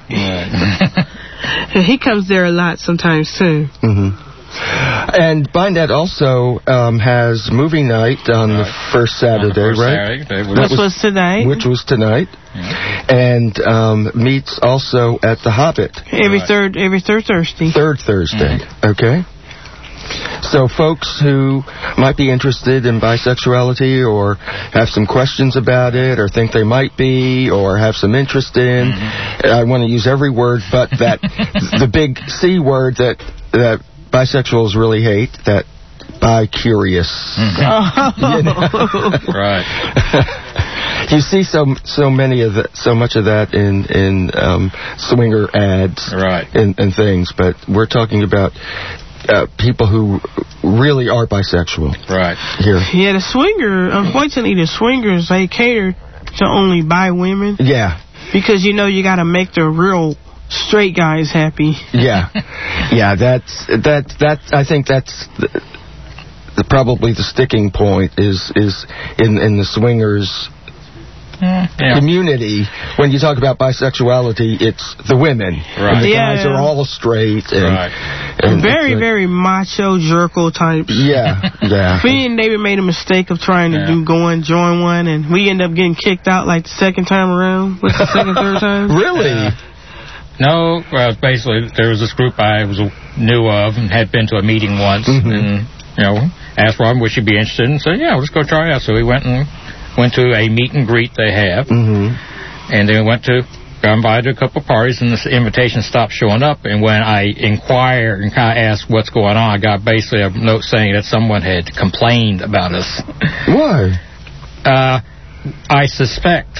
He comes there a lot sometimes too. Mm-hmm. And BiNet also um, has movie night on the first Saturday, first right? Saturday, Which was tonight. Which was tonight. And um, meets also at the Hobbit. Every third every third Thursday. Third Thursday. Okay. So folks who might be interested in bisexuality or have some questions about it or think they might be or have some interest in, I want to use every word but that the big C word that that bisexuals really hate, that bi-curious. You know? Right. You see so so many of the, so much of that in in um, swinger ads, right, and, and things. But we're talking about uh, people who really are bisexual, right? Here, Yeah, the swinger. Unfortunately, the swingers they cater to only bi women. Yeah, because you know you got to make the real straight guys happy. yeah, yeah. That's that that. I think that's. The, the, probably the sticking point is is in in the swingers yeah. community. When you talk about bisexuality, it's the women. Right. And the Yeah. guys are all straight. And, right. and very, like, very macho, jerko types. Yeah, yeah. Me and David made a mistake of trying to Yeah. do go and join one, and we ended up getting kicked out like the second time around. What's the second, third time? Really? Yeah. No, well, basically, there was this group I was knew of and had been to a meeting once, Mm-hmm. and, you know, asked Robin, would she be interested, and said, yeah, let's go try it out. So we went and went to a meet and greet they have, Mm-hmm. and then we went to, got invited to a couple of parties, and the invitation stopped showing up, and when I inquired and kind of asked what's going on, I got basically a note saying that someone had complained about us. Why? Uh, I suspect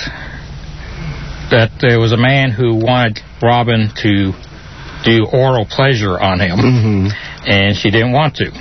that there was a man who wanted Robin to do oral pleasure on him, Mm-hmm. and she didn't want to.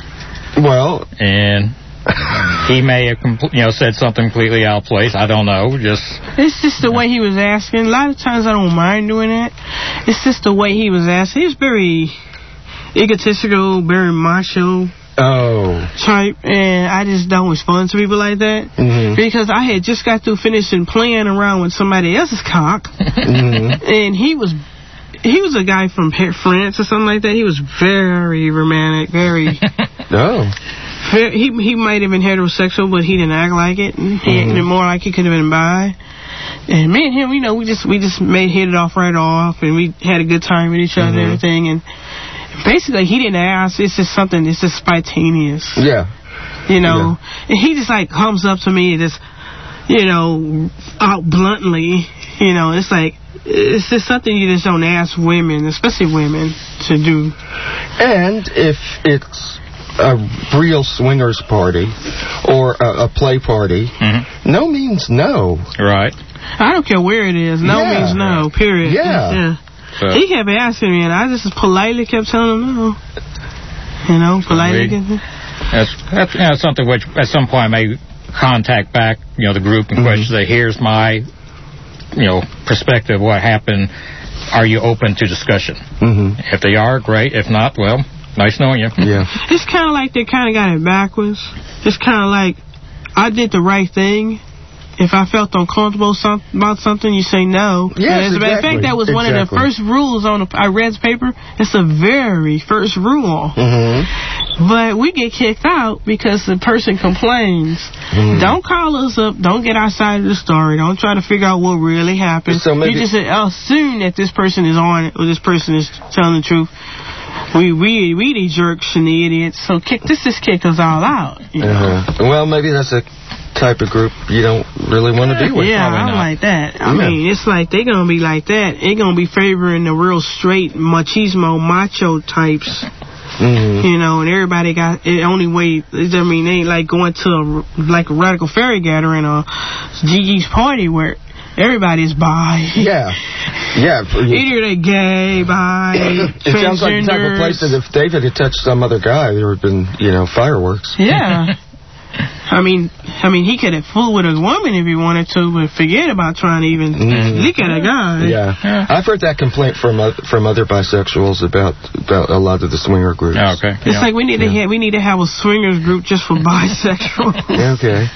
Well, and he may have, compl- you know, said something completely out of place. I don't know. Just It's just the way he was asking. A lot of times I don't mind doing that. It's just the way he was asking. He was very egotistical, very macho oh. type, and I just don't respond to people like that. Mm-hmm. Because I had just got through finishing playing around with somebody else's cock, Mm-hmm. and he was he was a guy from France or something like that. He was very romantic, very. Oh. very he he might have been heterosexual, but he didn't act like it. He Mm-hmm. acted more like he could have been bi. And me and him, you know, we just we just made hit it off right off, and we had a good time with each other Mm-hmm. and everything. And basically, he didn't ask. It's just something. It's just spontaneous. Yeah. You know, and he just like comes up to me and just, you know, out bluntly. You know, it's like it's just something you just don't ask women, especially women, to do. And if it's a real swingers party or a, a play party, mm-hmm. no means no. right. I don't care where it is. No Yeah. means no. Period. Yeah. yeah. So, He kept asking me, and I just politely kept telling him no. You know, politely. we- that's that's you know, something which at some point I may contact back, you know, the group in Mm-hmm. question. Say, here's my, you know, perspective of what happened. Are you open to discussion? Mm-hmm. If they are, great. If not, well, nice knowing you. Yeah. It's kind of like they kind of got it backwards. It's kind of like I did the right thing. If I felt uncomfortable some, about something, you say no. Yes, As a matter of exactly. fact, that was one of the Exactly. first rules on the, I read the paper. It's the very first rule. Mm-hmm. But we get kicked out because the person complains. Mm. Don't call us up. Don't get outside of the story. Don't try to figure out what really happened. So maybe- you just assume that this person is on it or this person is telling the truth. we we we the jerks and the idiots. So kick this just kick us all out. You know? Uh-huh. Well, maybe that's a type of group you don't really want to be with. Yeah, I like that. I yeah. mean, it's like they're gonna be like that. They're gonna be favoring the real straight machismo macho types. Mm-hmm. You know, and everybody got the only way. I mean, they ain't like going to a, like a radical fairy gathering or Gigi's party where everybody's bi. Yeah, yeah. Either they gay, bi, it sounds like the type of place that if David had touched some other guy, there would have been, you know, fireworks. Yeah. I mean, I mean, he could have fooled with a woman if he wanted to, but forget about trying to even mm-hmm. look at a guy. Yeah. yeah, I've heard that complaint from uh, from other bisexuals about about a lot of the swinger groups. Oh, okay, it's yeah. like we need to yeah. have, we need to have a swingers group just for bisexuals. Okay.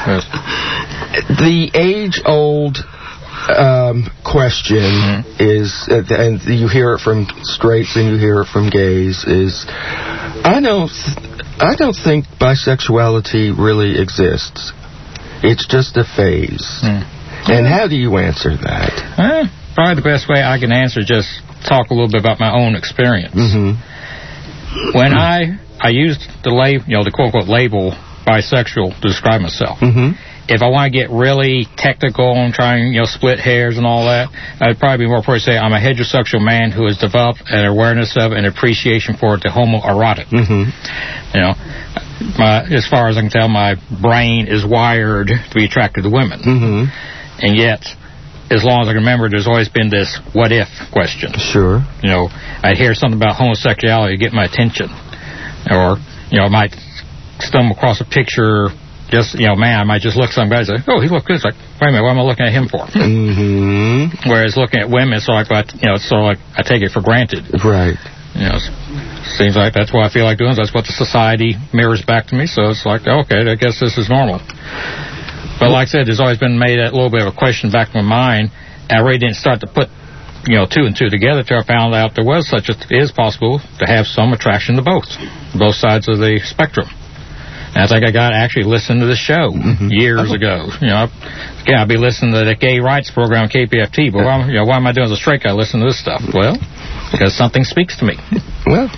The age old. Um, question mm-hmm. is, uh, and you hear it from straights and you hear it from gays, is I don't, th- I don't think bisexuality really exists. It's just a phase. Mm. And how do you answer that? Uh, probably the best way I can answer is just talk a little bit about my own experience. Mm-hmm. When I I used the label, you know, the quote unquote label bisexual to describe myself. Mm-hmm. If I want to get really technical and try and, you know, split hairs and all that, I'd probably be more appropriate to say I'm a heterosexual man who has developed an awareness of and appreciation for the homoerotic. Mm-hmm. You know, my, as far as I can tell, my brain is wired to be attracted to women. Mm-hmm. And yet, as long as I can remember, there's always been this what if question. Sure. You know, I'd hear something about homosexuality to get my attention. Or, you know, I might stumble across a picture. Just, you know, man, I might just look at some guys and say, oh, he looks good. It's like, wait a minute, what am I looking at him for? Mm-hmm. Whereas looking at women, it's like, you know, it's sort of like I take it for granted. Right. You know, seems like that's what I feel like doing. That's what the society mirrors back to me. So it's like, okay, I guess this is normal. But like I said, there's always been made a little bit of a question back in my mind. And I really didn't start to put, you know, two and two together till I found out there was such a, it is possible to have some attraction to both, both sides of the spectrum. And I think I got to actually listen to the show mm-hmm. years oh. ago. You know, again, I'd be listening to the gay rights program on K P F T, but why, you know, why am I doing as a straight guy listening to this stuff? Well, because something speaks to me. Well,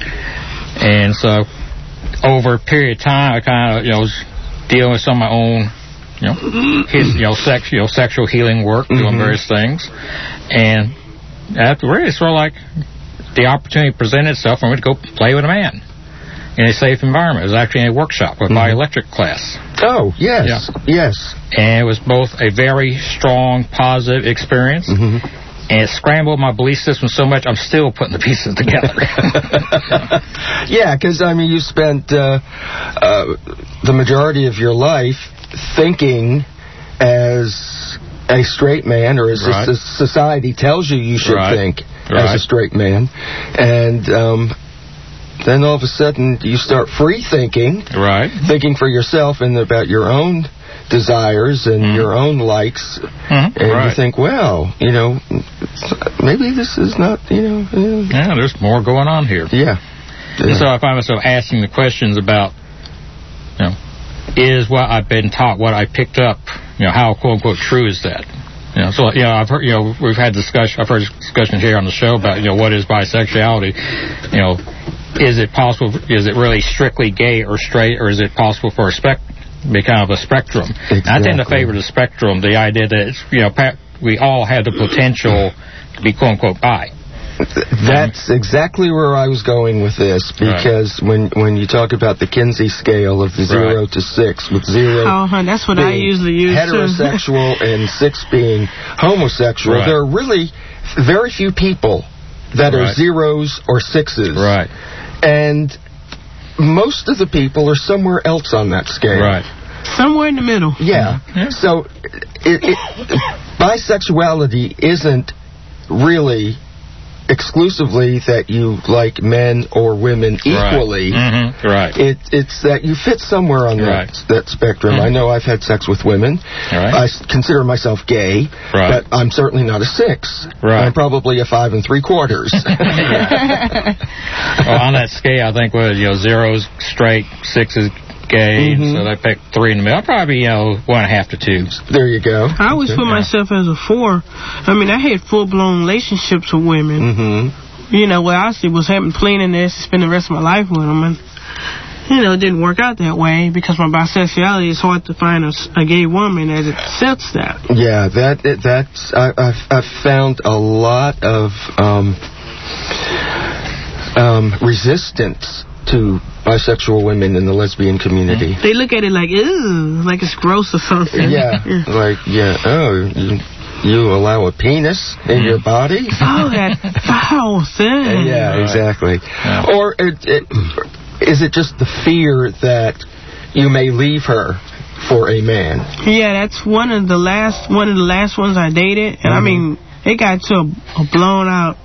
and so over a period of time, I kind of, you know, was dealing with some of my own, you know, his, you know, sex, you know, sexual healing work, mm-hmm. doing various things, and after really sort of like the opportunity presented itself for me to go play with a man in a safe environment. It was actually in a workshop with my mm-hmm. electric class. Oh, yes, yeah. yes. And it was both a very strong, positive experience, mm-hmm. and it scrambled my belief system so much, I'm still putting the pieces together. Yeah, because, I mean, you spent uh, uh, the majority of your life thinking as a straight man, or as right. a society tells you you should right. think right. as a straight man. And um, then all of a sudden you start free thinking, right. thinking for yourself and about your own desires and mm. your own likes, mm-hmm. and right. you think, well, you know, maybe this is not, you know. Uh, yeah, there's more going on here. Yeah. yeah. And so I find myself asking the questions about, you know, is what I've been taught, what I picked up, you know, how quote unquote true is that? You know, so you know, I've heard, you know, we've had discussion, I've heard discussion here on the show about, you know, what is bisexuality? You know, is it possible? Is it really strictly gay or straight, or is it possible for a spec, be kind of a spectrum? Exactly. And I tend to favor the spectrum, the idea that it's, you know, we all have the potential to be quote unquote bi. That's exactly where I was going with this, because right. when when you talk about the Kinsey scale of the zero right. to six, with zero oh, huh, that's what I usually use heterosexual and six being homosexual, right. there are really very few people that right. are zeros or sixes. Right. And most of the people are somewhere else on that scale. Right. Somewhere in the middle. Yeah. yeah. So it, it, bisexuality isn't really exclusively that you like men or women equally. Right. Mm-hmm. right. It, it's that you fit somewhere on right. that, that spectrum. Mm-hmm. I know I've had sex with women. Right. I consider myself gay, right. but I'm certainly not a six. Right. I'm probably a five and three quarters. Well, on that scale, I think what you know, zero's straight, six is gay, mm-hmm. so they picked three in the middle. I'll probably, you know, one and a half to two. There you go. I always okay. put myself as a four. I mean, I had full-blown relationships with women. Mm-hmm. you know, well, obviously was having planning this to spend the rest of my life with him, and you know, it didn't work out that way because my bisexuality is hard to find a, a gay woman that accepts that. Yeah, that that's I, I've, I've found a lot of um, um, resistance to bisexual women in the lesbian community. They look at it like, ew, like it's gross or something. Yeah, yeah. like, yeah, oh, you, you allow a penis in your body? Oh, that foul thing. Yeah, exactly. Yeah. Or it, it, is it just the fear that you may leave her for a man? Yeah, that's one of the last one of the last ones I dated, and mm-hmm. I mean, it got to a, a blown out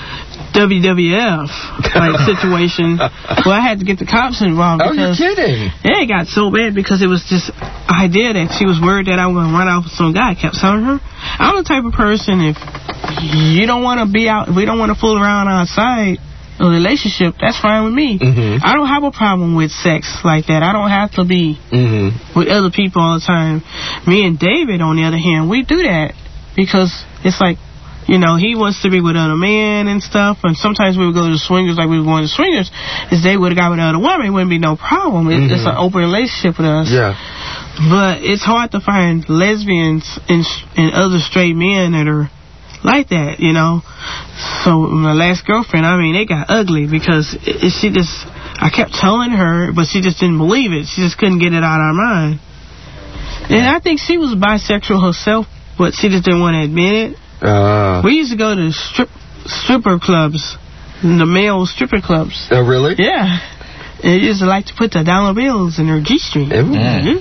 W W F like situation where I had to get the cops involved. Oh, because, you're kidding? Yeah, it got so bad because it was just idea that she was worried that I was going to run off with some guy. I kept telling her, I'm the type of person, if you don't want to be out, if we don't want to fool around outside a relationship, that's fine with me. Mm-hmm. I don't have a problem with sex like that. I don't have to be mm-hmm. with other people all the time. Me and David, on the other hand, we do that because it's like, you know, he wants to be with other men and stuff, and sometimes we would go to swingers like we were going to swingers. If they would have got with another woman, it wouldn't be no problem. It, mm-hmm. It's an open relationship with us. Yeah. But it's hard to find lesbians and, and other straight men that are like that, you know. So my last girlfriend, I mean, it got ugly because it, it, she just, I kept telling her, but she just didn't believe it. She just couldn't get it out of her mind. And I think she was bisexual herself, but she just didn't want to admit it. Uh, we used to go to strip stripper clubs, the male stripper clubs. Oh, really? Yeah. And they used to like to put the dollar bills in her G-string. Mm.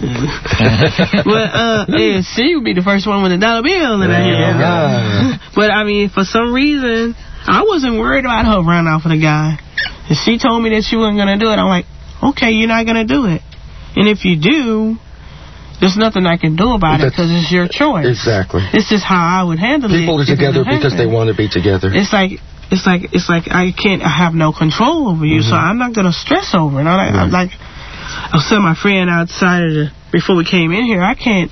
But uh, yeah, she would be the first one with a dollar bill in her hand. Yeah. But I mean, for some reason, I wasn't worried about her running off with a guy. And she told me that she wasn't going to do it. I'm like, okay, you're not going to do it. And if you do, there's nothing I can do about That's, it because it's your choice. Exactly. It's just how I would handle People it. People are together because they want to be together. It's like it's like it's like I can't. I have no control over you, mm-hmm. so I'm not gonna stress over it. I'm like, mm-hmm. I'm like I was telling my friend outside of the before we came in here. I can't.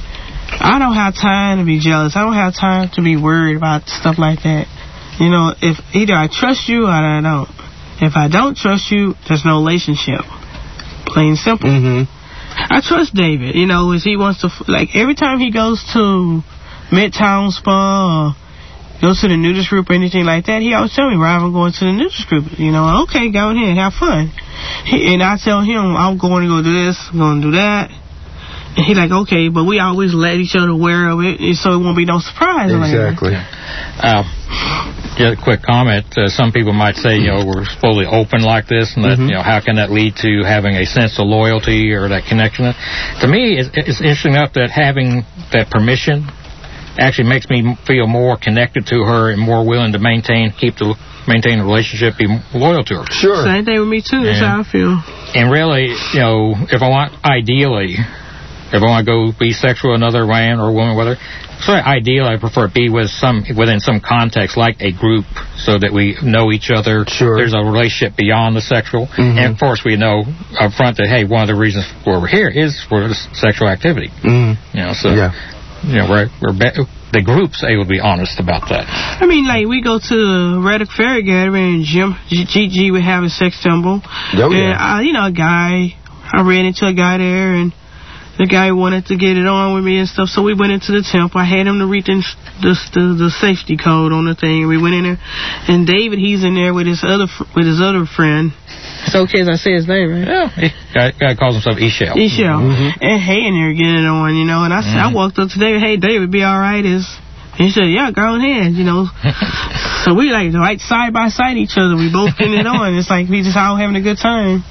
I don't have time to be jealous. I don't have time to be worried about stuff like that. You know, if either I trust you or I don't. If I don't trust you, there's no relationship. Plain simple. Mm-hmm. I trust David, you know, as he wants to, like, every time he goes to Midtown Spa or goes to the nudist group or anything like that, he always tell me, Rob, I'm going to the nudist group. You know, okay, go ahead, have fun. He, and I tell him, I'm going to go do this, I'm going to do that. And he like, okay, but we always let each other aware of it so it won't be no surprise. Exactly. Uh, just a quick comment. Uh, some people might say, you know, we're supposedly open like this, and that, mm-hmm. you know, how can that lead to having a sense of loyalty or that connection? To me, it's, it's interesting enough that having that permission actually makes me feel more connected to her and more willing to maintain, keep the maintain the relationship, be loyal to her. Sure. Same thing with me too. That's how I feel. And really, you know, if I want, ideally, if I want to go be sexual with another man or woman, whether so ideally I prefer to be with some within some context like a group, so that we know each other. Sure. There's a relationship beyond the sexual, mm-hmm. and of course we know up front that hey, one of the reasons why we're here is for sexual activity. Mm-hmm. You know, so yeah. you know we're we're be- the group's able to be honest about that. I mean, like we go to the Reddick Ferry gathering, and Jim G G would have a sex symbol. Oh, yeah. And I, you know, a guy, I ran into a guy there, and the guy wanted to get it on with me and stuff, so we went into the temple. I had him to read the, the, the, the safety code on the thing. We went in there, and David, he's in there with his other with his other friend. It's okay as I say his name, right? Yeah. Guy, guy calls himself Eshel. Eshel. Mm-hmm. And hey, in there getting it on, you know. And I said, mm-hmm. I walked up to David, hey, David, be all right? Is he said, yeah, go ahead, you know. So we like right side by side each other. We both getting it on. It's like we just all having a good time.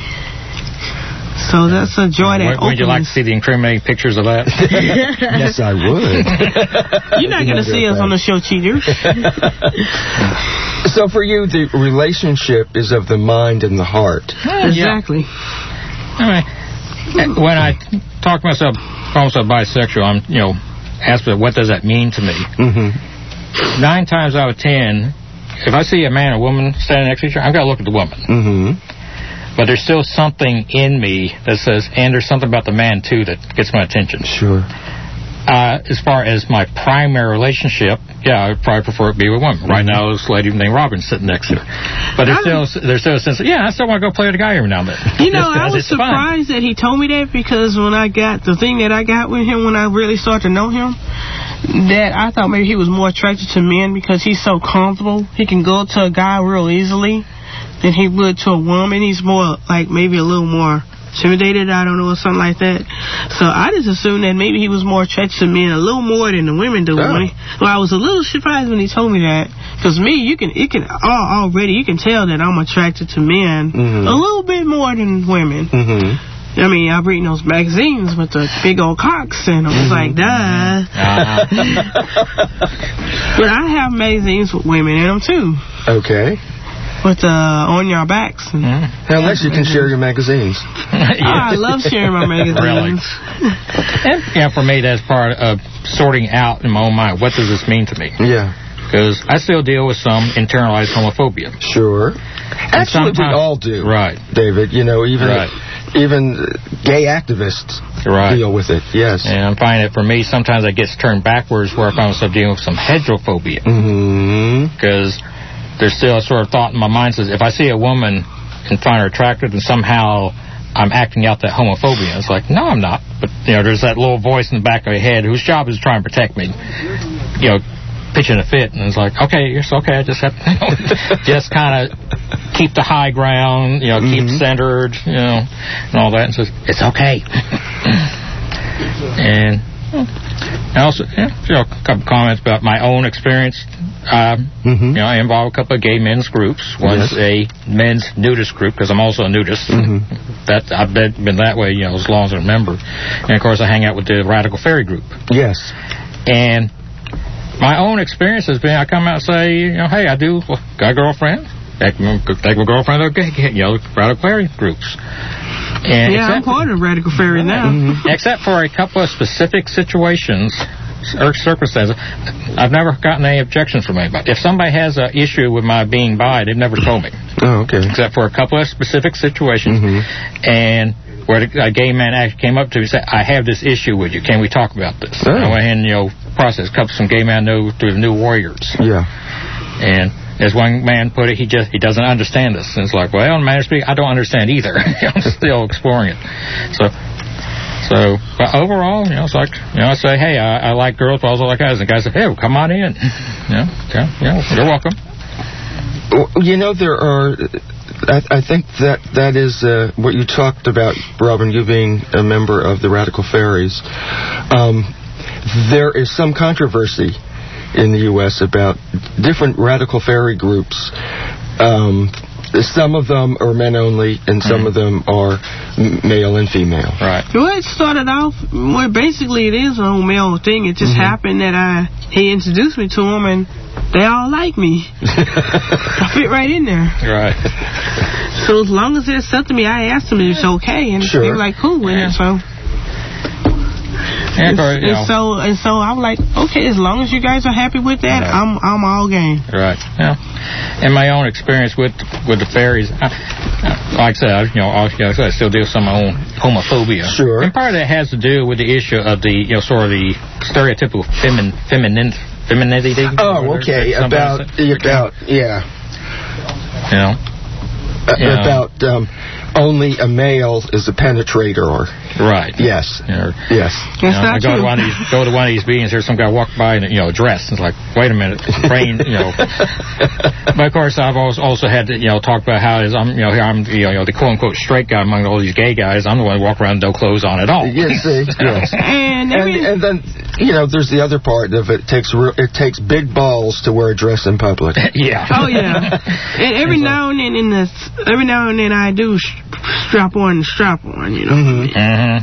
So that's a joy that Would you like to see the incriminating pictures of that? Yes, I would. You're not going to see us on the show, cheaters. So for you, the relationship is of the mind and the heart. Exactly. All right. When I talk to myself, call myself bisexual, I'm, you know, asked me, what does that mean to me? Mm-hmm. Nine times out of ten, if I see a man or woman standing next to each other, I've got to look at the woman. Mm-hmm. But there's still something in me that says, and there's something about the man, too, that gets my attention. Sure. Uh, as far as my primary relationship, yeah, I would probably prefer it to be with women. Right now, this lady named Robin sitting next to her. But there's still, there's still a sense of, yeah, I still want to go play with a guy every now and then. You know, Just I was it's fun. surprised that he told me that, because when I got, the thing that I got with him when I really started to know him, that I thought maybe he was more attracted to men because he's so comfortable. He can go to a guy real easily than he would to a woman. He's more, like, maybe a little more intimidated, I don't know, or something like that. So I just assumed that maybe he was more attracted to men a little more than the women do. Oh. When he, well, I was a little surprised when he told me that, because me, you can, it can all, already, you can tell that I'm attracted to men Mhm. a little bit more than women. Mm-hmm. I mean, I've reading those magazines with the big old cocks in them. It's like, duh. Uh-huh. But I have magazines with women in them, too. Okay. With uh, on your backs. And Now, unless you can share your magazines. I love sharing my magazines. Really? And, yeah, for me, that's part of sorting out in my own mind, what does this mean to me? Yeah. Because I still deal with some internalized homophobia. Sure. Actually, we sometimes- all do. Right. David, you know, even Right. even uh, gay activists Right. deal with it. Yes. And I'm finding that for me, sometimes it gets turned backwards where I find myself dealing with some heterophobia. Mm-hmm. Because there's still a sort of thought in my mind says, if I see a woman and find her attractive, then somehow I'm acting out that homophobia. It's like, no, I'm not. But, you know, there's that little voice in the back of my head whose job is to try and protect me. You know, pitching a fit, and it's like, okay, it's okay, I just have to, you know, just kind of keep the high ground, you know, keep Mhm. centered, you know, and all that, and says, it's okay. And I also, yeah, you know, a couple comments about my own experience. Um, Mhm. You know, I involve a couple of gay men's groups. One's Yes. a men's nudist group, because I'm also a nudist. Mhm. That I've been, been that way, you know, as long as I remember. And of course, I hang out with the Radical Fairy group. Yes. And my own experience has been, I come out and say, you know, hey, I do well, got a girlfriend. Take my, take my girlfriend to gay, you know, Radical Fairy groups. And Yeah, I'm except, part of Radical Fairy now. Mm-hmm. except for a couple of specific situations or circumstances, I've never gotten any objections from anybody. If somebody has an issue with my being bi, they've never told me. Oh, okay. Except for a couple of specific situations. Mhm. And where a gay man actually came up to me and said, I have this issue with you. Can we talk about this? Oh. And I went ahead and, you know, process. A couple some gay men know through the New Warriors. Yeah. And as one man put it, he just he doesn't understand this. And it's like, well, in matter of speaking, I don't understand either. I'm still exploring it. So, so, but overall, you know, it's like, you know, I say, hey, I, I like girls, but I also like guys. And the guys say, hey, well, come on in. You know, okay, yeah, you're welcome. Well, you know, there are. I, I think that that is uh, what you talked about, Robin, you being a member of the Radical Fairies. Um, there is some controversy in the U S about different Radical Fairy groups. Um, some of them are men only, and some mm-hmm. of them are m- male and female. Right. Well, it started off, well, basically it is a whole male thing. It just mm-hmm. happened that I he introduced me to them, and they all like me. I fit right in there. Right. So as long as they accepted me, I asked them if it's okay, and sure. they were like cool with yeah. it. So. Yeah, and, course, you and know. so and so I'm like, okay, as long as you guys are happy with that, right. I'm I'm all game. Right. Yeah. In my own experience with with the fairies, I, like I said, I, you know, I, you know, I still deal with some of my own homophobia. Sure. And part of that has to do with the issue of the, you know, sort of the stereotypical femin, feminine femininity. Oh, okay. About about yeah. You know. Uh, you know. About um, only a male is a penetrator, or right. Yes. You know, yes. You know, I go to one of these go to one of these meetings. There's some guy walk by in, you know, dressed. And it's like, wait a minute, brain, you know. But of course, I've also also had to, you know, talk about how it is. I'm, you know, here I'm, you know, the quote unquote straight guy among all these gay guys. I'm the one who walk around with no clothes on at all. Yes, see, yes. And, and and then, you know, there's the other part of it. It takes real, it takes big balls to wear a dress in public. Yeah. Oh yeah. And every now and then in the every now and then I do sh- strap on and strap on, you know. Mm-hmm. Mm-hmm.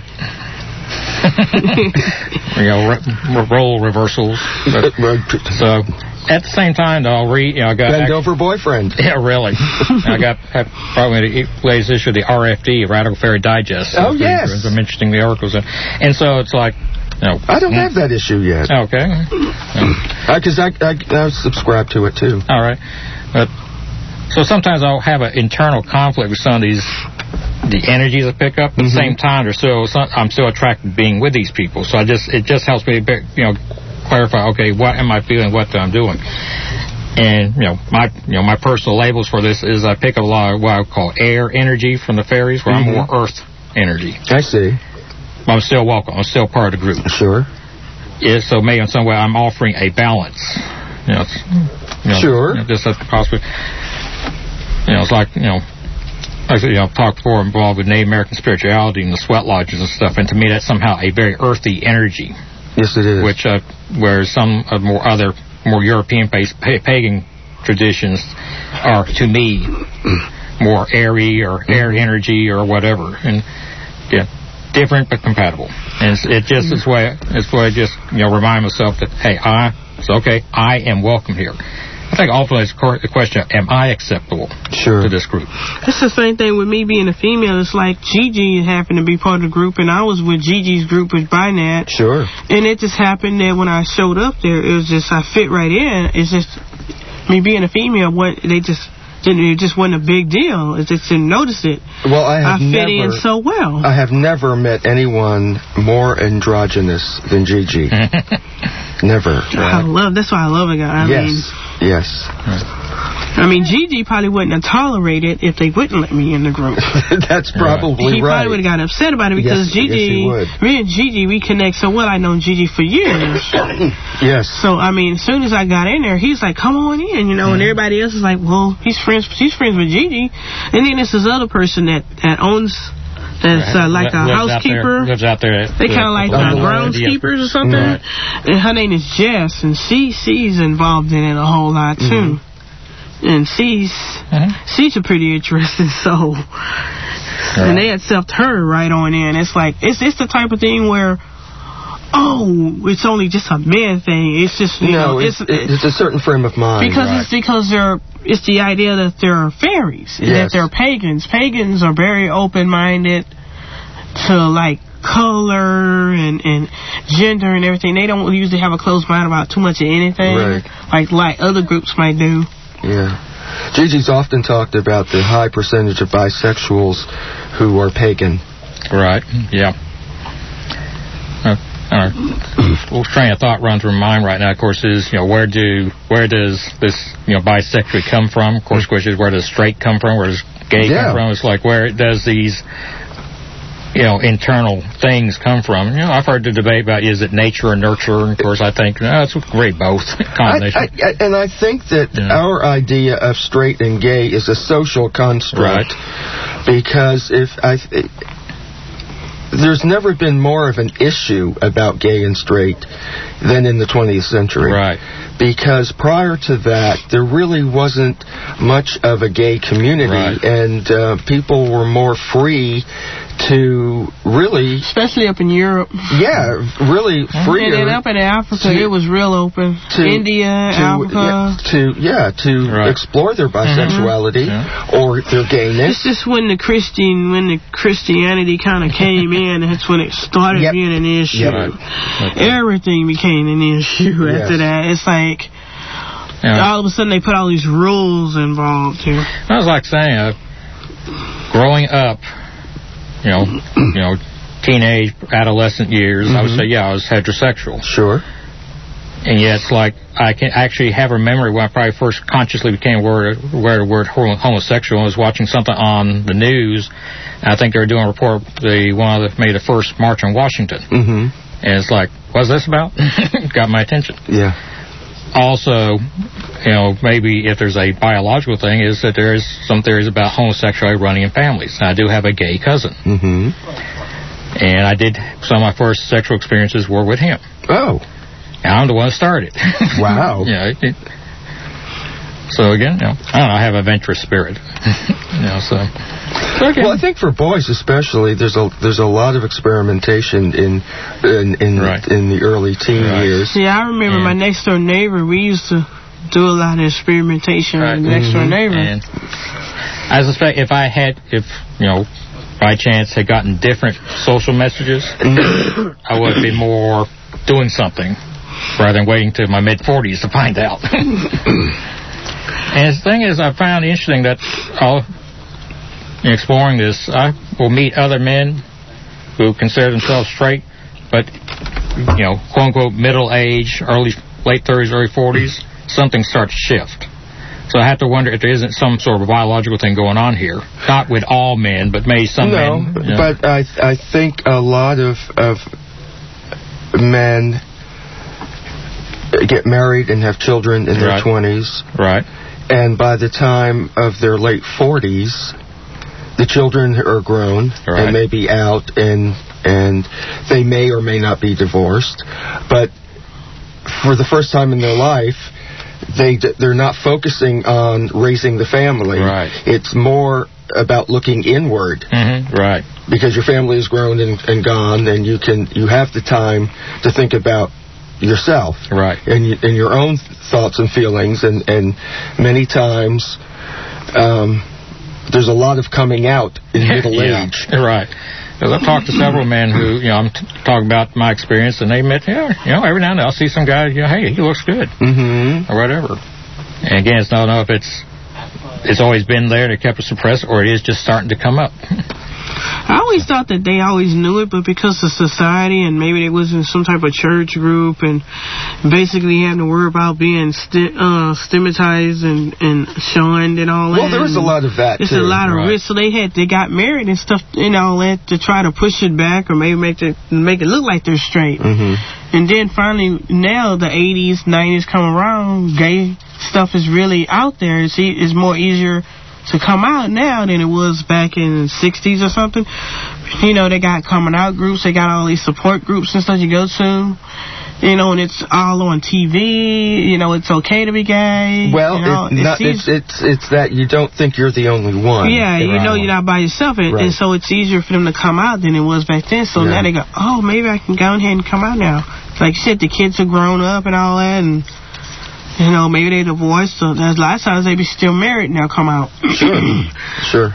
You know, re- role reversals. But, so at the same time, though, I'll read. You know, I got bend over boyfriend. Yeah, really. I got have probably the latest issue of the R F D, Radical Fairy Digest. Oh yes. Some interesting articles, in. And so it's like. No. I don't have that issue yet. Okay. Because I, I, I subscribe to it, too. All right. But So sometimes I'll have an internal conflict with some of these, the energies I pick up. At the same time, they're still, I'm still attracted to being with these people. So I just, it just helps me, you know, clarify. Okay, what am I feeling? What I'm doing? And you know, my you know my personal labels for this is I pick up a lot of what I call air energy from the fairies, where Mm-hmm. I'm more earth energy. I see. But I'm still welcome. I'm still part of the group. Sure. Yeah, so maybe in some way I'm offering a balance. You know, it's, you know Sure. You know, just a possibly. You know, it's like you know, like you know, I've talked before, involved with Native American spirituality and the sweat lodges and stuff, and to me that's somehow a very earthy energy. Yes, it is. Which, uh, whereas some of more other more European-based pa- pagan traditions are, to me, more airy or air energy or whatever, and yeah, different but compatible. And it's, it just is why it's why I just you know remind myself that hey, I it's okay, I am welcome here. I think ultimately it's the question of, am I acceptable sure. to this group? It's the same thing with me being a female. It's like Gigi happened to be part of the group, and I was with Gigi's group with Binat. Sure. And it just happened that when I showed up there, it was just, I fit right in. It's just, me being a female, what they just didn't, it just wasn't a big deal. It just didn't notice it. Well, I have I fit never, in so well. I have never met anyone more androgynous than Gigi. Never. I love, that's why I love a guy. I yes. mean, yes. I mean, Gigi probably wouldn't have tolerated it if they wouldn't let me in the group. That's probably he right. He probably would have got upset about it because yes, Gigi, yes, me and Gigi, we connect so well. I known Gigi for years. Yes. So, I mean, as soon as I got in there, he's like, come on in, you know, and everybody else is like, well, he's friends, he's friends with Gigi. And then there's this other person that, that owns... That's uh, like a lives housekeeper. Out there, lives out there. They kind of like uh, groundskeepers or something. Right. And her name is Jess, and she she's involved in it a whole lot too. Mm-hmm. And she's mm-hmm. she's a pretty interesting soul. Right. And they accept her right on in. It's like it's it's the type of thing where. Oh, it's only just a man thing. It's just you no, know, it's, it's, it's a certain frame of mind. Because right. it's because they're it's the idea that they're fairies, yes. that they're pagans. Pagans are very open-minded to like color and and gender and everything. They don't usually have a closed mind about too much of anything, right. like like other groups might do. Yeah. Gigi's often talked about the high percentage of bisexuals who are pagan. Right. Yeah. Uh, Our little train of thought runs through my mind right now, of course, is, you know, where do where does this, you know, bisexuality come from? Of course, question is where does straight come from? Where does gay yeah. come from? It's like, where does these, you know, internal things come from? You know, I've heard the debate about is it nature or nurture? And of course, I think, no, it's really both. Combination. I, I, and I think that yeah. our idea of straight and gay is a social construct. Right. Because if I... It, there's never been more of an issue about gay and straight than in the twentieth century. Right. Because prior to that, there really wasn't much of a gay community, right. and uh, people were more free to really... Especially up in Europe. Yeah, really free. And then up in Africa, to, it was real open. To, India, to, Africa. Yeah, to, yeah, to right. explore their bisexuality mm-hmm. or their gayness. It's just when the Christian, when the Christianity kind of came in, that's when it started yep. being an issue. Yep. Okay. Everything became an issue yes. after that. It's like... Yeah. all of a sudden they put all these rules involved here. I was like saying, uh, growing up, you know, you know, teenage, adolescent years, mm-hmm. I would say, yeah, I was heterosexual. Sure. And yet it's like I can actually have a memory when I probably first consciously became aware, aware of the word homosexual. I was watching something on the news, and I think they were doing a report, the one that made the first march in Washington. Mm-hmm. And it's like, what's this about? Got my attention. Yeah. Also, you know, maybe if there's a biological thing, is that there is some theories about homosexuality running in families. And I do have a gay cousin. Mm-hmm. And I did, some of my first sexual experiences were with him. Oh. And I'm the one who started. Wow. Yeah. It, it, so again, you know, I don't know, I have a adventurous spirit. you know, so. Okay. Well, I think for boys especially, there's a there's a lot of experimentation in in in, right. in the early teen right. years. Yeah, I remember and, my next door neighbor. We used to do a lot of experimentation right. with the next door mm-hmm. neighbor. And I suspect if I had, if you know, by chance had gotten different social messages, I would be more doing something rather than waiting to my mid forties to find out. And the thing is, I found interesting that all in exploring this, I will meet other men who consider themselves straight, but, you know, quote-unquote, middle age, early, late thirties, early forties, something starts to shift. So I have to wonder if there isn't some sort of biological thing going on here. Not with all men, but maybe some no, men. You know. but I I think a lot of of men get married and have children in their Right. twenties. Right. And by the time of their late forties, the children are grown Right. and may be out, and and they may or may not be divorced. But for the first time in their life, they they're not focusing on raising the family. Right. It's more about looking inward. Mm-hmm. Right. Because your family is grown and, and gone, and you can you have the time to think about yourself. Right. And you, and your own thoughts and feelings, and and many times um, there's a lot of coming out in middle Yeah. age. Right. Because I've talked to several men who, you know, I'm t- talking about my experience, and they admit, yeah, you know, every now and then I'll see some guy, you know, hey, he looks good, Mm-hmm. or whatever. And again, it's not know if it's it's always been there and it kept it suppressed, or it is just starting to come up. I always thought that they always knew it, but because of society and maybe they was in some type of church group and basically having to worry about being sti- uh, stigmatized and, and shunned and all that. Well, there was a lot of that, It's too. a lot of Right. risk. So they had they got married and stuff, you know, that to try to push it back or maybe make it make it look like they're straight. Mm-hmm. And then finally, now the eighties, nineties come around, gay stuff is really out there. It's, e- it's more easier to come out now than it was back in the sixties or something. You know, they got coming out groups, they got all these support groups and stuff you go to. You know, and it's all on T V. You know, it's okay to be gay. Well, you know, it, not, seems- it's it's it's that you don't think you're the only one. yeah, you know you're not by yourself, and, Right. and so it's easier for them to come out than it was back then. So Yeah. now they go, oh, maybe I can go ahead and come out now. Like you said, the kids are grown up and all that, and you know maybe they divorced. So there's a lot of times they be still married and they'll come out. Sure, sure.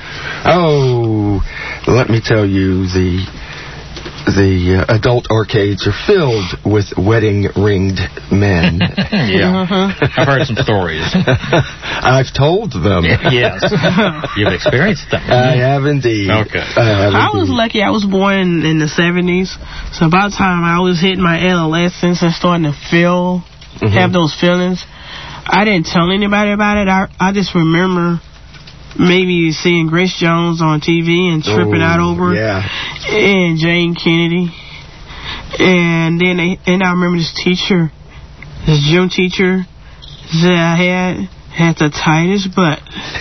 Oh, let me tell you, the the uh, adult arcades are filled with wedding ringed men. Yeah. I've heard some stories. I've told them. Yes. You've experienced them. I have indeed. Okay. I, have I was indeed. lucky. I was born in, in the seventies, so about the time I was hitting my adolescence and starting to feel, Mhm. have those feelings, I didn't tell anybody about it. I I just remember maybe seeing Grace Jones on T V and tripping Oh, out over it, yeah. and Jane Kennedy, and then they, and I remember this teacher, this gym teacher that I had. Had the tightest butt.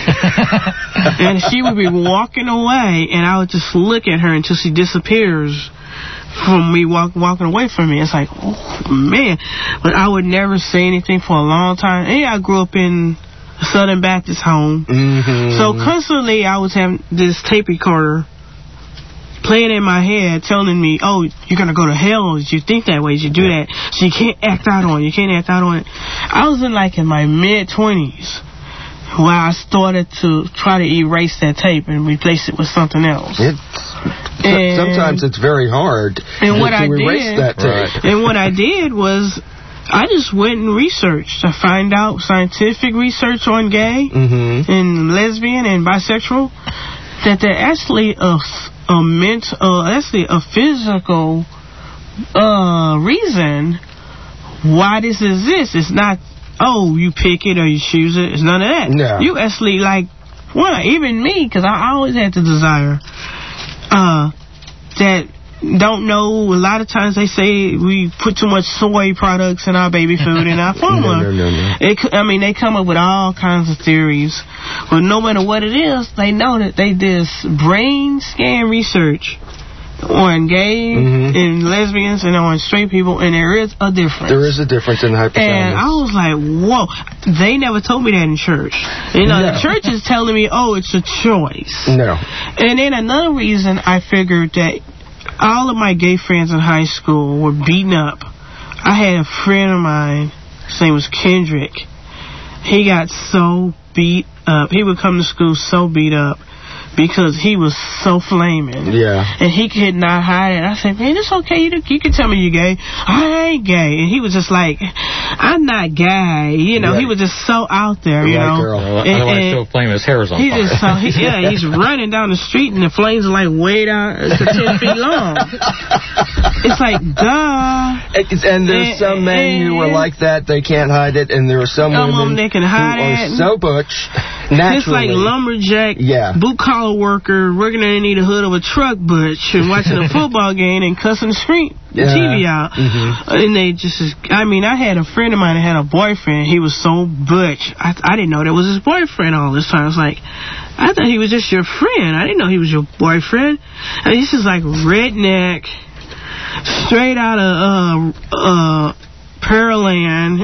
And she would be walking away, and I would just look at her until she disappears from me walk, walking away from me. It's like, oh, man. But I would never say anything for a long time. And I grew up in a Southern Baptist home. Mm-hmm. So constantly I was having this tape recorder playing in my head, telling me, oh, you're going to go to hell if you think that way, if you do that. So you can't act out on it. You can't act out on it. I was in like in my mid-twenties where I started to try to erase that tape and replace it with something else. It's, And- sometimes it's very hard And to, what to I erase did- that tape. And what I did was I just went and researched to find out scientific research on gay Mm-hmm. and lesbian and bisexual, that they're actually a, a mental, uh, actually a physical uh, reason why this exists. It's not, oh, you pick it or you choose it. It's none of that. No. You actually, like, well, even me, because I always had the desire uh, that don't know. A lot of times they say we put too much soy products in our baby food and our formula. No, no, no, no. It, c- I mean, they come up with all kinds of theories. But no matter what it is, they know that they did brain scan research on gay Mhm. and lesbians and on straight people, and there is a difference. There is a difference in the hypothalamus. And I was like, whoa. They never told me that in church. You know, No. the church is telling me, oh, it's a choice. No. And then another reason I figured that all of my gay friends in high school were beaten up. I had a friend of mine, his name was Kendrick. He got so beat up. He would come to school so beat up because he was so flaming. Yeah. And he could not hide it. I said, man, it's okay. You, you can tell me you're gay. I ain't gay. And he was just like, I'm not gay. You know, Yeah. he was just so out there, you Right, know. girl. Well, And- otherwise, and still flame his hair is on he fire. just so he, yeah, he's running down the street and the flames are like way down to ten feet long. It's like, duh. It's- And there's some men who are like that, they can't hide it, and there are some Some of women them, they can hide who it. are so butch, It's naturally. like lumberjack, Yeah. blue collar worker working underneath the hood of a truck butch and watching a football game and cussing the screen, the Yeah. T V out. Mhm. And they just, I mean, I had a friend of mine that had a boyfriend. He was so butch. I, I didn't know that was his boyfriend all this time. I was like, I thought he was just your friend. I didn't know he was your boyfriend. And he's just like redneck, straight out of uh uh Pearland.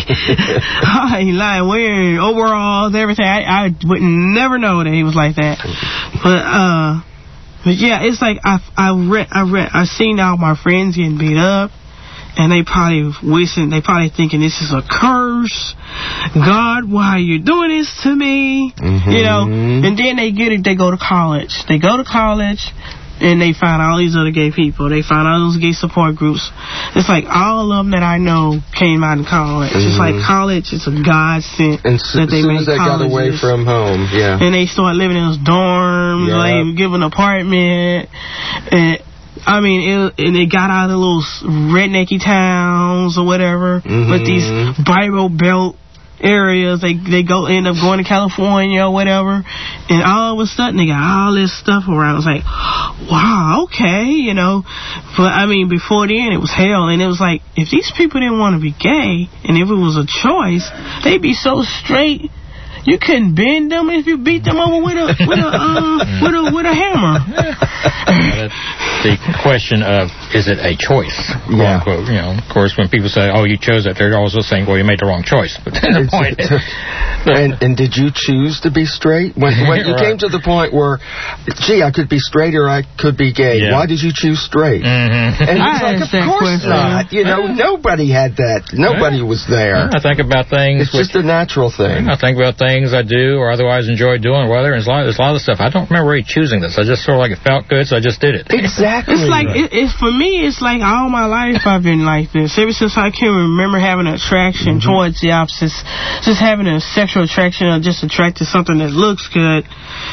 I ain't lying, wearing overalls, everything. I, I would never know that he was like that. But uh but yeah, it's like I I read I read I seen all my friends getting beat up, and they probably wishing, they probably thinking this is a curse. God, why are you doing this to me? Mm-hmm. You know, and then they get it, they go to college. They go to college, and they find all these other gay people. They find all those gay support groups. It's like all of them that I know came out in college. Mm-hmm. It's like college is a godsend And so, that they as soon make as they got away colleges. from home, yeah. And they start living in those dorms, Yeah. like give an apartment, and I mean, it, and they got out of little rednecky towns or whatever, Mhm. but these Bible Belt areas, they they go end up going to California or whatever, and all of a sudden they got all this stuff around. It's like, wow, okay, you know. But I mean, before then it was hell, and it was like if these people didn't want to be gay, and if it was a choice, they'd be so straight. You couldn't bend them if you beat them over with a with a uh, with a with a hammer. Yeah, that's the question of, is it a choice, quote Yeah. unquote. You know, of course, when people say, oh, you chose that, they're also saying, well, you made the wrong choice. But the point is, and, and did you choose to be straight? When, when you Right. came to the point where, gee, I could be straight or I could be gay, Yeah. why did you choose straight? Mm-hmm. And I it's like, asked of that course question. not. You know, nobody had that. Nobody was there. I think about things. It's just a natural thing. I think about things I do or otherwise enjoy doing. Whether there's a lot, there's a lot of stuff. I don't remember really choosing this. I just sort of like it felt good, so I just did it. Exactly. It's like it, it's for me. It's like all my life I've been like this. Ever since I can remember having an attraction Mm-hmm. towards the opposites, just having a sexual attraction or just attracted to something that looks good.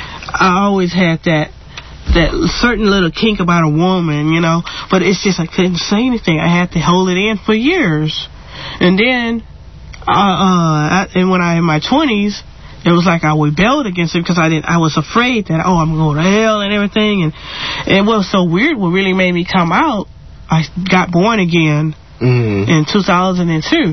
I always had that that certain little kink about a woman, you know. But it's just I couldn't say anything. I had to hold it in for years, and then, uh, uh I, and when I in my twenties. It was like I rebelled against it because I didn't. I was afraid that oh I'm going to hell and everything, and and what was so weird, what really made me come out, I got born again Mm. in two thousand two.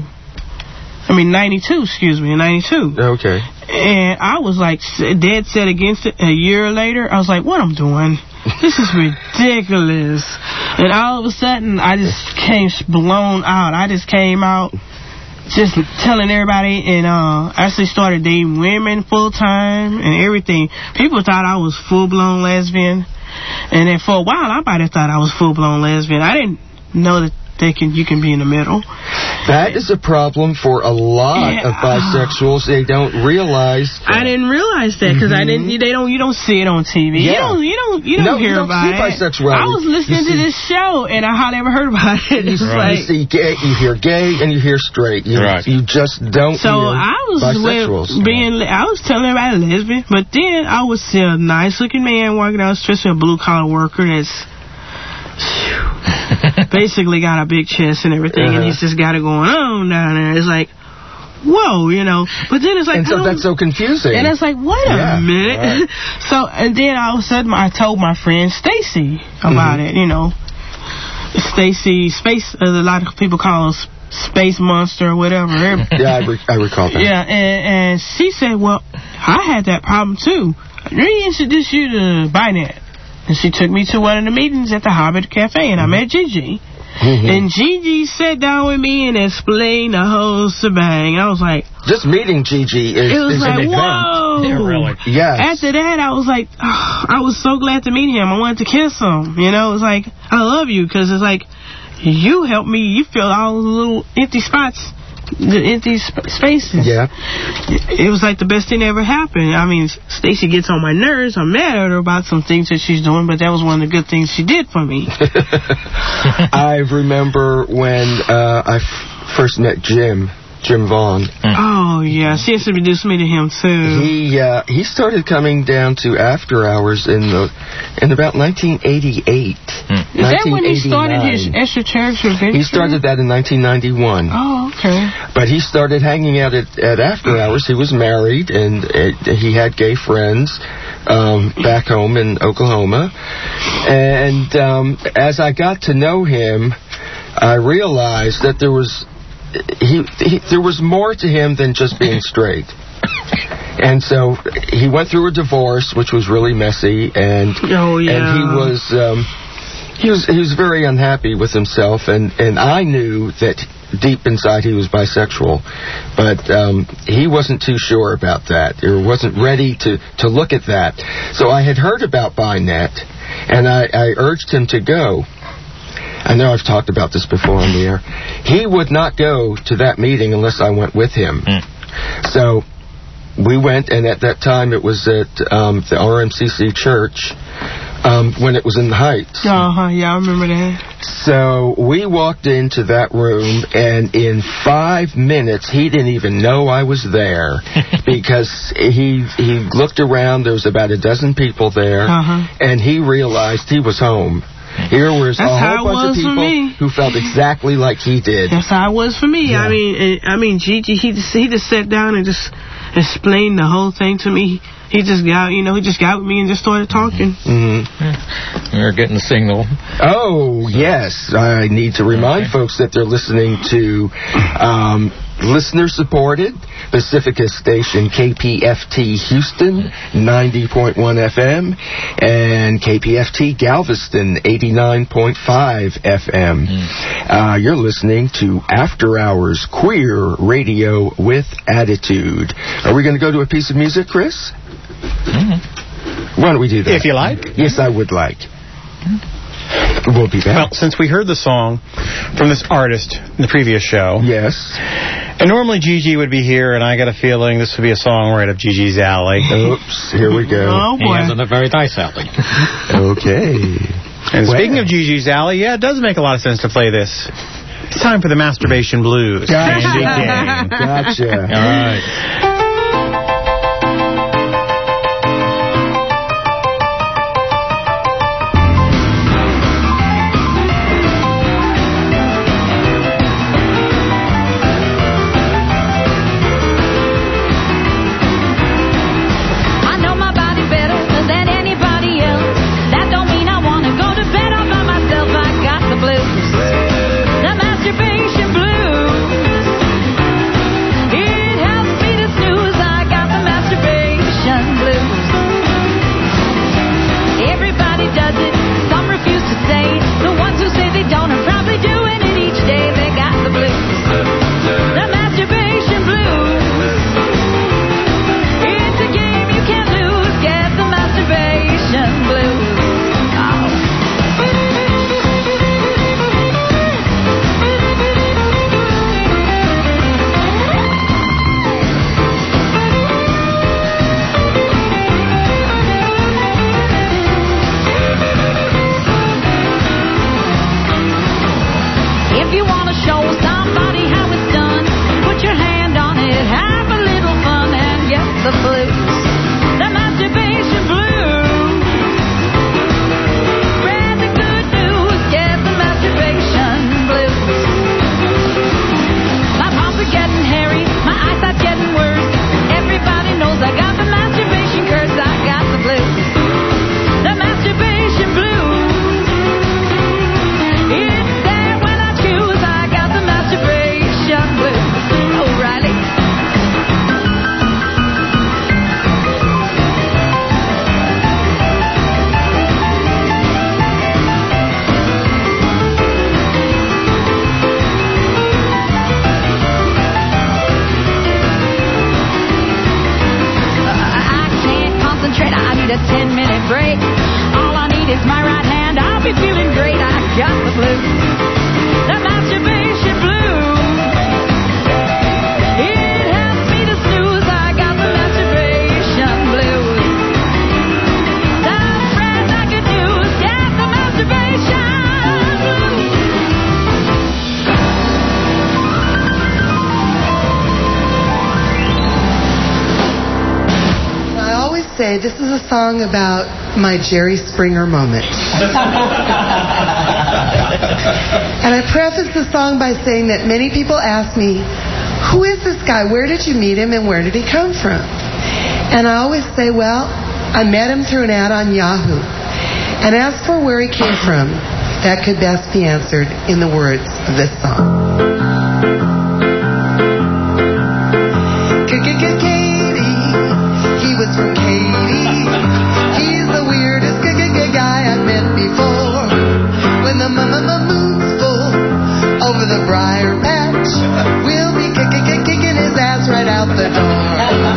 I mean ninety-two, excuse me, in ninety-two. Okay. And I was like dead set against it. A year later, I was like, what I'm doing? This is ridiculous. And all of a sudden, I just came blown out. I just came out. Just telling everybody, and uh, actually started dating women full time and everything. People thought I was full blown lesbian, and then for a while I might have thought I was full blown lesbian. I didn't know that they can you can be in the middle. That is a problem for a lot Yeah. of bisexuals. They don't realize. I didn't realize that because I didn't. They don't. You don't see it on T V. You Yeah. don't. You don't. You don't No, you hear don't about see it. bisexuality. I was listening You to see- this show and I hardly ever heard about it. It's You like, see gay, you hear gay, and you hear straight. You, Right. you just don't so hear I was bisexuals. with being. I was telling everybody lesbian, but then I would see a nice looking man working out, especially a blue collar worker that's basically got a big chest and everything, Uh-huh. and he's just got it going on down there. It's like, whoa, you know. But then it's like, and so I don't- that's so confusing. And it's like, wait a Yeah, minute. right. So, and then all of a sudden, I told my friend Stacy about Mhm. it. You know, Stacy Space. As a lot of people call us Space Monster or whatever. yeah, I, re- I recall that. Yeah, and, and she said, well, I had that problem too. Let me introduce you to Binet. And she took me to one of the meetings at the Hobbit Cafe, and I met Gigi. Mhm. And Gigi sat down with me and explained the whole shebang. I was like, Just meeting Gigi is, it was is like, an event. whoa. Yeah, really. Yes. After that, I was like, oh, I was so glad to meet him. I wanted to kiss him. You know, it was like, I love you, because it's like, you helped me. You filled all the little empty spots, the empty sp- spaces. Yeah. It, it was like the best thing that ever happened. I mean, Stacy gets on my nerves. I'm mad at her about some things that she's doing, but that was one of the good things she did for me. I remember when uh, I f- first met Jim, Jim Vaughn. Oh, yeah. She introduced me to him, too. He uh, he started coming down to After Hours in the in about nineteen eighty-eight. Is that when he started his extra-church adventure? He started that in nineteen ninety-one. Oh, okay. But he started hanging out at, at After Hours. He was married, and it, he had gay friends um, back home in Oklahoma. And um, as I got to know him, I realized that there was he, he there was more to him than just being straight. And so he went through a divorce, which was really messy, and oh, yeah. and he was um, he was he was very unhappy with himself, and, and I knew that deep inside he was bisexual, but um, he wasn't too sure about that, or wasn't ready to, to look at that. So I had heard about BiNet, and I, I urged him to go. I know I've talked about this before on the air. He would not go to that meeting unless I went with him. Mm. So we went, and at that time it was at um, the R M C C church um, when it was in the Heights. Uh-huh, yeah, I remember that. So we walked into that room, and in five minutes, he didn't even know I was there because he he looked around. There was about a dozen people there, uh-huh. and he realized he was home. Here was That's a how whole it bunch was of for people me. who felt exactly like he did. That's how it was for me. Yeah. I mean, it, I mean, Gigi, he just he just sat down and just explained the whole thing to me. He just got, you know, he just got with me and just started talking. Mm-hmm. We're getting the signal. Oh, yes. I need to remind okay. folks that they're listening to um, listener-supported Pacifica station K P F T Houston, ninety point one F M, and K P F T Galveston, eighty-nine point five F M. Mm. Uh, you're listening to After Hours Queer Radio with Attitude. Are we going to go to a piece of music, Chris? Mm-hmm. Why don't we do that? If you like. Yes, I would like. We'll be back. Well, since we heard the song from this artist in the previous show. Yes. And normally Gigi would be here, and I got a feeling this would be a song right up Gigi's alley. Oops, here we go. Oh, boy. He has a very nice alley. Okay. And well. Speaking of Gigi's alley, yeah, it does make a lot of sense to play this. It's time for the Masturbation Blues. Gotcha. Gotcha. All right. It's there when I choose. I Anyway, this is a song about my Jerry Springer moment. And I preface the song by saying that many people ask me, who is this guy? Where did you meet him and where did he come from? And I always say, well, I met him through an ad on Yahoo. And as for where he came from, that could best be answered in the words of this song. He was from Katy. He's the weirdest guy I've met before. When the moon's full over the briar patch, we'll be kicking his ass right out the door.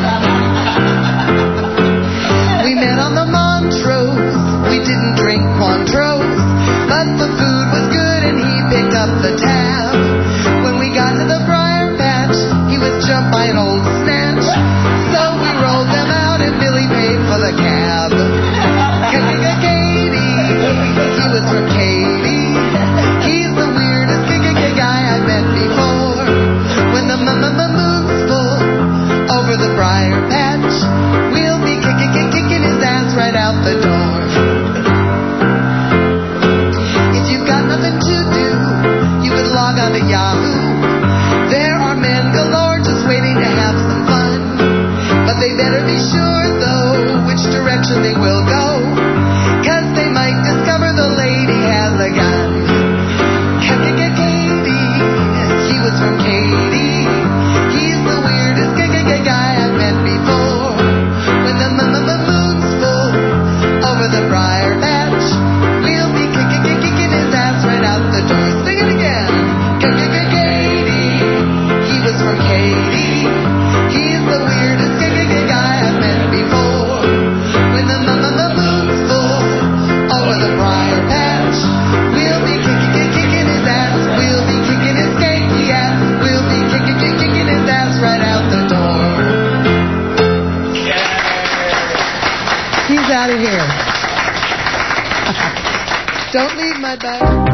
We met on the Montrose. We didn't drink Cointreau, but the food was good and he picked up the tab. When we got to the briar patch, he was jumped by an old snatch. So we rolled them out and Billy paid for the cab. Katy, he was from Katy. He's the weirdest guy I've met before. When the moon's full over the briar patch, we'll be kicking his ass right out the door. If you've got nothing to do, you could log on to Yahoo. There are men galore just waiting to have some fun. But they better be sure, though, which direction they will go, 'cause they might discover the lady has a gun. Katy, he was from Katy. He's the weirdest guy I've met before. When the moon's full over the briar patch, we'll be kicking his ass right out the door. Sing it again. Katy, he was from Katy. He's the weirdest guy I've met before. When the moon's full over the briar patch, we'll be kicking his ass. We'll be kicking his skanky ass. We'll be kicking his ass right out the door. He's out of here. Don't leave, Mudbug.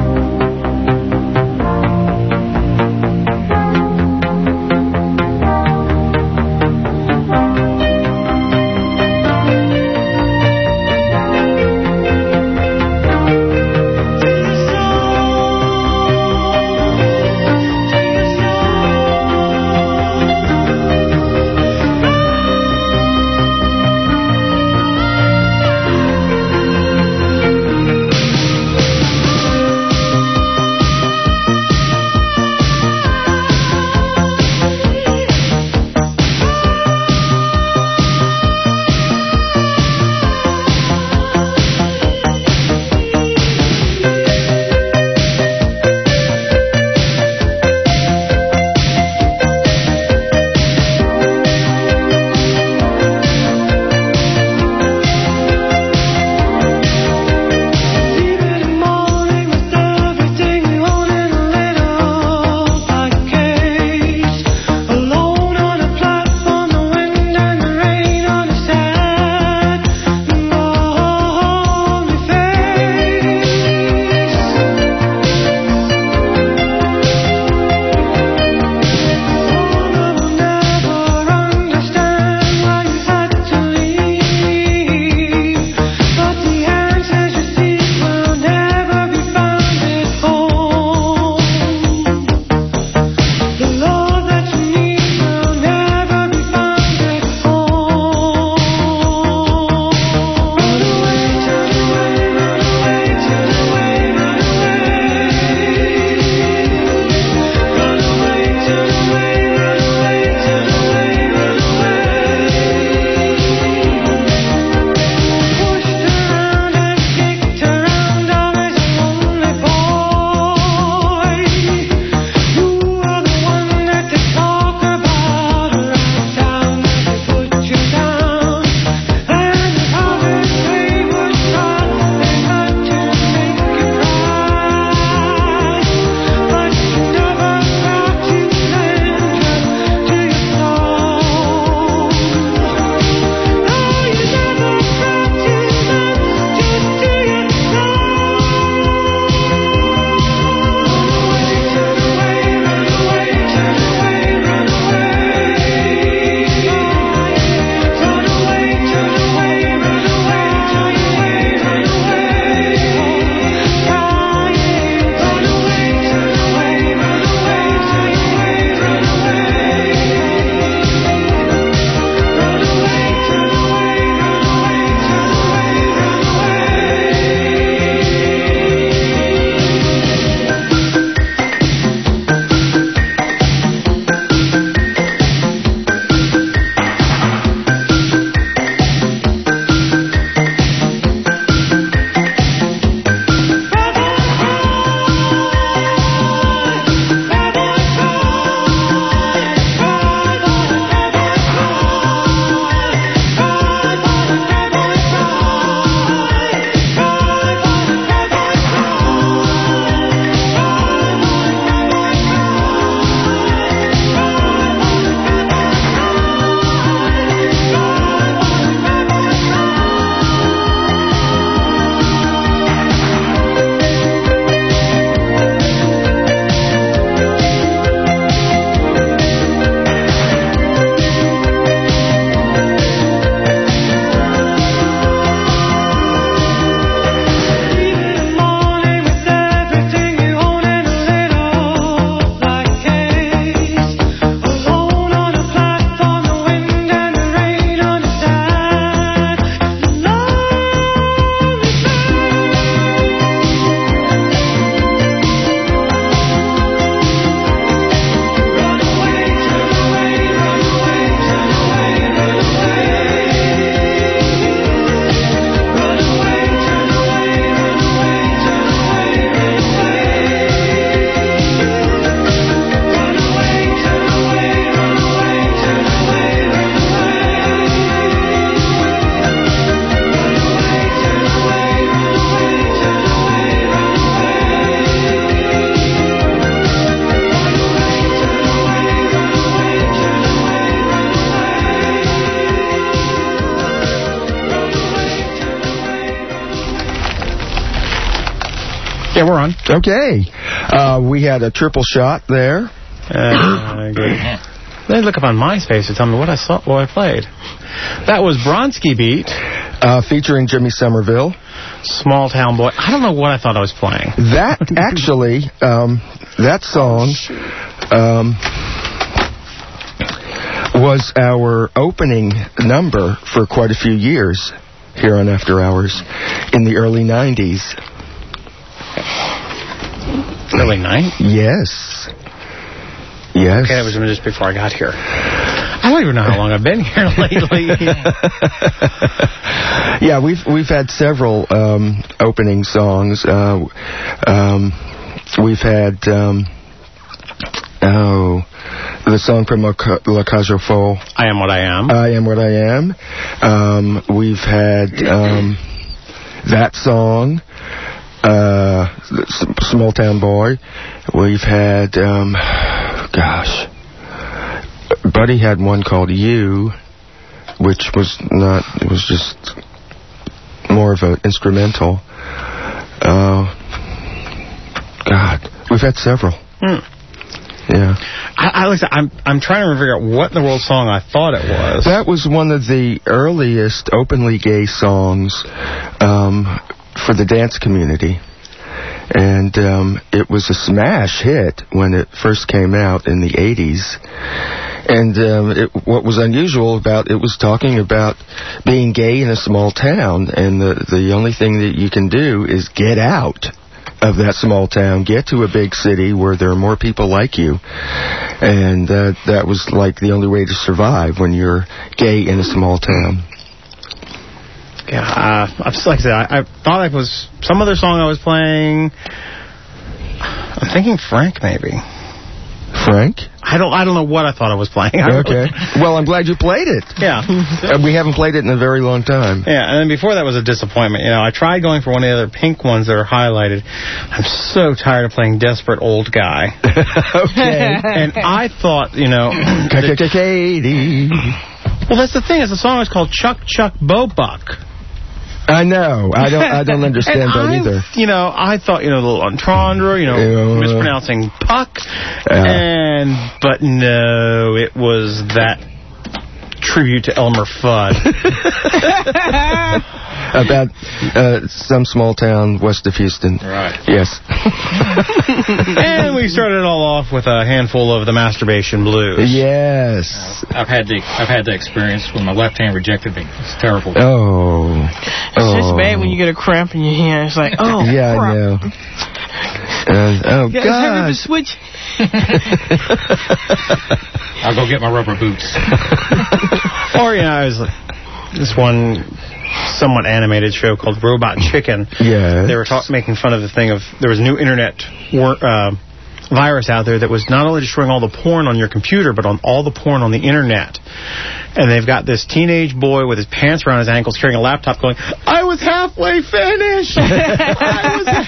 Yeah, we're on. Okay. Uh, we had a triple shot there. Uh, good. They look up on MySpace to tell me what I saw, what I played. That was Bronski Beat. Uh, featuring Jimmy Somerville. Small Town Boy. I don't know what I thought I was playing. That, actually, um, that song um, was our opening number for quite a few years here on After Hours in the early nineties. Early nineties? Yes. Yes. Okay, that was just before I got here. I don't even know how long I've been here lately. Yeah, we've we've had several um, opening songs. Uh, um, we've had um, oh, the song from La Cage aux Folles. I Am What I Am. I Am What I Am. Um, we've had um, that song. Uh, Small Town Boy. We've had, um, gosh, Buddy had one called You, which was not, it was just more of an instrumental. Uh, God, we've had several. Hmm. Yeah. I, I like I'm I'm trying to figure out what in the world song I thought it was. That was one of the earliest openly gay songs um, for the dance community. And um, it was a smash hit when it first came out in the eighties. And um, it, what was unusual about it was talking about being gay in a small town. And the, the only thing that you can do is get out of that small town, get to a big city where there are more people like you. And uh, that was like the only way to survive when you're gay in a small town. Yeah, uh, like I said, I, I thought it was some other song I was playing. I'm thinking Frank, maybe. Frank? I don't. I don't know what I thought I was playing. Okay. Well, I'm glad you played it. Yeah. Uh, we haven't played it in a very long time. Yeah, and then before that was a disappointment. You know, I tried going for one of the other pink ones that are highlighted. I'm so tired of playing Desperate Old Guy. Okay. And I thought, you know, Katie. Well, that's the thing. Is the song is called Chuck Chuck Bobuck. I know. I don't. I don't understand and that I, either. You know, I thought, you know, the little entendre, you know, uh, mispronouncing puck, uh, and but no, it was that tribute to Elmer Fudd. About uh, some small town west of Houston. Right. Yes. And we started it all off with a handful of the Masturbation Blues. Yes. Uh, I've had the I've had the experience when my left hand rejected me. It's terrible. Oh. It's oh. just bad when you get a cramp in your hand. It's like, oh, yeah, crap. I know. Uh, oh, you God. The switch. I'll go get my rubber boots. Or, you know, I was like, this one somewhat animated show called Robot Chicken. Yeah. They were talk making fun of the thing of there was a new internet wor uh, virus out there that was not only destroying all the porn on your computer, but on all the porn on the internet. And they've got this teenage boy with his pants around his ankles carrying a laptop going, I was halfway finished! I was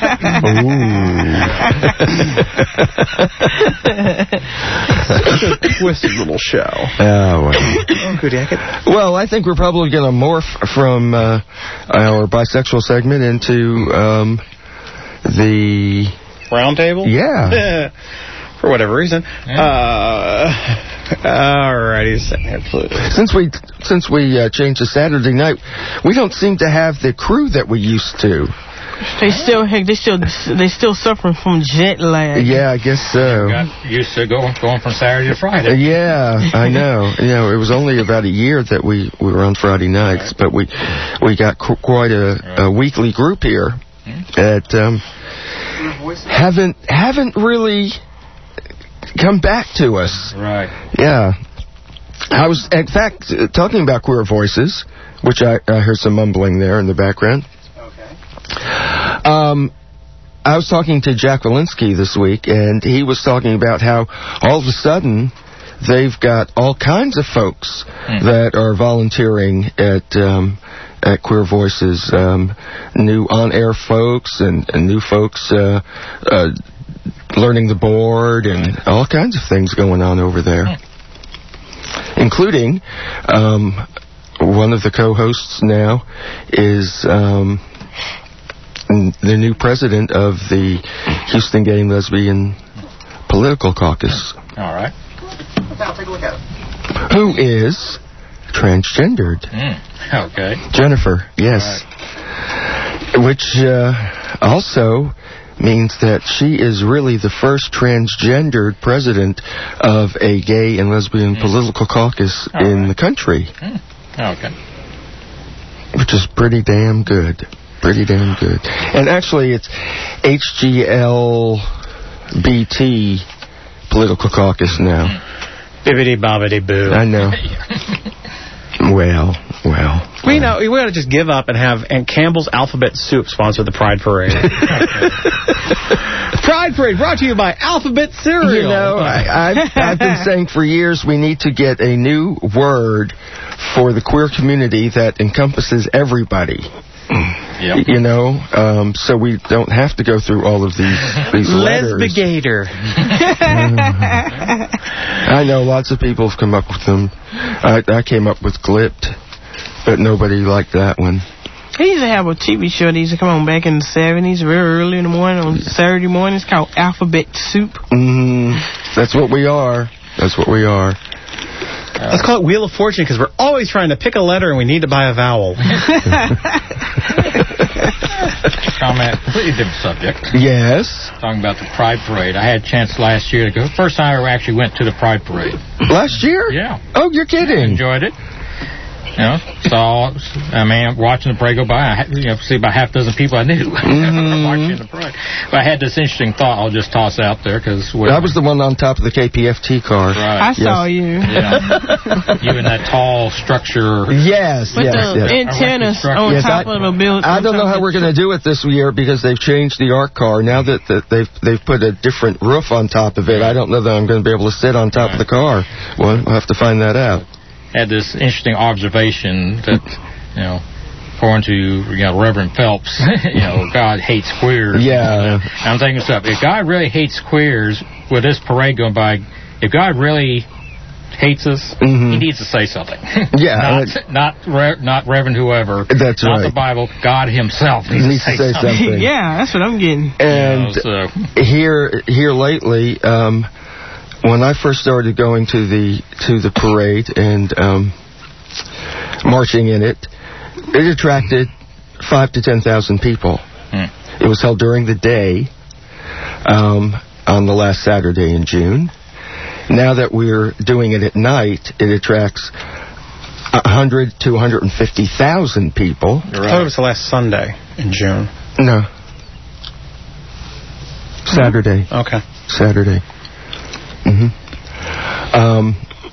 Such a twisted little show. Oh, well. Well, I think we're probably going to morph from uh, our bisexual segment into um, the... Round table? Yeah. For whatever reason. Yeah. Uh, Alrighty, since we since we uh, changed to Saturday night, we don't seem to have the crew that we used to. They still, heck, they still, they still suffering from jet lag. Yeah, I guess so. Got used to going going from Saturday to Friday. Uh, yeah, I know. You know, it was only about a year that we, we were on Friday nights, right. But we we got qu quite a, right. a weekly group here hmm? that um, haven't haven't really come back to us. Right. Yeah. I was, in fact, uh, talking about queer voices, which I, I heard some mumbling there in the background. Okay. Um, I was talking to Jack Walensky this week, and he was talking about how all of a sudden they've got all kinds of folks mm. that are volunteering at um, at Queer Voices, um, new on-air folks and, and new folks uh, uh, learning the board and all kinds of things going on over there, mm. including um, one of the co-hosts now is um, the new president of the Houston Gay and Lesbian Political Caucus. All right. Now, take a look at it. Who is transgendered. Mm. Okay. Jennifer, yes. Right. Which uh, also means that she is really the first transgendered president of a gay and lesbian mm. political caucus All in right. the country. Mm. Okay. Which is pretty damn good. Pretty damn good. And actually, it's H G L B T political caucus now. Bibbidi bobbidi boo. I know. Well, well. We know we ought to just give up and have Aunt Campbell's Alphabet Soup sponsor the Pride Parade. Pride Parade brought to you by Alphabet Cereal. You know, I, I've, I've been saying for years we need to get a new word for the queer community that encompasses everybody. Yep. You know, um, so we don't have to go through all of these these letters. Lesbigator. I know lots of people have come up with them. I, I came up with Glipped, but nobody liked that one. He used to have a T V show that used to come on back in the seventies, very early in the morning, on Saturday mornings, called Alphabet Soup. Mm-hmm. That's what we are. That's what we are. Uh, Let's call it Wheel of Fortune, because we're always trying to pick a letter and we need to buy a vowel. Comment, completely different subject. Yes. Talking about the Pride Parade. I had a chance last year to go. First time I ever actually went to the Pride Parade. Last year? Yeah. Oh, you're kidding. I enjoyed it. You know, saw, I mean, watching the parade go by, I had, you know, see about half a dozen people I knew mm-hmm. watching the parade. But I had this interesting thought I'll just toss out there. Cause I was the one on top of the K P F T car. Right. I yes. saw you. Yeah. You in that tall structure. Yes, With yes, the yes. antennas on yes, top I, of the building. I don't know how we're going to do it this year because they've changed the ARC car. Now that, that they've they've put a different roof on top of it, I don't know that I'm going to be able to sit on top right. of the car. Well, we'll have to find that out. Had this interesting observation that, you know, according to, you know, Reverend Phelps, you know, God hates queers. Yeah. I'm thinking stuff. If God really hates queers, with this parade going by, if God really hates us, mm-hmm. he needs to say something. Yeah. not, uh, not, Re- not Reverend whoever. That's not right. the Bible. God himself needs, needs to, say to say something. something. Yeah, that's what I'm getting. And you know, so. here, here lately, um, when I first started going to the to the parade and um, marching in it, it attracted five to ten thousand people. Hmm. It was held during the day um, on the last Saturday in June. Now that we're doing it at night, it attracts a hundred to one hundred and fifty thousand people. Right. I thought it was the last Sunday in June. No, Saturday. Okay, Saturday. Mm-hmm. Um,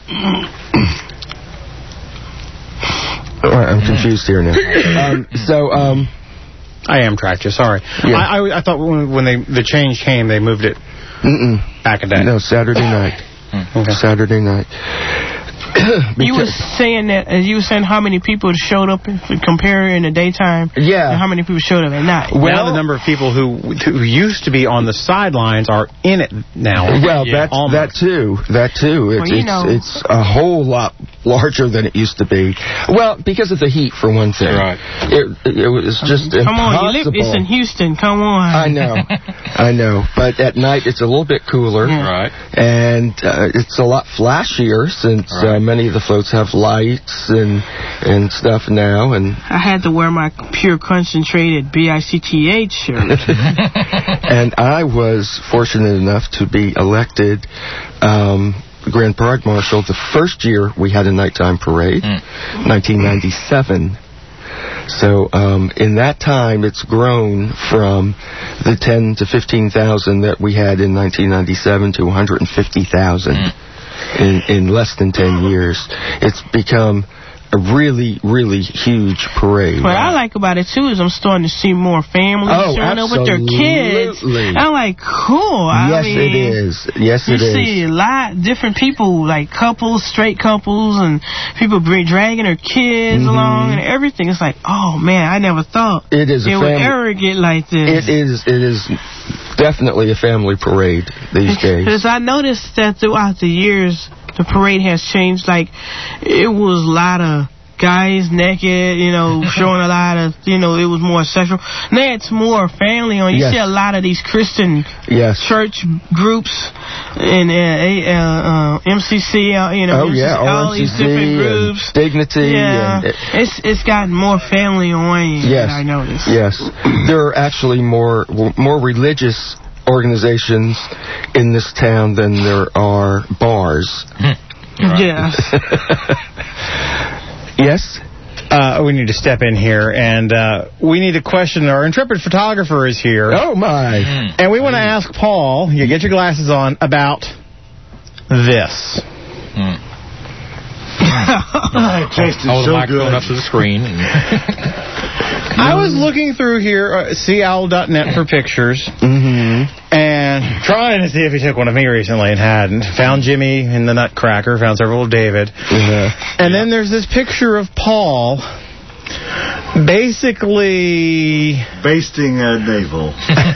I'm confused here now. Um, so, um, I am tracked you. Sorry. Yeah. I, I I thought when, when they the change came, they moved it Mm-mm. back a day. No, Saturday night. Okay. Saturday night. You were saying that, as you were saying, how many people showed up, if we compare in the daytime, yeah, and how many people showed up at night. Well, now the number of people who who used to be on the sidelines are in it now. Well, yeah, that that too, that too. It's well, you it's, know. it's a whole lot larger than it used to be. Well, because of the heat, for one thing. Right. It it was just Come impossible. on, you live, it's in Houston. Come on. I know, I know. But at night, it's a little bit cooler. Yeah. Right. And uh, it's a lot flashier since right. uh, many of the folks have lights and and stuff now. And I had to wear my pure concentrated B I C T H shirt. And I was fortunate enough to be elected um, Grand Pride Marshal the first year we had a nighttime parade, mm. nineteen ninety-seven. So um, in that time, it's grown from the ten to fifteen thousand that we had in nineteen ninety-seven to one hundred fifty thousand mm. in, in less than ten years. It's become a really, really huge parade. What I like about it, too, is I'm starting to see more families oh, showing up with their kids. I'm like, cool. I yes, mean, it is. Yes, it you is. You see a lot different people, like couples, straight couples, and people bring, dragging their kids mm-hmm. along and everything. It's like, oh, man, I never thought it, is a it family, would ever get like this. It is, it is definitely a family parade these days. Because I noticed that throughout the years, the parade has changed. Like, it was a lot of guys naked, you know, showing a lot of, you know, it was more sexual. Now it's more family on. You Yes. see a lot of these Christian Yes. church groups and uh, uh, uh, M C C, uh, you know, Oh, yeah, all these R M C C different and groups. Dignity. Yeah, And, it's it's gotten more family oriented. Yes. I noticed. Yes. There are actually more more religious organizations in this town than there are bars. Yes. Yes? Uh, we need to step in here, and uh, we need to question. Our intrepid photographer is here. Oh, my. And we want to ask Paul, you get your glasses on, about this. Mm. It tasted Hold so the microphone good. up to the screen. And I was looking through here, uh, sea owl dot net for pictures, Mm-hmm. and trying to see if he took one of me recently and hadn't. Found Jimmy in the Nutcracker, found several of David. Mm-hmm. And then there's this picture of Paul basically... Basting a navel.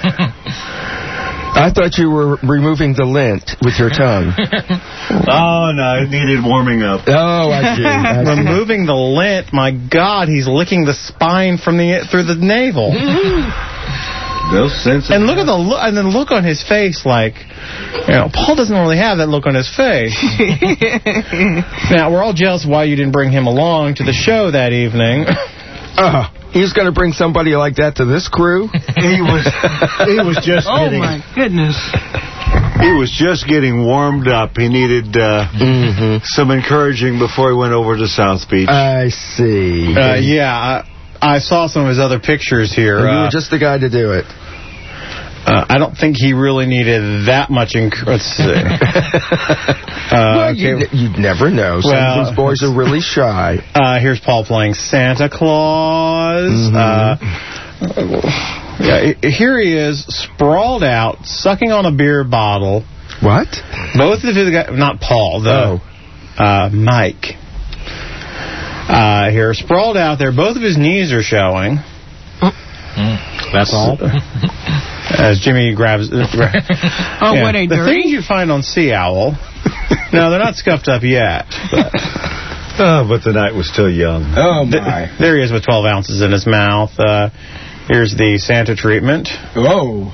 I thought you were removing the lint with your tongue. Oh, no, it needed warming up. Oh, I see. I see. Removing the lint, my God, he's licking the spine from the through the navel. Those sense. And look at the look, and then look on his face, like, you know, Paul doesn't really have that look on his face. Now, we're all jealous why you didn't bring him along to the show that evening. Uh, he's going to bring somebody like that to this crew? He was, he was just Oh getting, my goodness. he was just getting warmed up. He needed uh, Mm-hmm. some encouraging before he went over to South Beach. I see. Uh, yeah, I, I saw some of his other pictures here. And you Uh, were just the guy to do it. uh, I don't think he really needed that much encouragement. Let's see. Uh, well, okay. you'd, you'd never know. Some Well, of these boys are really shy. Uh, here's Paul playing Santa Claus. Mhm. Uh, yeah, here he is, sprawled out, sucking on a beer bottle. What? Both of his guys, not Paul, though. Oh. Uh, Mike. Uh, here, sprawled out there. Both of his knees are showing. Mm, that's all. As Jimmy grabs. Uh, gra- Oh, yeah, were they the dirty? things you find on Sea Owl. No, they're not scuffed up yet. But. Oh, but the night was still young. Oh, my. Th- there he is with twelve ounces in his mouth. Uh, here's the Santa treatment. Oh.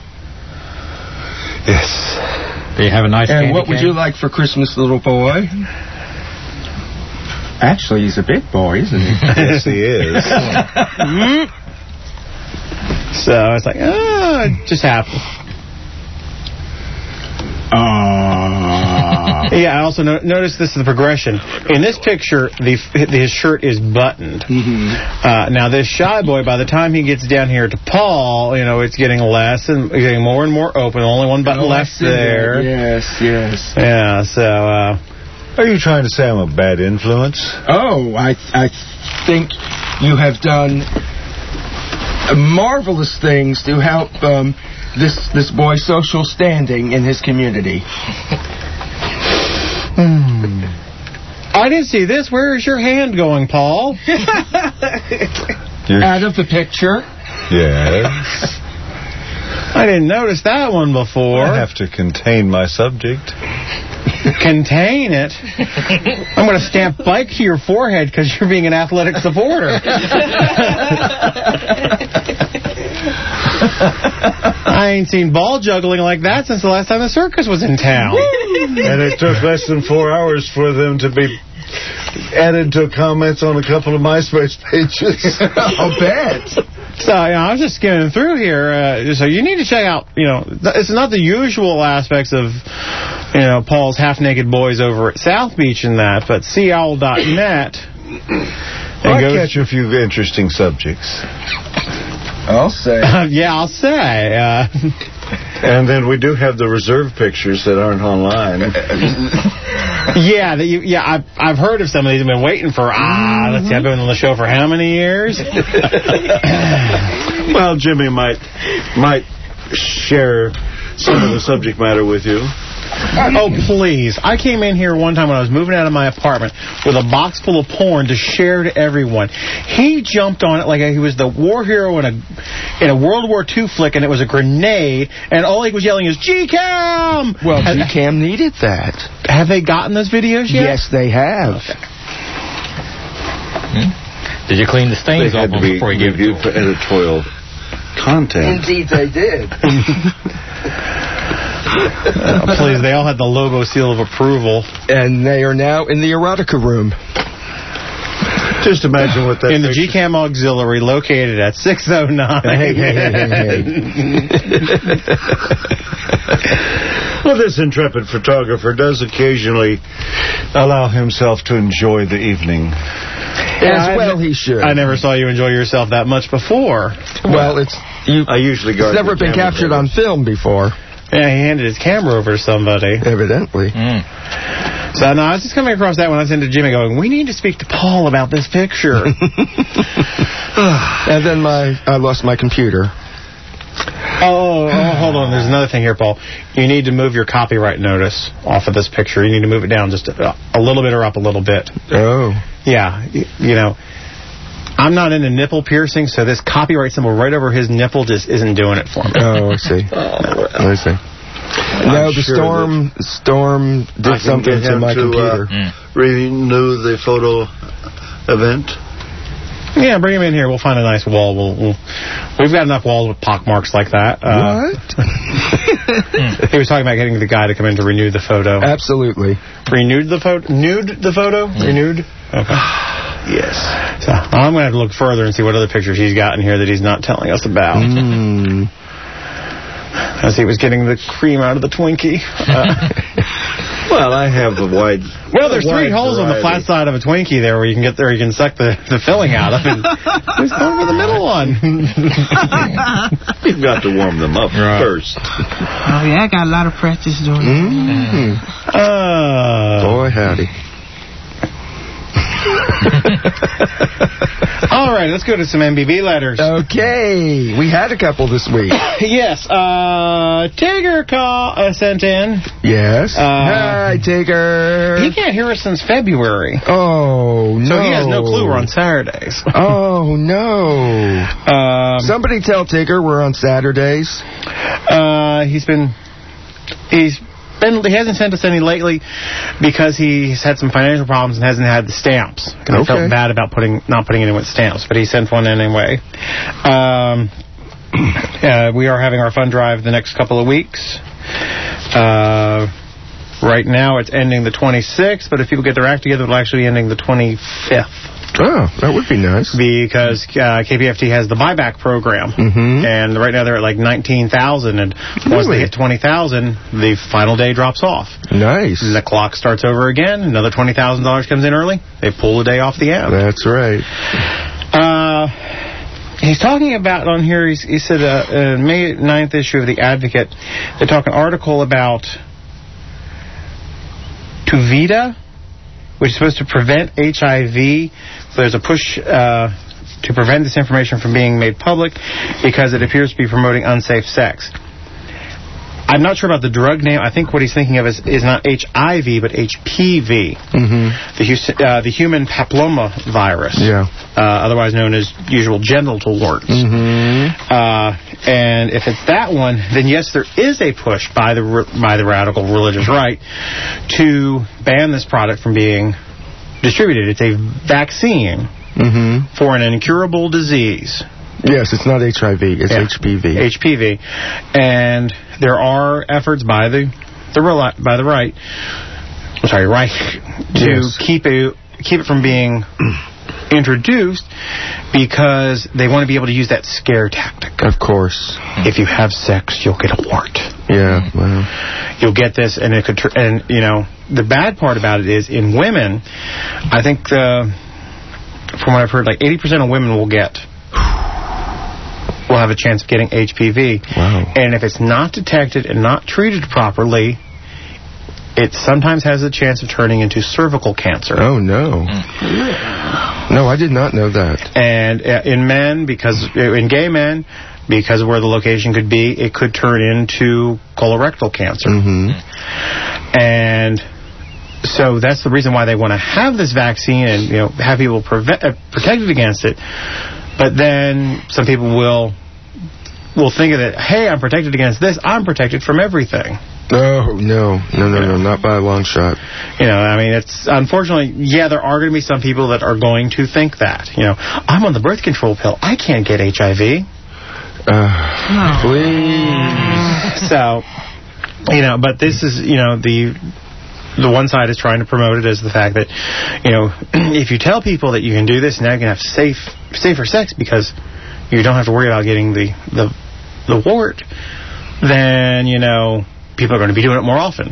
Yes. Do you have a nice And candy what would cane? you like for Christmas, little boy? Actually, he's a big boy, isn't he? Yes, he is. So it's like, oh, it just happened. Uh, Yeah, I also no- noticed this is the progression. In this picture, the his shirt is buttoned. mm-hmm. Uh, now, this shy boy, by the time he gets down here to Paul, you know, it's getting less and getting more and more open. Only one button Oh, I left see there. that. Yes, yes. Yeah, so... Uh, Are you trying to say I'm a bad influence? Oh, I I think you have done marvelous things to help um, this this boy's social standing in his community. hmm. I didn't see this. Where is your hand going, Paul? Out of the picture. Yes. I didn't notice that one before. I have to contain my subject. Contain it. I'm going to stamp bike to your forehead because you're being an athletic supporter. I ain't seen ball juggling like that since the last time the circus was in town. And it took less than four hours for them to be added to comments on a couple of MySpace pages. I'll bet. So, you know, I was just skimming through here. Uh, so you need to check out, you know, th- it's not the usual aspects of, you know, Paul's half-naked boys over at South Beach and that, but sea owl dot net. I catch a few interesting subjects. I'll say. Uh, yeah, I'll say. Uh, And then we do have the reserve pictures that aren't online. yeah, that you, yeah, I've, I've heard of some of these. I've been waiting for, ah, let's see, I've been on the show for how many years? Well, Jimmy might might share some of the subject matter with you. Oh, please. I came in here one time when I was moving out of my apartment with a box full of porn to share to everyone. He jumped on it like he was the war hero in a in a World War Two flick, and it was a grenade, and all he was yelling is, G-Cam! Well, Has- G-Cam needed that. Have they gotten those videos yet? Yes, they have. Okay. Hmm? Did you clean the stains They off had to them be before you gave it to reviewed for editorial content. Indeed, they did. Uh, please, they all had the Lobo seal of approval. And they are now in the erotica room. Just imagine what that in the picture- G CAM Auxiliary, located at six oh nine. Hey, hey, hey, Well, this intrepid photographer does occasionally allow himself to enjoy the evening. As I well ne- he should. I never saw you enjoy yourself that much before. Well, it's you. I usually guard It's never the been camera captured covers. on film before. Yeah, he handed his camera over to somebody. Evidently. Mm. So, no, I was just coming across that when I was into Jimmy going, we need to speak to Paul about this picture. And then my I lost my computer. Oh, oh, hold on. There's another thing here, Paul. You need to move your copyright notice off of this picture. You need to move it down just a, a little bit or up a little bit. Oh. Yeah, you, you know, I'm not into nipple piercing, so this copyright symbol right over his nipple just isn't doing it for me. Oh, I see. I see. No, the sure storm storm I did can something get to him my to, computer. Uh, renew the photo event. Yeah, bring him in here. We'll find a nice wall. We'll, we'll we've got enough walls with pockmarks like that. Uh, What? He was talking about getting the guy to come in to renew the photo. Absolutely. Renewed the photo? Nude the photo? Mm. Renewed? Okay. Yes. So I'm going to have to look further and see what other pictures he's got in here that he's not telling us about. Mm. As he was getting the cream out of the Twinkie. Uh, Well, I have a wide. well, there's a three wide holes on the flat variety. side of a Twinkie there where you can get there, you can suck the, the filling out of, and he's going for the middle one. You've got to warm them up Right. first. Oh, yeah, I got a lot of practice doing Mm. Uh, Boy, howdy. all right, let's go to some M B B letters. Okay. We had a couple this week. Yes, uh, Tigger call, uh, sent in. Yes. Uh, Hi, Tigger. He can't hear us since February. Oh, no. So he has no clue we're on Saturdays. Oh, no. Um, Somebody tell Tigger we're on Saturdays. uh, he's been, he's been, he hasn't sent us any lately because he's had some financial problems and hasn't had the stamps. Because Okay. I felt bad about putting, not putting anyone with stamps, but he sent one in anyway. Um, uh, we are having our fund drive the next couple of weeks. Uh, right now it's ending the twenty-sixth, but if people get their act together, it'll actually be ending the twenty-fifth. Oh, that would be nice. Because uh, K P F T has the buyback program. Mm-hmm. And right now they're at like nineteen thousand, and once Really? they hit twenty thousand, the final day drops off. Nice. The clock starts over again. Another twenty thousand dollars comes in early. They pull the day off the app. That's right. Uh, he's talking about on here, he's, he said, uh, uh, May ninth issue of The Advocate, they talk an article about Tuvita, which is supposed to prevent H I V. So there's a push uh, to prevent this information from being made public because it appears to be promoting unsafe sex. I'm not sure about the drug name. I think what he's thinking of is, is not H I V, but H P V, Mm-hmm. the, hu- uh, the human papilloma virus, Yeah. uh, otherwise known as usual genital warts. Mm-hmm. Uh, and if it's that one, then yes, there is a push by the re- by the radical religious right to ban this product from being distributed. It's a vaccine Mm-hmm. for an incurable disease. Yes, it's not H I V. It's Yeah. H P V. H P V, and there are efforts by the the reli- by the right, I'm sorry, right, to Yes. keep it keep it from being introduced because they want to be able to use that scare tactic. Of course. If you have sex, you'll get a wart. Yeah. Well. You'll get this, and it could. Tr- and you know, the bad part about it is in women, I think uh, from what I've heard, like eighty percent of women will get. will have a chance of getting H P V. Wow. And if it's not detected and not treated properly, it sometimes has a chance of turning into cervical cancer. Oh, no. No, I did not know that. And uh, in men, because in gay men, because of where the location could be, it could turn into colorectal cancer. Mm-hmm. And so that's the reason why they want to have this vaccine and, you know, have people prevent, uh, protected against it. But then some people will will think of it, hey, I'm protected against this, I'm protected from everything. No, no, no, no, no, not by a long shot. You know, I mean, it's unfortunately, yeah, there are going to be some people that are going to think that. You know, I'm on the birth control pill. I can't get H I V. Uh, please. So, you know, but this is, you know, the the one side is trying to promote it as the fact that, you know, if you tell people that you can do this, now you can have safe, safer sex because you don't have to worry about getting the the, the wart, then, you know, people are going to be doing it more often.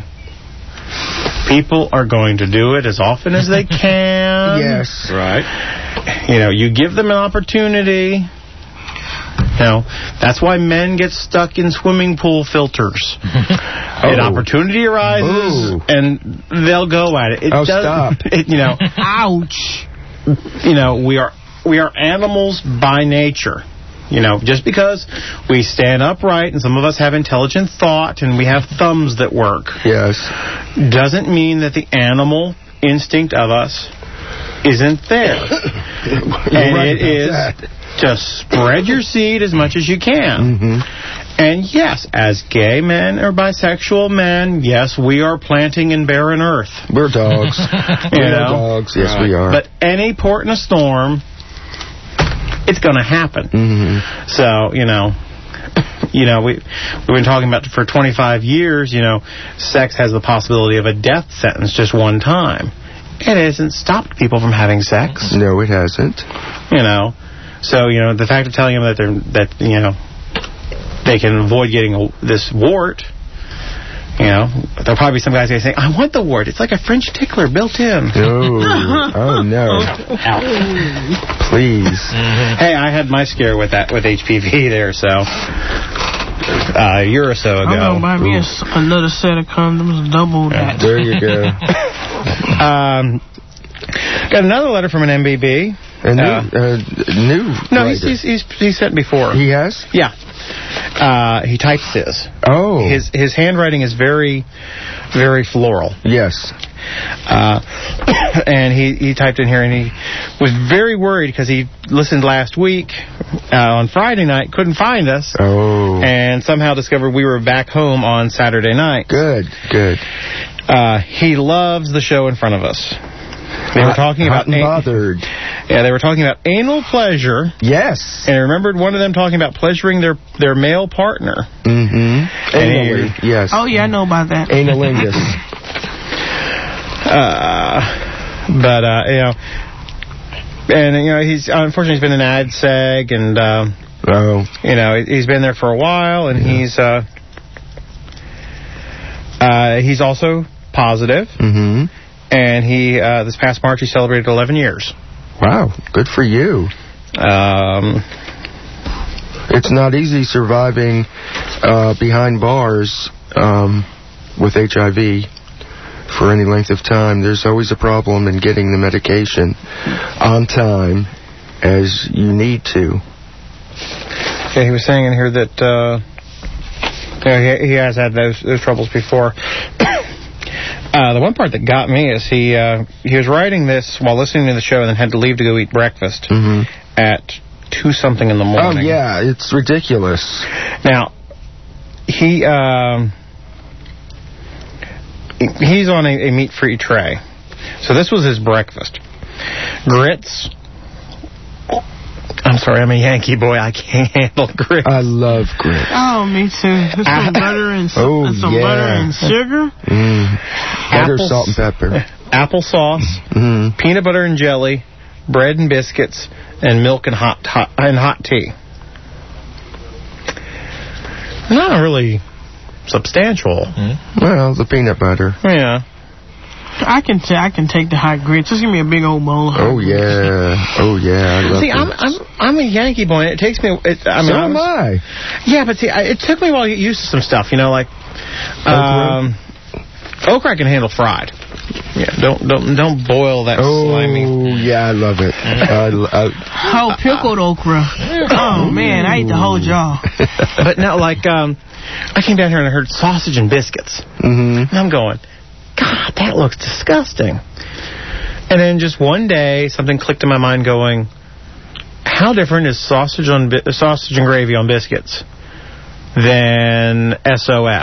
People are going to do it as often as they can. Yes. Right. You know, you give them an opportunity. You know, that's why men get stuck in swimming pool filters. Oh. An opportunity arises, Ooh. and they'll go at it. It Oh, does, stop. It, you know, Ouch. you know, we are we are animals by nature. You know, just because we stand upright and some of us have intelligent thought and we have thumbs that work, Yes. doesn't mean that the animal instinct of us isn't there. And right it is about to spread your seed as much as you can. Mm-hmm. And yes, as gay men or bisexual men, yes, we are planting in barren earth. We're dogs. You We're know? dogs. Yes, we are. But any port in a storm, it's going to happen. Mm-hmm. So, you know, you know, we, we've been talking about for twenty-five years, you know, sex has the possibility of a death sentence just one time. It hasn't stopped people from having sex. No, it hasn't. You know, so, you know, the fact of telling them that they're, that, you know, they can avoid getting a, this wart, you know, there'll probably be some guys going to say, I want the wart. It's like a French tickler built in. Oh, oh no. Please. Mm-hmm. Hey, I had my scare with that, with H P V there, so, uh, a year or so ago. I'm going to buy me a s another set of condoms, double that. There you go. um, got another letter from an M B B. A new, uh, uh, new No, he's, writer. he's, he's, he's sent before. He has? Yeah. Uh, he types his. Oh. His his handwriting is very, very floral. Yes. Uh, and he, he typed in here, and he was very worried because he listened last week uh, on Friday night, couldn't find us, Oh. and somehow discovered we were back home on Saturday night. Good, good. Uh, he loves the show in front of us. They were talking Hot about and an- bothered. Yeah, they were talking about anal pleasure. Yes. And I remembered one of them talking about pleasuring their, their male partner. Mm-hmm. And Anally, he- yes. Oh, yeah, I know about that. Analingus. Uh, but, uh, you know, and, you know, he's, unfortunately, he's been in ad seg, and, uh, oh. you know, he's been there for a while, and yeah. he's, uh, uh, he's also positive. Mm-hmm. And he, uh, this past March, he celebrated eleven years. Wow, good for you. Um, it's not easy surviving uh, behind bars um, with H I V for any length of time. There's always a problem in getting the medication on time as you need to. Yeah, he was saying in here that uh, you know, he, he has had those, those troubles before. Uh, the one part that got me is he uh, he was writing this while listening to the show and then had to leave to go eat breakfast mm-hmm. at two something in the morning. Oh yeah, it's ridiculous. Now he um, he's on a, a meat-free tray, so this was his breakfast: grits. I'm sorry, I'm a Yankee boy. I can't handle grits. I love grits. Oh, me too. With some butter and some, oh, and some yeah. butter and sugar. Mm. Butter, Apple, salt, and pepper. Applesauce, mm. peanut butter and jelly, bread and biscuits, and milk and hot, hot and hot tea. Not really substantial. Mm. Well, the peanut butter. Yeah. I can t- I can take the hot grits. Just give me a big old bowl of hot Oh yeah, oh yeah. I love see, I'm, I'm I'm a Yankee boy. And it takes me. It, I mean, so I am was, I. Yeah, but see, I, it took me a while to get used to some stuff. You know, like um, okra I can handle fried. Yeah, don't don't don't boil that oh, slimy. Oh yeah, I love it. I, I, oh, pickled okra. Oh man, I ate the whole jar. But now, like, um, I came down here and I heard sausage and biscuits, mm-hmm. and I'm going, God, that looks disgusting. And then just one day, something clicked in my mind going, how different is sausage on bi- sausage and gravy on biscuits than S O S,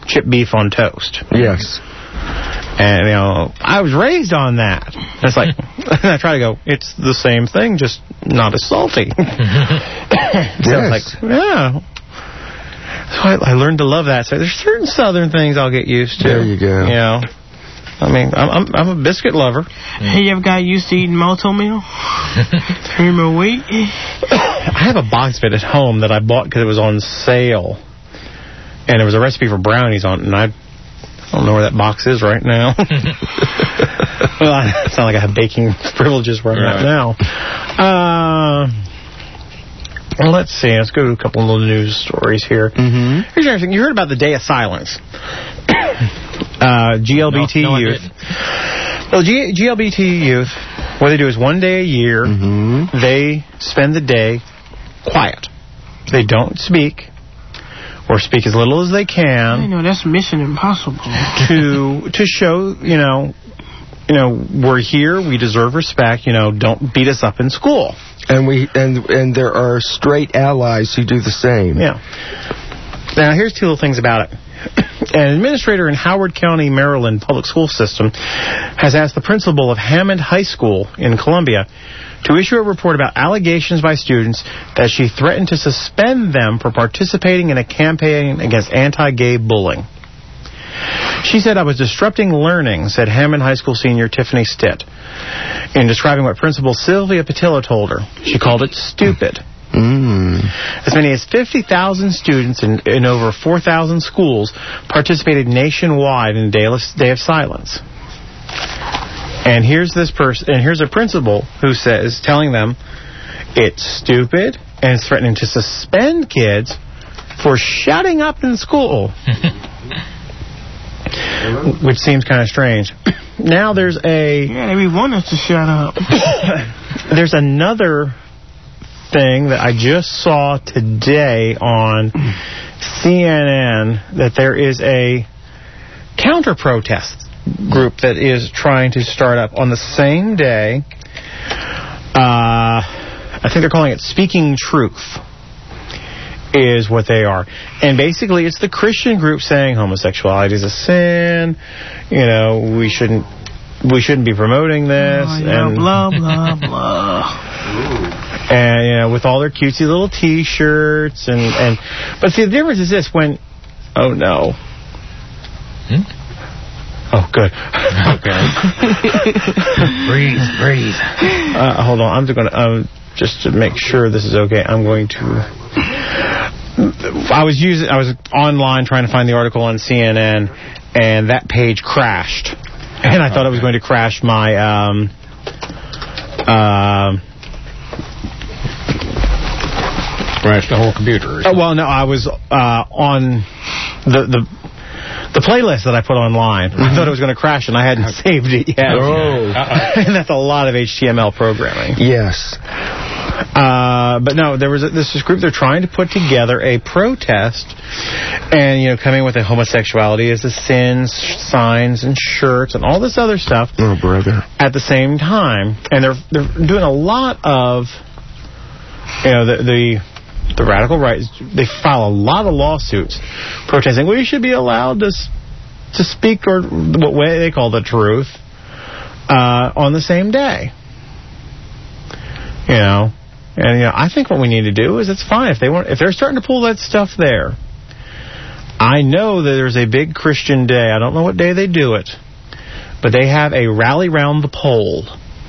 chipped beef on toast. Yes. And, you know, I was raised on that. It's like, I try to go, it's the same thing, just not as salty. So Yes. it's like, yeah. So I, I learned to love that. So there's certain southern things I'll get used to. There you go. You know, I mean, I'm I'm, I'm a biscuit lover. Hey, you ever got used to eating malto meal? Three meal a week? I have a box of it at home that I bought because it was on sale. And there was a recipe for brownies on it, and I, I don't know where that box is right now. Well, it's not like I have baking privileges where I'm at now. Uh, well, let's see. Let's go to a couple of little news stories here. Mm-hmm. Here's interesting. You heard about the Day of Silence. uh, G L B T No, no, I youth. didn't. Well, G- GLBT youth, what they do is one day a year, Mm-hmm. they spend the day quiet. They don't speak, or speak as little as they I can know, that's Mission Impossible. to to show, you know, you know, we're here, we deserve respect, you know, don't beat us up in school. And we and and there are straight allies who do the same. Yeah. Now, here's two little things about it. An administrator in Howard County, Maryland public school system has asked the principal of Hammond High School in Columbia to issue a report about allegations by students that she threatened to suspend them for participating in a campaign against anti-gay bullying. She said, "I was disrupting learning," said Hammond High School senior Tiffany Stitt, in describing what Principal Sylvia Patillo told her. She called it stupid. Mm. As many as fifty thousand students in, in over four thousand schools participated nationwide in a day of, day of silence. And here's this person, and here's a principal who says, telling them it's stupid and it's threatening to suspend kids for shutting up in school. Which seems kind of strange. Now there's a... Yeah, they want us to shut up. There's another thing that I just saw today on C N N, that there is a counter-protest group that is trying to start up on the same day. Uh, I think they're calling it Speaking Truth, is what they are. And basically it's the Christian group saying homosexuality is a sin, you know, we shouldn't we shouldn't be promoting this. Oh, yeah, and blah, blah, blah. And, you know, with all their cutesy little T-shirts and, and... But see, the difference is this, when... Oh, no. Hmm? Oh, good. Okay. breathe, breathe. Uh, hold on, I'm just going to... Um, just to make sure this is okay, I'm going to... I was using... I was online trying to find the article on C N N, and that page crashed. And I thought it was going to crash my... Um, um... Crash the whole computer. Uh, well, no, I was uh, on the the the playlist that I put online. Mm-hmm. I thought it was going to crash, and I hadn't saved it yet. Oh. And that's a lot of H T M L programming. Yes. Uh, but no, there was a, this this group. They're trying to put together a protest, and you know, coming with a homosexuality as a sin, signs and shirts and all this other stuff. Oh, brother! At the same time, and they're they're doing a lot of, you know, the the. The radical right, they file a lot of lawsuits protesting we should be allowed to to speak, or what way they call the truth, uh, on the same day. You know, and you know, I think what we need to do is, it's fine if they want, if they're starting to pull that stuff there. I know that there's a big Christian day. I don't know what day they do it, but they have a rally round the pole.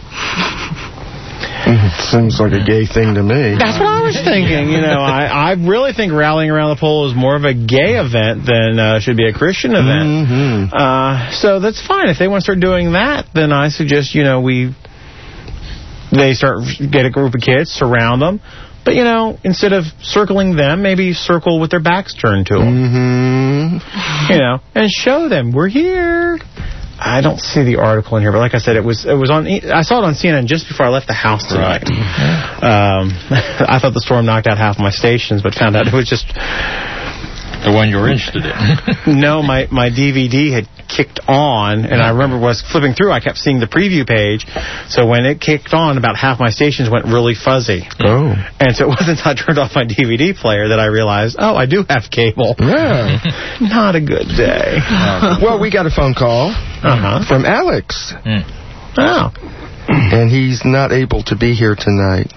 Seems like a gay thing to me. That's what I was thinking. You know, I, I really think rallying around the pole is more of a gay event than uh, should be a Christian event. Mm-hmm. Uh, so that's fine. If they want to start doing that, then I suggest, you know, we they start get a group of kids, surround them. But, you know, instead of circling them, maybe circle with their backs turned to them. Mm-hmm. You know, and show them we're here. I don't see the article in here, but like I said, it was it was on. I saw it on C N N just before I left the house tonight. Right. Um, I thought the storm knocked out half my stations, but found out it was just the one you were interested in. No, my my D V D had kicked on, and I remember was flipping through, I kept seeing the preview page, so when it kicked on, about half my stations went really fuzzy. Oh. And so it wasn't until I turned off my D V D player that I realized, oh, I do have cable. Yeah. Not a good day. Well, we got a phone call uh-huh. from Alex. Mm. Oh. And he's not able to be here tonight.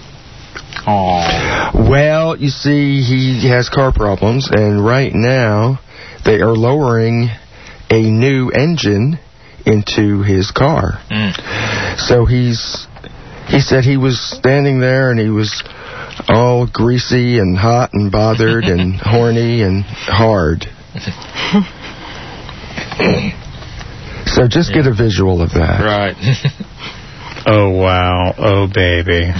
Aww. Well, you see, he has car problems, and right now they are lowering a new engine into his car. Mm. So he's he said he was standing there and he was all greasy and hot and bothered and horny and hard. So just get a visual of that. Right. Oh, wow. Oh, baby.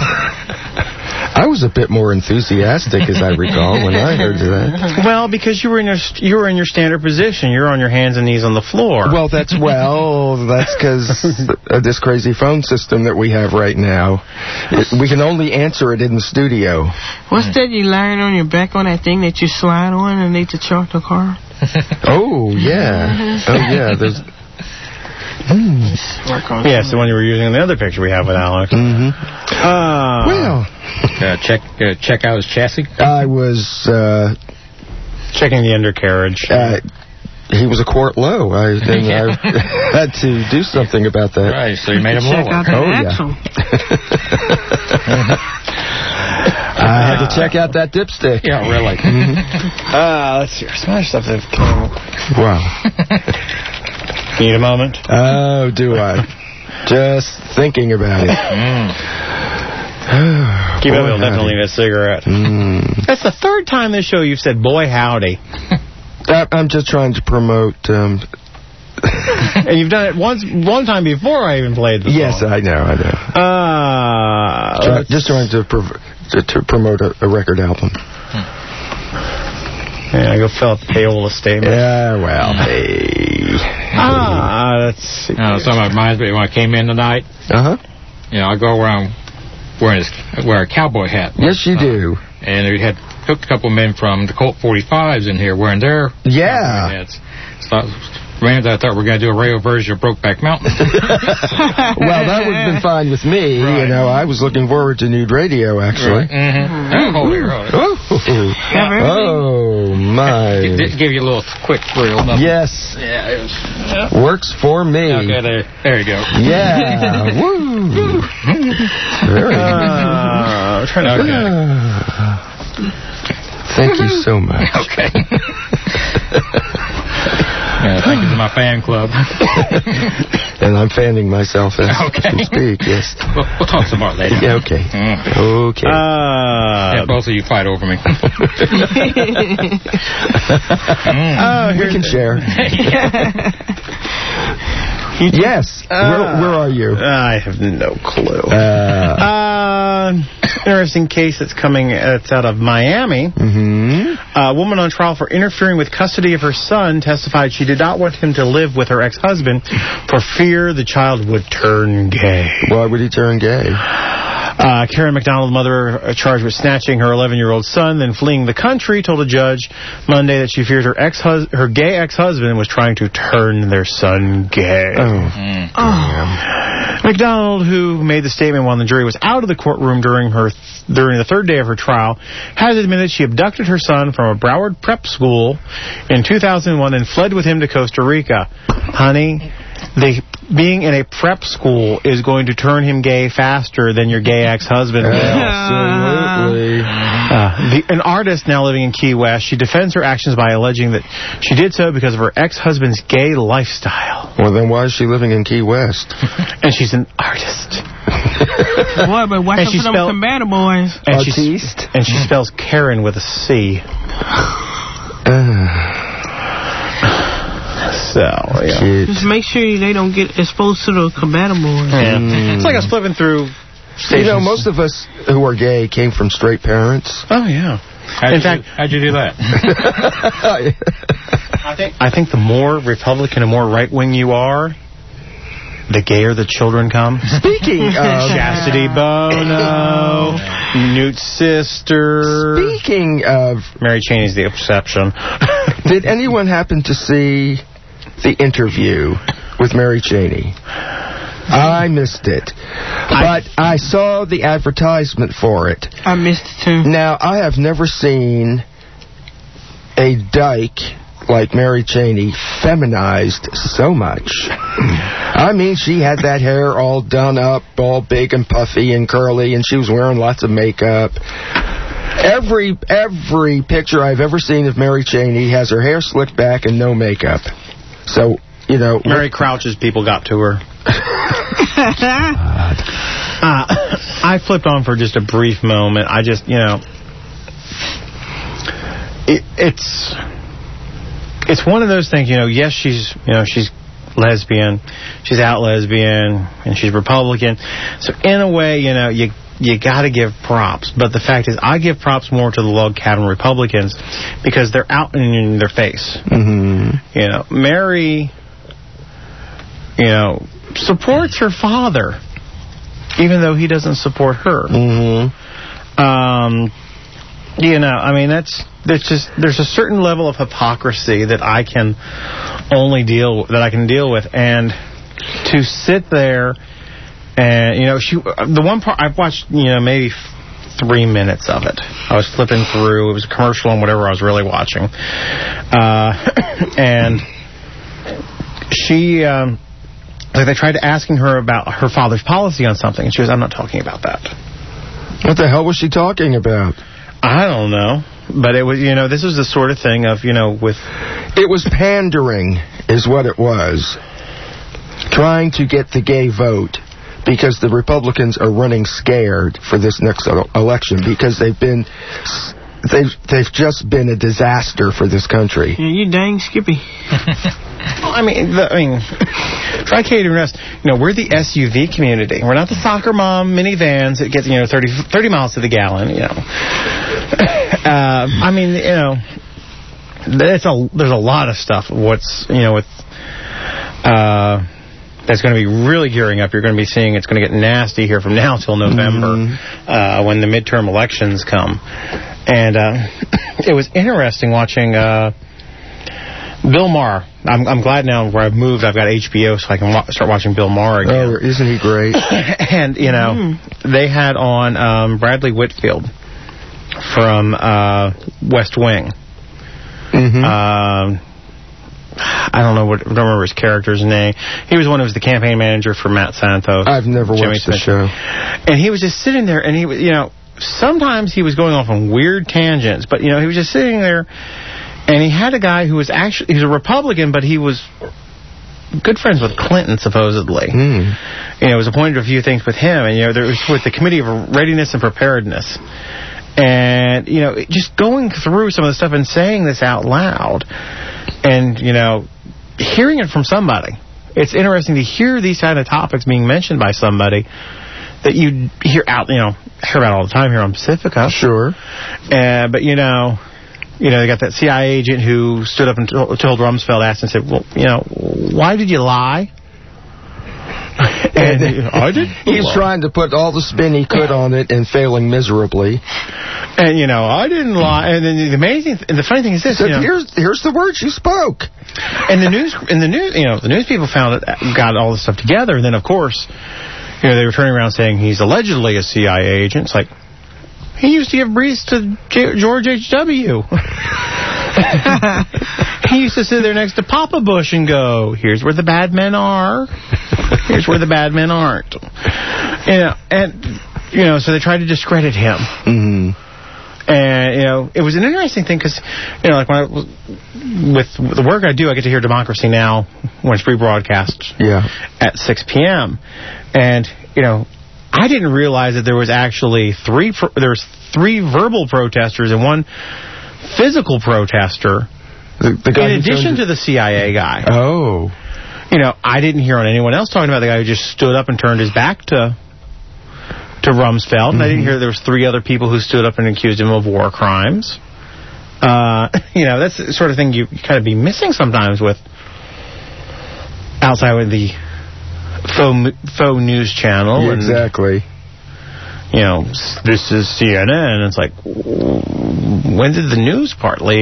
I was a bit more enthusiastic, as I recall, when I heard that. Well, because you were in your you were in your standard position. You're on your hands and knees on the floor. Well, that's well, that's because of this crazy phone system that we have right now. It, we can only answer it in the studio. What's that you lying on your back on that thing that you slide on underneath the trunk of the car? Oh, yeah. Oh, yeah. There's... Mm. Yes, the one you were using in the other picture we have with Alex. Mm-hmm. Uh, well, uh, check uh, check out his chassis. I was uh, checking the undercarriage. Uh, he was a quart low. I, then I had to do something about that. Right, so you made him check lower. out that Oh, axle. yeah. I had to check out that dipstick. Yeah, really. Mm-hmm. Uh, let's see. Some other stuff that came. Wow. Need a moment? Oh, do I? Just thinking about it. Mm. Keep Boy, up, he'll howdy. definitely need a cigarette. Mm. That's the third time this show you've said, boy, howdy. I, I'm just trying to promote... Um, and you've done it once, one time before I even played the yes, song. I know, I know. Uh, Try, just trying to, prov- to, to promote a, a record album. Yeah, go fill out the payola statement. Yeah, well, hey. Ah, let's see. Uh, something reminds me when I came in tonight. Uh-huh. You know, I go around wearing a, wear a cowboy hat. Yes, you do. And we had hooked a couple men from the Colt forty-fives in here wearing their yeah. cowboy hats. So, Rams, I thought we were going to do a radio version of Brokeback Mountain. Well, that would have been fine with me. Right. You know, I was looking forward to Nude Radio, actually. Right. Mm-hmm. Oh, really? Oh, oh, my. It give you a little quick thrill. Nothing. Yes. Yeah, it was, yeah. Works for me. Okay, there, there you go. Yeah. Woo. Very uh, trying to okay. Thank you so much. Okay. Yeah, thank you to my fan club. And I'm fanning myself as okay. we speak, yes. We'll, we'll talk some more later. Yeah, okay. Mm. Okay. Uh, yeah, both of you fight over me. mm. Oh, we can share. Yes. Uh, where, where are you? I have no clue. Uh, uh, interesting case that's coming. It's out of Miami. Mm-hmm. A woman on trial for interfering with custody of her son testified she did not want him to live with her ex-husband for fear the child would turn gay. Why would he turn gay? Uh, Karen McDonald, mother charged with snatching her eleven-year-old son, then fleeing the country, told a judge Monday that she feared her ex her gay ex-husband was trying to turn their son gay. Oh. Mm. Oh. McDonald, who made the statement while the jury was out of the courtroom during her th during the third day of her trial, has admitted she abducted her son from a Broward prep school in two thousand one and fled with him to Costa Rica. Honey, the being in a prep school is going to turn him gay faster than your gay ex-husband will. Absolutely. Uh, the, an artist now living in Key West, she defends her actions by alleging that she did so because of her ex-husband's gay lifestyle. Well, then why is she living in Key West? And she's an artist. Boy, but watch out for them Combata boys. And Artiste? She, and she spells Karen with a C. Uh. So, yeah. Just make sure they don't get exposed to the Combata boys. Yeah. Mm. It's like I was flipping through stations. You know, most of us who are gay came from straight parents. Oh, yeah. How'd in you, fact, how'd you do that? I think I think the more Republican and more right-wing you are, the gayer the children come. Speaking of... Chastity Bono, Newt's sister. Speaking of... Mary Cheney's the exception. Did anyone happen to see the interview with Mary Cheney. I missed it. But I saw the advertisement for it. I missed it too. Now, I have never seen a dyke like Mary Cheney feminized so much. I mean, she had that hair all done up, all big and puffy and curly, and she was wearing lots of makeup. Every every picture I've ever seen of Mary Cheney has her hair slicked back and no makeup. So, you know... Mary Crouch's people got to her. uh, I flipped on for just a brief moment. I just, you know... It, it's... It's one of those things, you know, yes, she's, you know, she's lesbian, she's out lesbian, and she's Republican. So in a way, you know, you you got to give props. But the fact is, I give props more to the log cabin Republicans because they're out in their face. Mm-hmm. You know, Mary, you know, supports her father, even though he doesn't support her. Mm-hmm. Um, you know, I mean, that's... There's just there's a certain level of hypocrisy that I can only deal that I can deal with, and to sit there and you know she the one part I've watched you know maybe three minutes of it. I was flipping through. It was a commercial and whatever I was really watching, uh, and she um, like they tried asking her about her father's policy on something, and she goes, "I'm not talking about that." What the hell was she talking about? I don't know. But it was, you know, this was the sort of thing of, you know, with... It was pandering, is what it was. Trying to get the gay vote because the Republicans are running scared for this next election because they've been... They've, they've just been a disaster for this country. Yeah, you dang Skippy. Well, I mean, the, I mean, try Katie and rest. You know, we're the S U V community. We're not the soccer mom minivans that get, you know, thirty, thirty miles to the gallon, you know. uh, I mean, you know, it's a, there's a lot of stuff. What's, you know, with... Uh, that's going to be really gearing up. You're going to be seeing it's going to get nasty here from now till November mm-hmm. uh, when the midterm elections come. And uh, it was interesting watching uh, Bill Maher. I'm, I'm glad now where I've moved, I've got H B O, so I can wa- start watching Bill Maher again. Oh, isn't he great? And, you know, mm. they had on um, Bradley Whitfield from uh, West Wing. Mm-hmm. Uh, I don't know what, I don't remember his character's name. He was one who was the campaign manager for Matt Santos. I've never Jimmy watched Smith. the show. And he was just sitting there, and he was, you know, sometimes he was going off on weird tangents, but, you know, he was just sitting there, and he had a guy who was actually, he was a Republican, but he was good friends with Clinton, supposedly. Mm. You know, was appointed to a few things with him, and, you know, there was with the Committee of Readiness and Preparedness. And, you know, just going through some of the stuff and saying this out loud, and, you know, hearing it from somebody. It's interesting to hear these kind of topics being mentioned by somebody that you hear out, you know, hear about all the time here on Pacifica. Sure. Uh, but, you know, you know, they got that C I A agent who stood up and told, told Rumsfeld, asked and said, well, you know, why did you lie? And he, I did. He's lie. Trying to put all the spin he could on it and failing miserably. And, you know, I didn't lie. And then the amazing, th- and the funny thing is this. So you know, here's here's the words you spoke. And the news, and the news, you know, the news people found it, got all this stuff together. And then, of course, you know, they were turning around saying he's allegedly a C I A agent. It's like, he used to give briefs to J- George H W He used to sit there next to Papa Bush and go, here's where the bad men are. Here's where the bad men aren't. You know, and, you know, so they tried to discredit him. Mm-hmm. And, you know, it was an interesting thing because, you know, like when I, with the work I do, I get to hear Democracy Now! When it's rebroadcast yeah. at six p.m. And, you know, I didn't realize that there was actually three, pro- there was three verbal protesters and one physical protester the, the guy in addition to the C I A guy. Oh. You know, I didn't hear on anyone else talking about the guy who just stood up and turned his back to to Rumsfeld. Mm-hmm. And I didn't hear there was three other people who stood up and accused him of war crimes. Uh, you know, that's the sort of thing you, you kind of be missing sometimes with outside of the faux, faux news channel. Yeah, exactly. And, you know, this is C N N. It's like, when did the news part leave?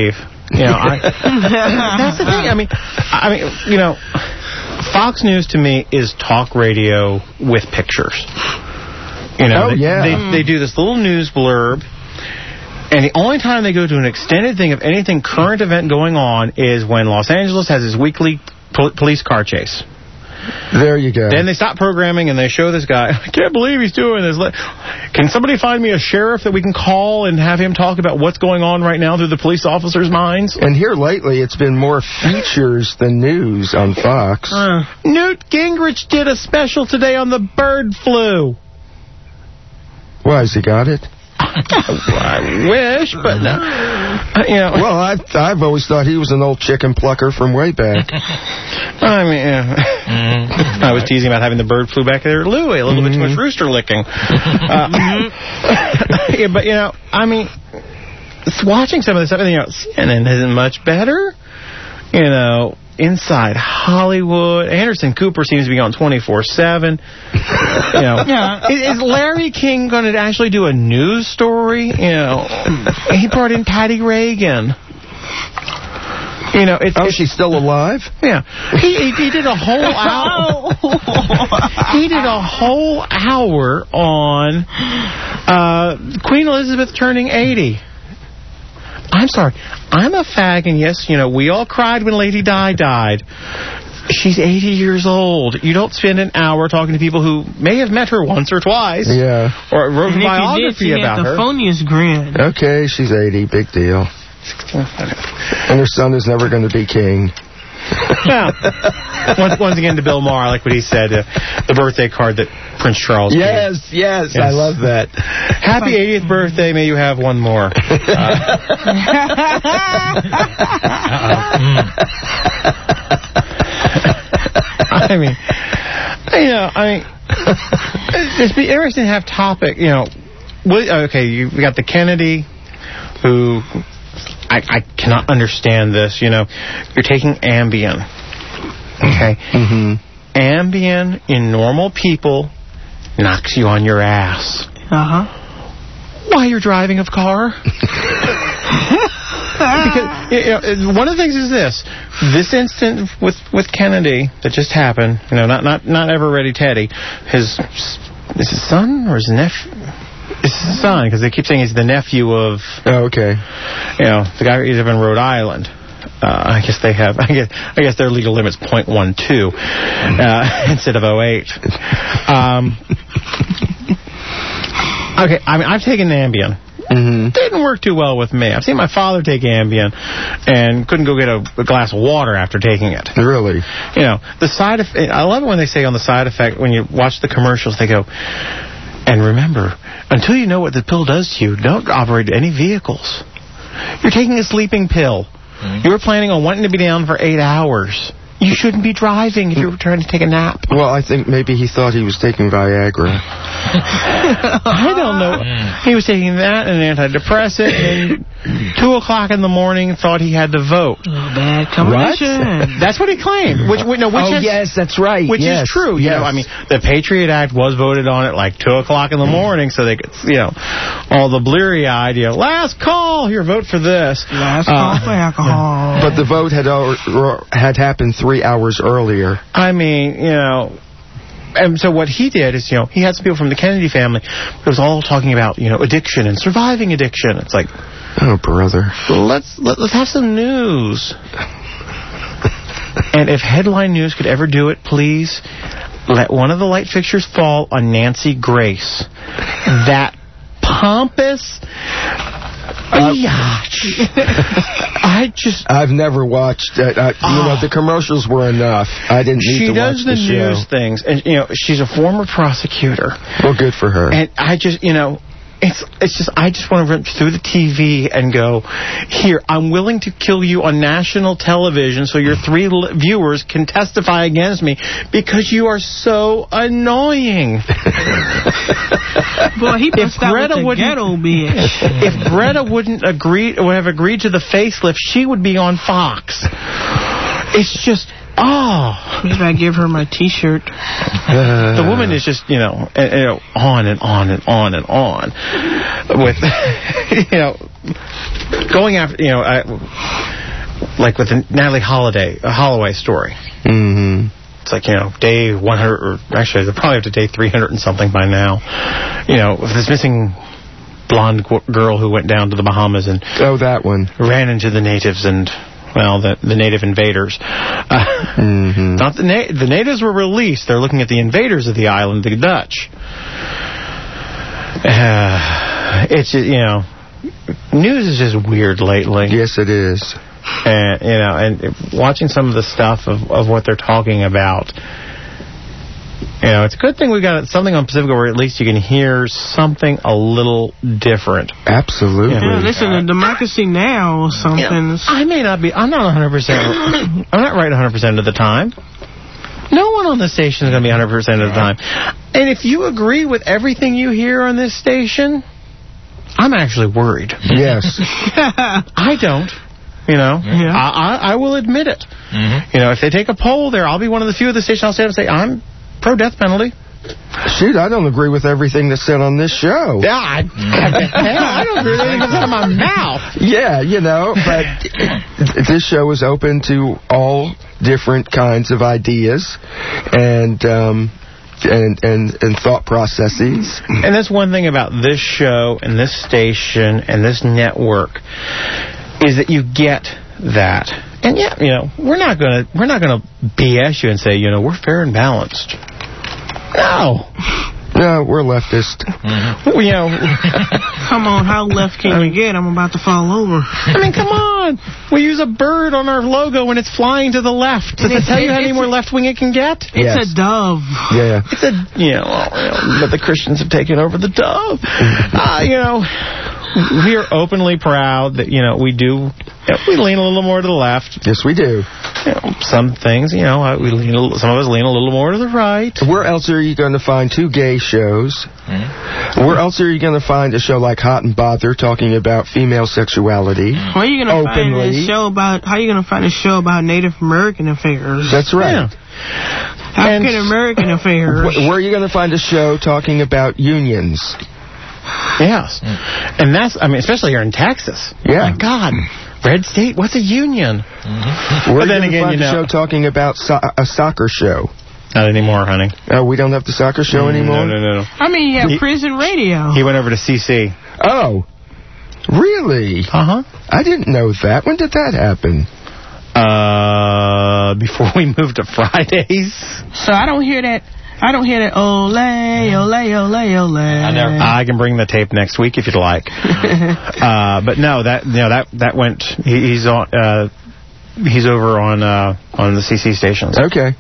You know, I, that's the thing. I mean, I mean, you know, Fox News to me is talk radio with pictures. You know, oh, they, yeah. they, they do this little news blurb, and the only time they go to an extended thing of anything current event going on is when Los Angeles has its weekly pol- police car chase. There you go. Then they stop programming and they show this guy. I can't believe he's doing this. Can somebody find me a sheriff that we can call and have him talk about what's going on right now through the police officers' minds? And here lately, it's been more features than news on Fox. Uh, Newt Gingrich did a special today on the bird flu. Why, has he got it? I wish, but no. You know. Well, I've I've always thought he was an old chicken plucker from way back. I mean, yeah. mm-hmm. I was teasing about having the bird flu back there, Louie. A little mm-hmm. bit too much rooster licking. Uh, yeah, but you know, I mean, watching some of this stuff, you know, C N N isn't much better. You know. Inside Hollywood. Anderson Cooper seems to be on twenty-four seven. You know, yeah. Is Larry King going to actually do a news story? You know, he brought in Patty Reagan. You know, it's, oh, it's, she's still alive? Yeah. He, he, he did a whole hour. He did a whole hour on uh, Queen Elizabeth turning eighty. I'm sorry. I'm a fag, and yes, you know, we all cried when Lady Di died. She's eighty years old. You don't spend an hour talking to people who may have met her once or twice. Yeah. Or wrote a biography did, about the her. The funniest grin. Okay, she's eighty. Big deal. And her son is never going to be king. Yeah. once, once again, to Bill Maher, I like what he said, uh, the birthday card that Prince Charles yes, gave. Yes, yes, I love that. Happy eightieth birthday, may you have one more. Uh, I mean, you know, I mean, it's be interesting to have topic, you know, okay, you we got the Kennedy, who... I, I cannot understand this, you know. You're taking Ambien, okay? Mm-hmm. Ambien in normal people knocks you on your ass. Uh-huh. While you're driving a car? Because, you know, one of the things is this. This incident with, with Kennedy that just happened, you know, not not not Ever Ready Teddy, his, is his son or his nephew? It's his son, because they keep saying he's the nephew of... Oh, okay. You know, the guy who's up in Rhode Island. Uh, I guess they have... I guess I guess their legal limit's point one two uh, instead of oh eight. Um, okay, I mean, I've taken Ambien. Mm-hmm. Didn't work too well with me. I've seen my father take Ambien and couldn't go get a, a glass of water after taking it. Really? You know, the side effect... I love it when they say on the side effect, when you watch the commercials, they go... And remember, until you know what the pill does to you, don't operate any vehicles. You're taking a sleeping pill. Mm-hmm. You were planning on wanting to be down for eight hours. You shouldn't be driving if you're trying to take a nap. Well, I think maybe he thought he was taking Viagra. I don't know. He was taking that and an antidepressant, and two o'clock in the morning thought he had to vote. Oh, bad combination. What? That's what he claimed. Which, no, which oh, is, yes, that's right. Which yes. is true. You yes. know, I mean, the Patriot Act was voted on at like two o'clock in the morning, so they could, you know, all the bleary-eyed, you know, last call, here, vote for this. Last call uh, for alcohol. But the vote had al- had happened three hours earlier. I mean, you know... And so what he did is, you know, he had some people from the Kennedy family. It was all talking about, you know, addiction and surviving addiction. It's like... Oh, brother. Let's, let, let's have some news. And if headline news could ever do it, please let one of the light fixtures fall on Nancy Grace. That pompous... Uh, I just... I've never watched it. I, you uh, know, the commercials were enough. I didn't need to watch the show. She does the news things, and, you know, she's a former prosecutor. Well, good for her. And I just, you know... It's it's just, I just want to run through the T V and go, here, I'm willing to kill you on national television so your three l- viewers can testify against me because you are so annoying. Boy, he if Greta with the ghetto bitch. If Greta wouldn't agree, would have agreed to the facelift, she would be on Fox. It's just... Oh, maybe I give her my T-shirt. Uh, the woman is just, you know, uh, you know, on and on and on and on with, you know, going after, you know, I, like with the Natalie Holiday, uh, Holloway story. Mm-hmm. It's like, you know, day one hundred, or actually, they're probably up to day three hundred and something by now. You know, if this missing blonde girl who went down to the Bahamas and... Oh, that one. Ran into the natives and, well, the, the native invaders. Uh, mm-hmm. Not the, na- the natives were released. They're looking at the invaders of the island, the Dutch. Uh, it's, just, you know, news is just weird lately. Yes, it is. And, you know, and watching some of the stuff of, of what they're talking about, you know, it's a good thing we got something on Pacifica where at least you can hear something a little different. Absolutely. Yeah, listen to Democracy Now! or something. You know, I may not be, I'm not one hundred percent, I'm not right one hundred percent of the time. No one on the station is going to be one hundred percent of the time. And if you agree with everything you hear on this station, I'm actually worried. Yes. I don't. You know, yeah. I, I, I will admit it. Mm-hmm. You know, if they take a poll there, I'll be one of the few of the stations I'll stand up and say, I'm pro-death penalty. Shoot, I don't agree with everything that's said on this show. Yeah, I, I don't agree with anything that's out of my mouth. Yeah, you know, but this show is open to all different kinds of ideas and um, and, and, and thought processes. And that's one thing about this show and this station and this network is that you get that. And yeah, you know, we're not gonna we're not gonna B S you and say, you know, we're fair and balanced. No. No, we're leftist. Mm-hmm. Well, you know, come on, how left can you get? I'm about to fall over. I mean, come on. We use a bird on our logo when it's flying to the left. Does it tell you how many more left wing it can get? It's yes. a dove. Yeah. It's a, you know, but the Christians have taken over the dove. Uh, you know, we are openly proud that, you know, we do, you know, we lean a little more to the left. Yes, we do. You know, some things, you know, we lean a, some of us lean a little more to the right. Where else are you going to find two gay shows? Mm-hmm. Where else are you going to find a show like Hot and Bother talking about female sexuality? Where are you going to find a show about? How are you going to find a show about Native American affairs? That's right. Yeah. African American affairs. Where are you going to find a show talking about unions? Yes. Mm. And that's, I mean, especially here in Texas. Yeah. Oh my God. Red State, what's a union? Mm-hmm. We're but then again, you find know, a show talking about so- a soccer show. Not anymore, honey. Oh, we don't have the soccer show mm, anymore? No, no, no. I mean, you have he, prison radio. He went over to C C. Oh. Really? Uh-huh. I didn't know that. When did that happen? Uh, before we moved to Fridays. So I don't hear that. I don't hear that. Ole, ole, ole, ole. I never. I can bring the tape next week if you'd like. uh, but no, that you know that that went. He, he's on. Uh, he's over on uh, on the C C stations. Okay.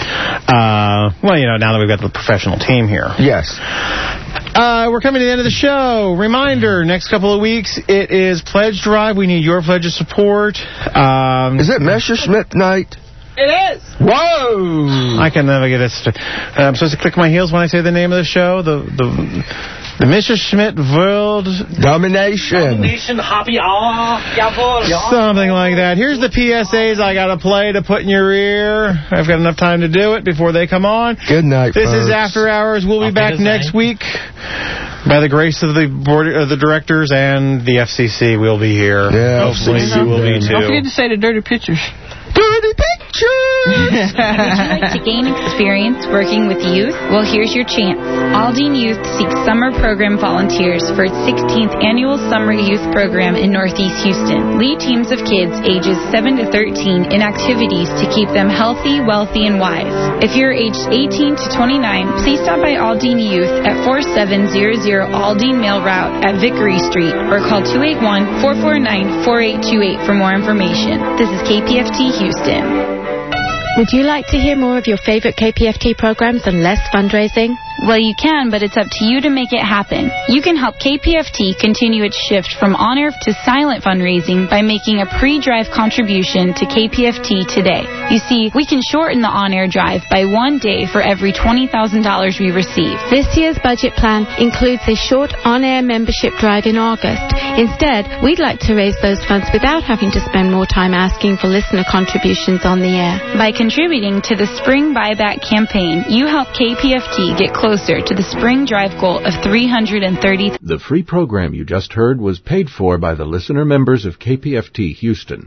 Uh, well, you know, now that we've got the professional team here. Yes. Uh, we're coming to the end of the show. Reminder, next couple of weeks, it is Pledge Drive. We need your pledge of support. Um, is it Messerschmitt night? It is. Whoa! I can never get this. Uh, I'm supposed to click my heels when I say the name of the show. The the the Messerschmitt World Domination. Domination Happy Hour. Jawohl. Something like that. Here's the P S As I got to play to put in your ear. I've got enough time to do it before they come on. Good night, This folks. is After Hours. We'll be I'll back next week. By the grace of the board, uh, the directors and the F C C, we'll be here. Yeah, hopefully you will be too. Don't forget to say the dirty pictures. Dirty pictures! Would you like to gain experience working with youth? Well, here's your chance. Aldine Youth seeks summer program volunteers for its sixteenth annual summer youth program in Northeast Houston. Lead teams of kids ages seven to thirteen in activities to keep them healthy, wealthy, and wise. If you're aged eighteen to twenty-nine, please stop by Aldine Youth at forty-seven hundred Aldine Mail Route at Vickery Street or call two eight one, four four nine, four eight two eight for more information. This is K P F T Houston. Would you like to hear more of your favorite K P F T programs and less fundraising? Well, you can, but it's up to you to make it happen. You can help K P F T continue its shift from on-air to silent fundraising by making a pre-drive contribution to K P F T today. You see, we can shorten the on-air drive by one day for every twenty thousand dollars we receive. This year's budget plan includes a short on-air membership drive in August. Instead, we'd like to raise those funds without having to spend more time asking for listener contributions on the air. By contributing to the Spring Buyback campaign, you help K P F T get closer to the spring drive goal of three hundred thirty. The free program you just heard was paid for by the listener members of K P F T Houston.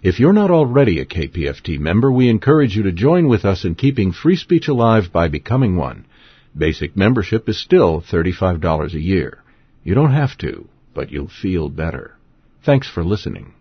If you're not already a K P F T member, we encourage you to join with us in keeping free speech alive by becoming one. Basic membership is still thirty-five dollars a year. You don't have to, but you'll feel better. Thanks for listening.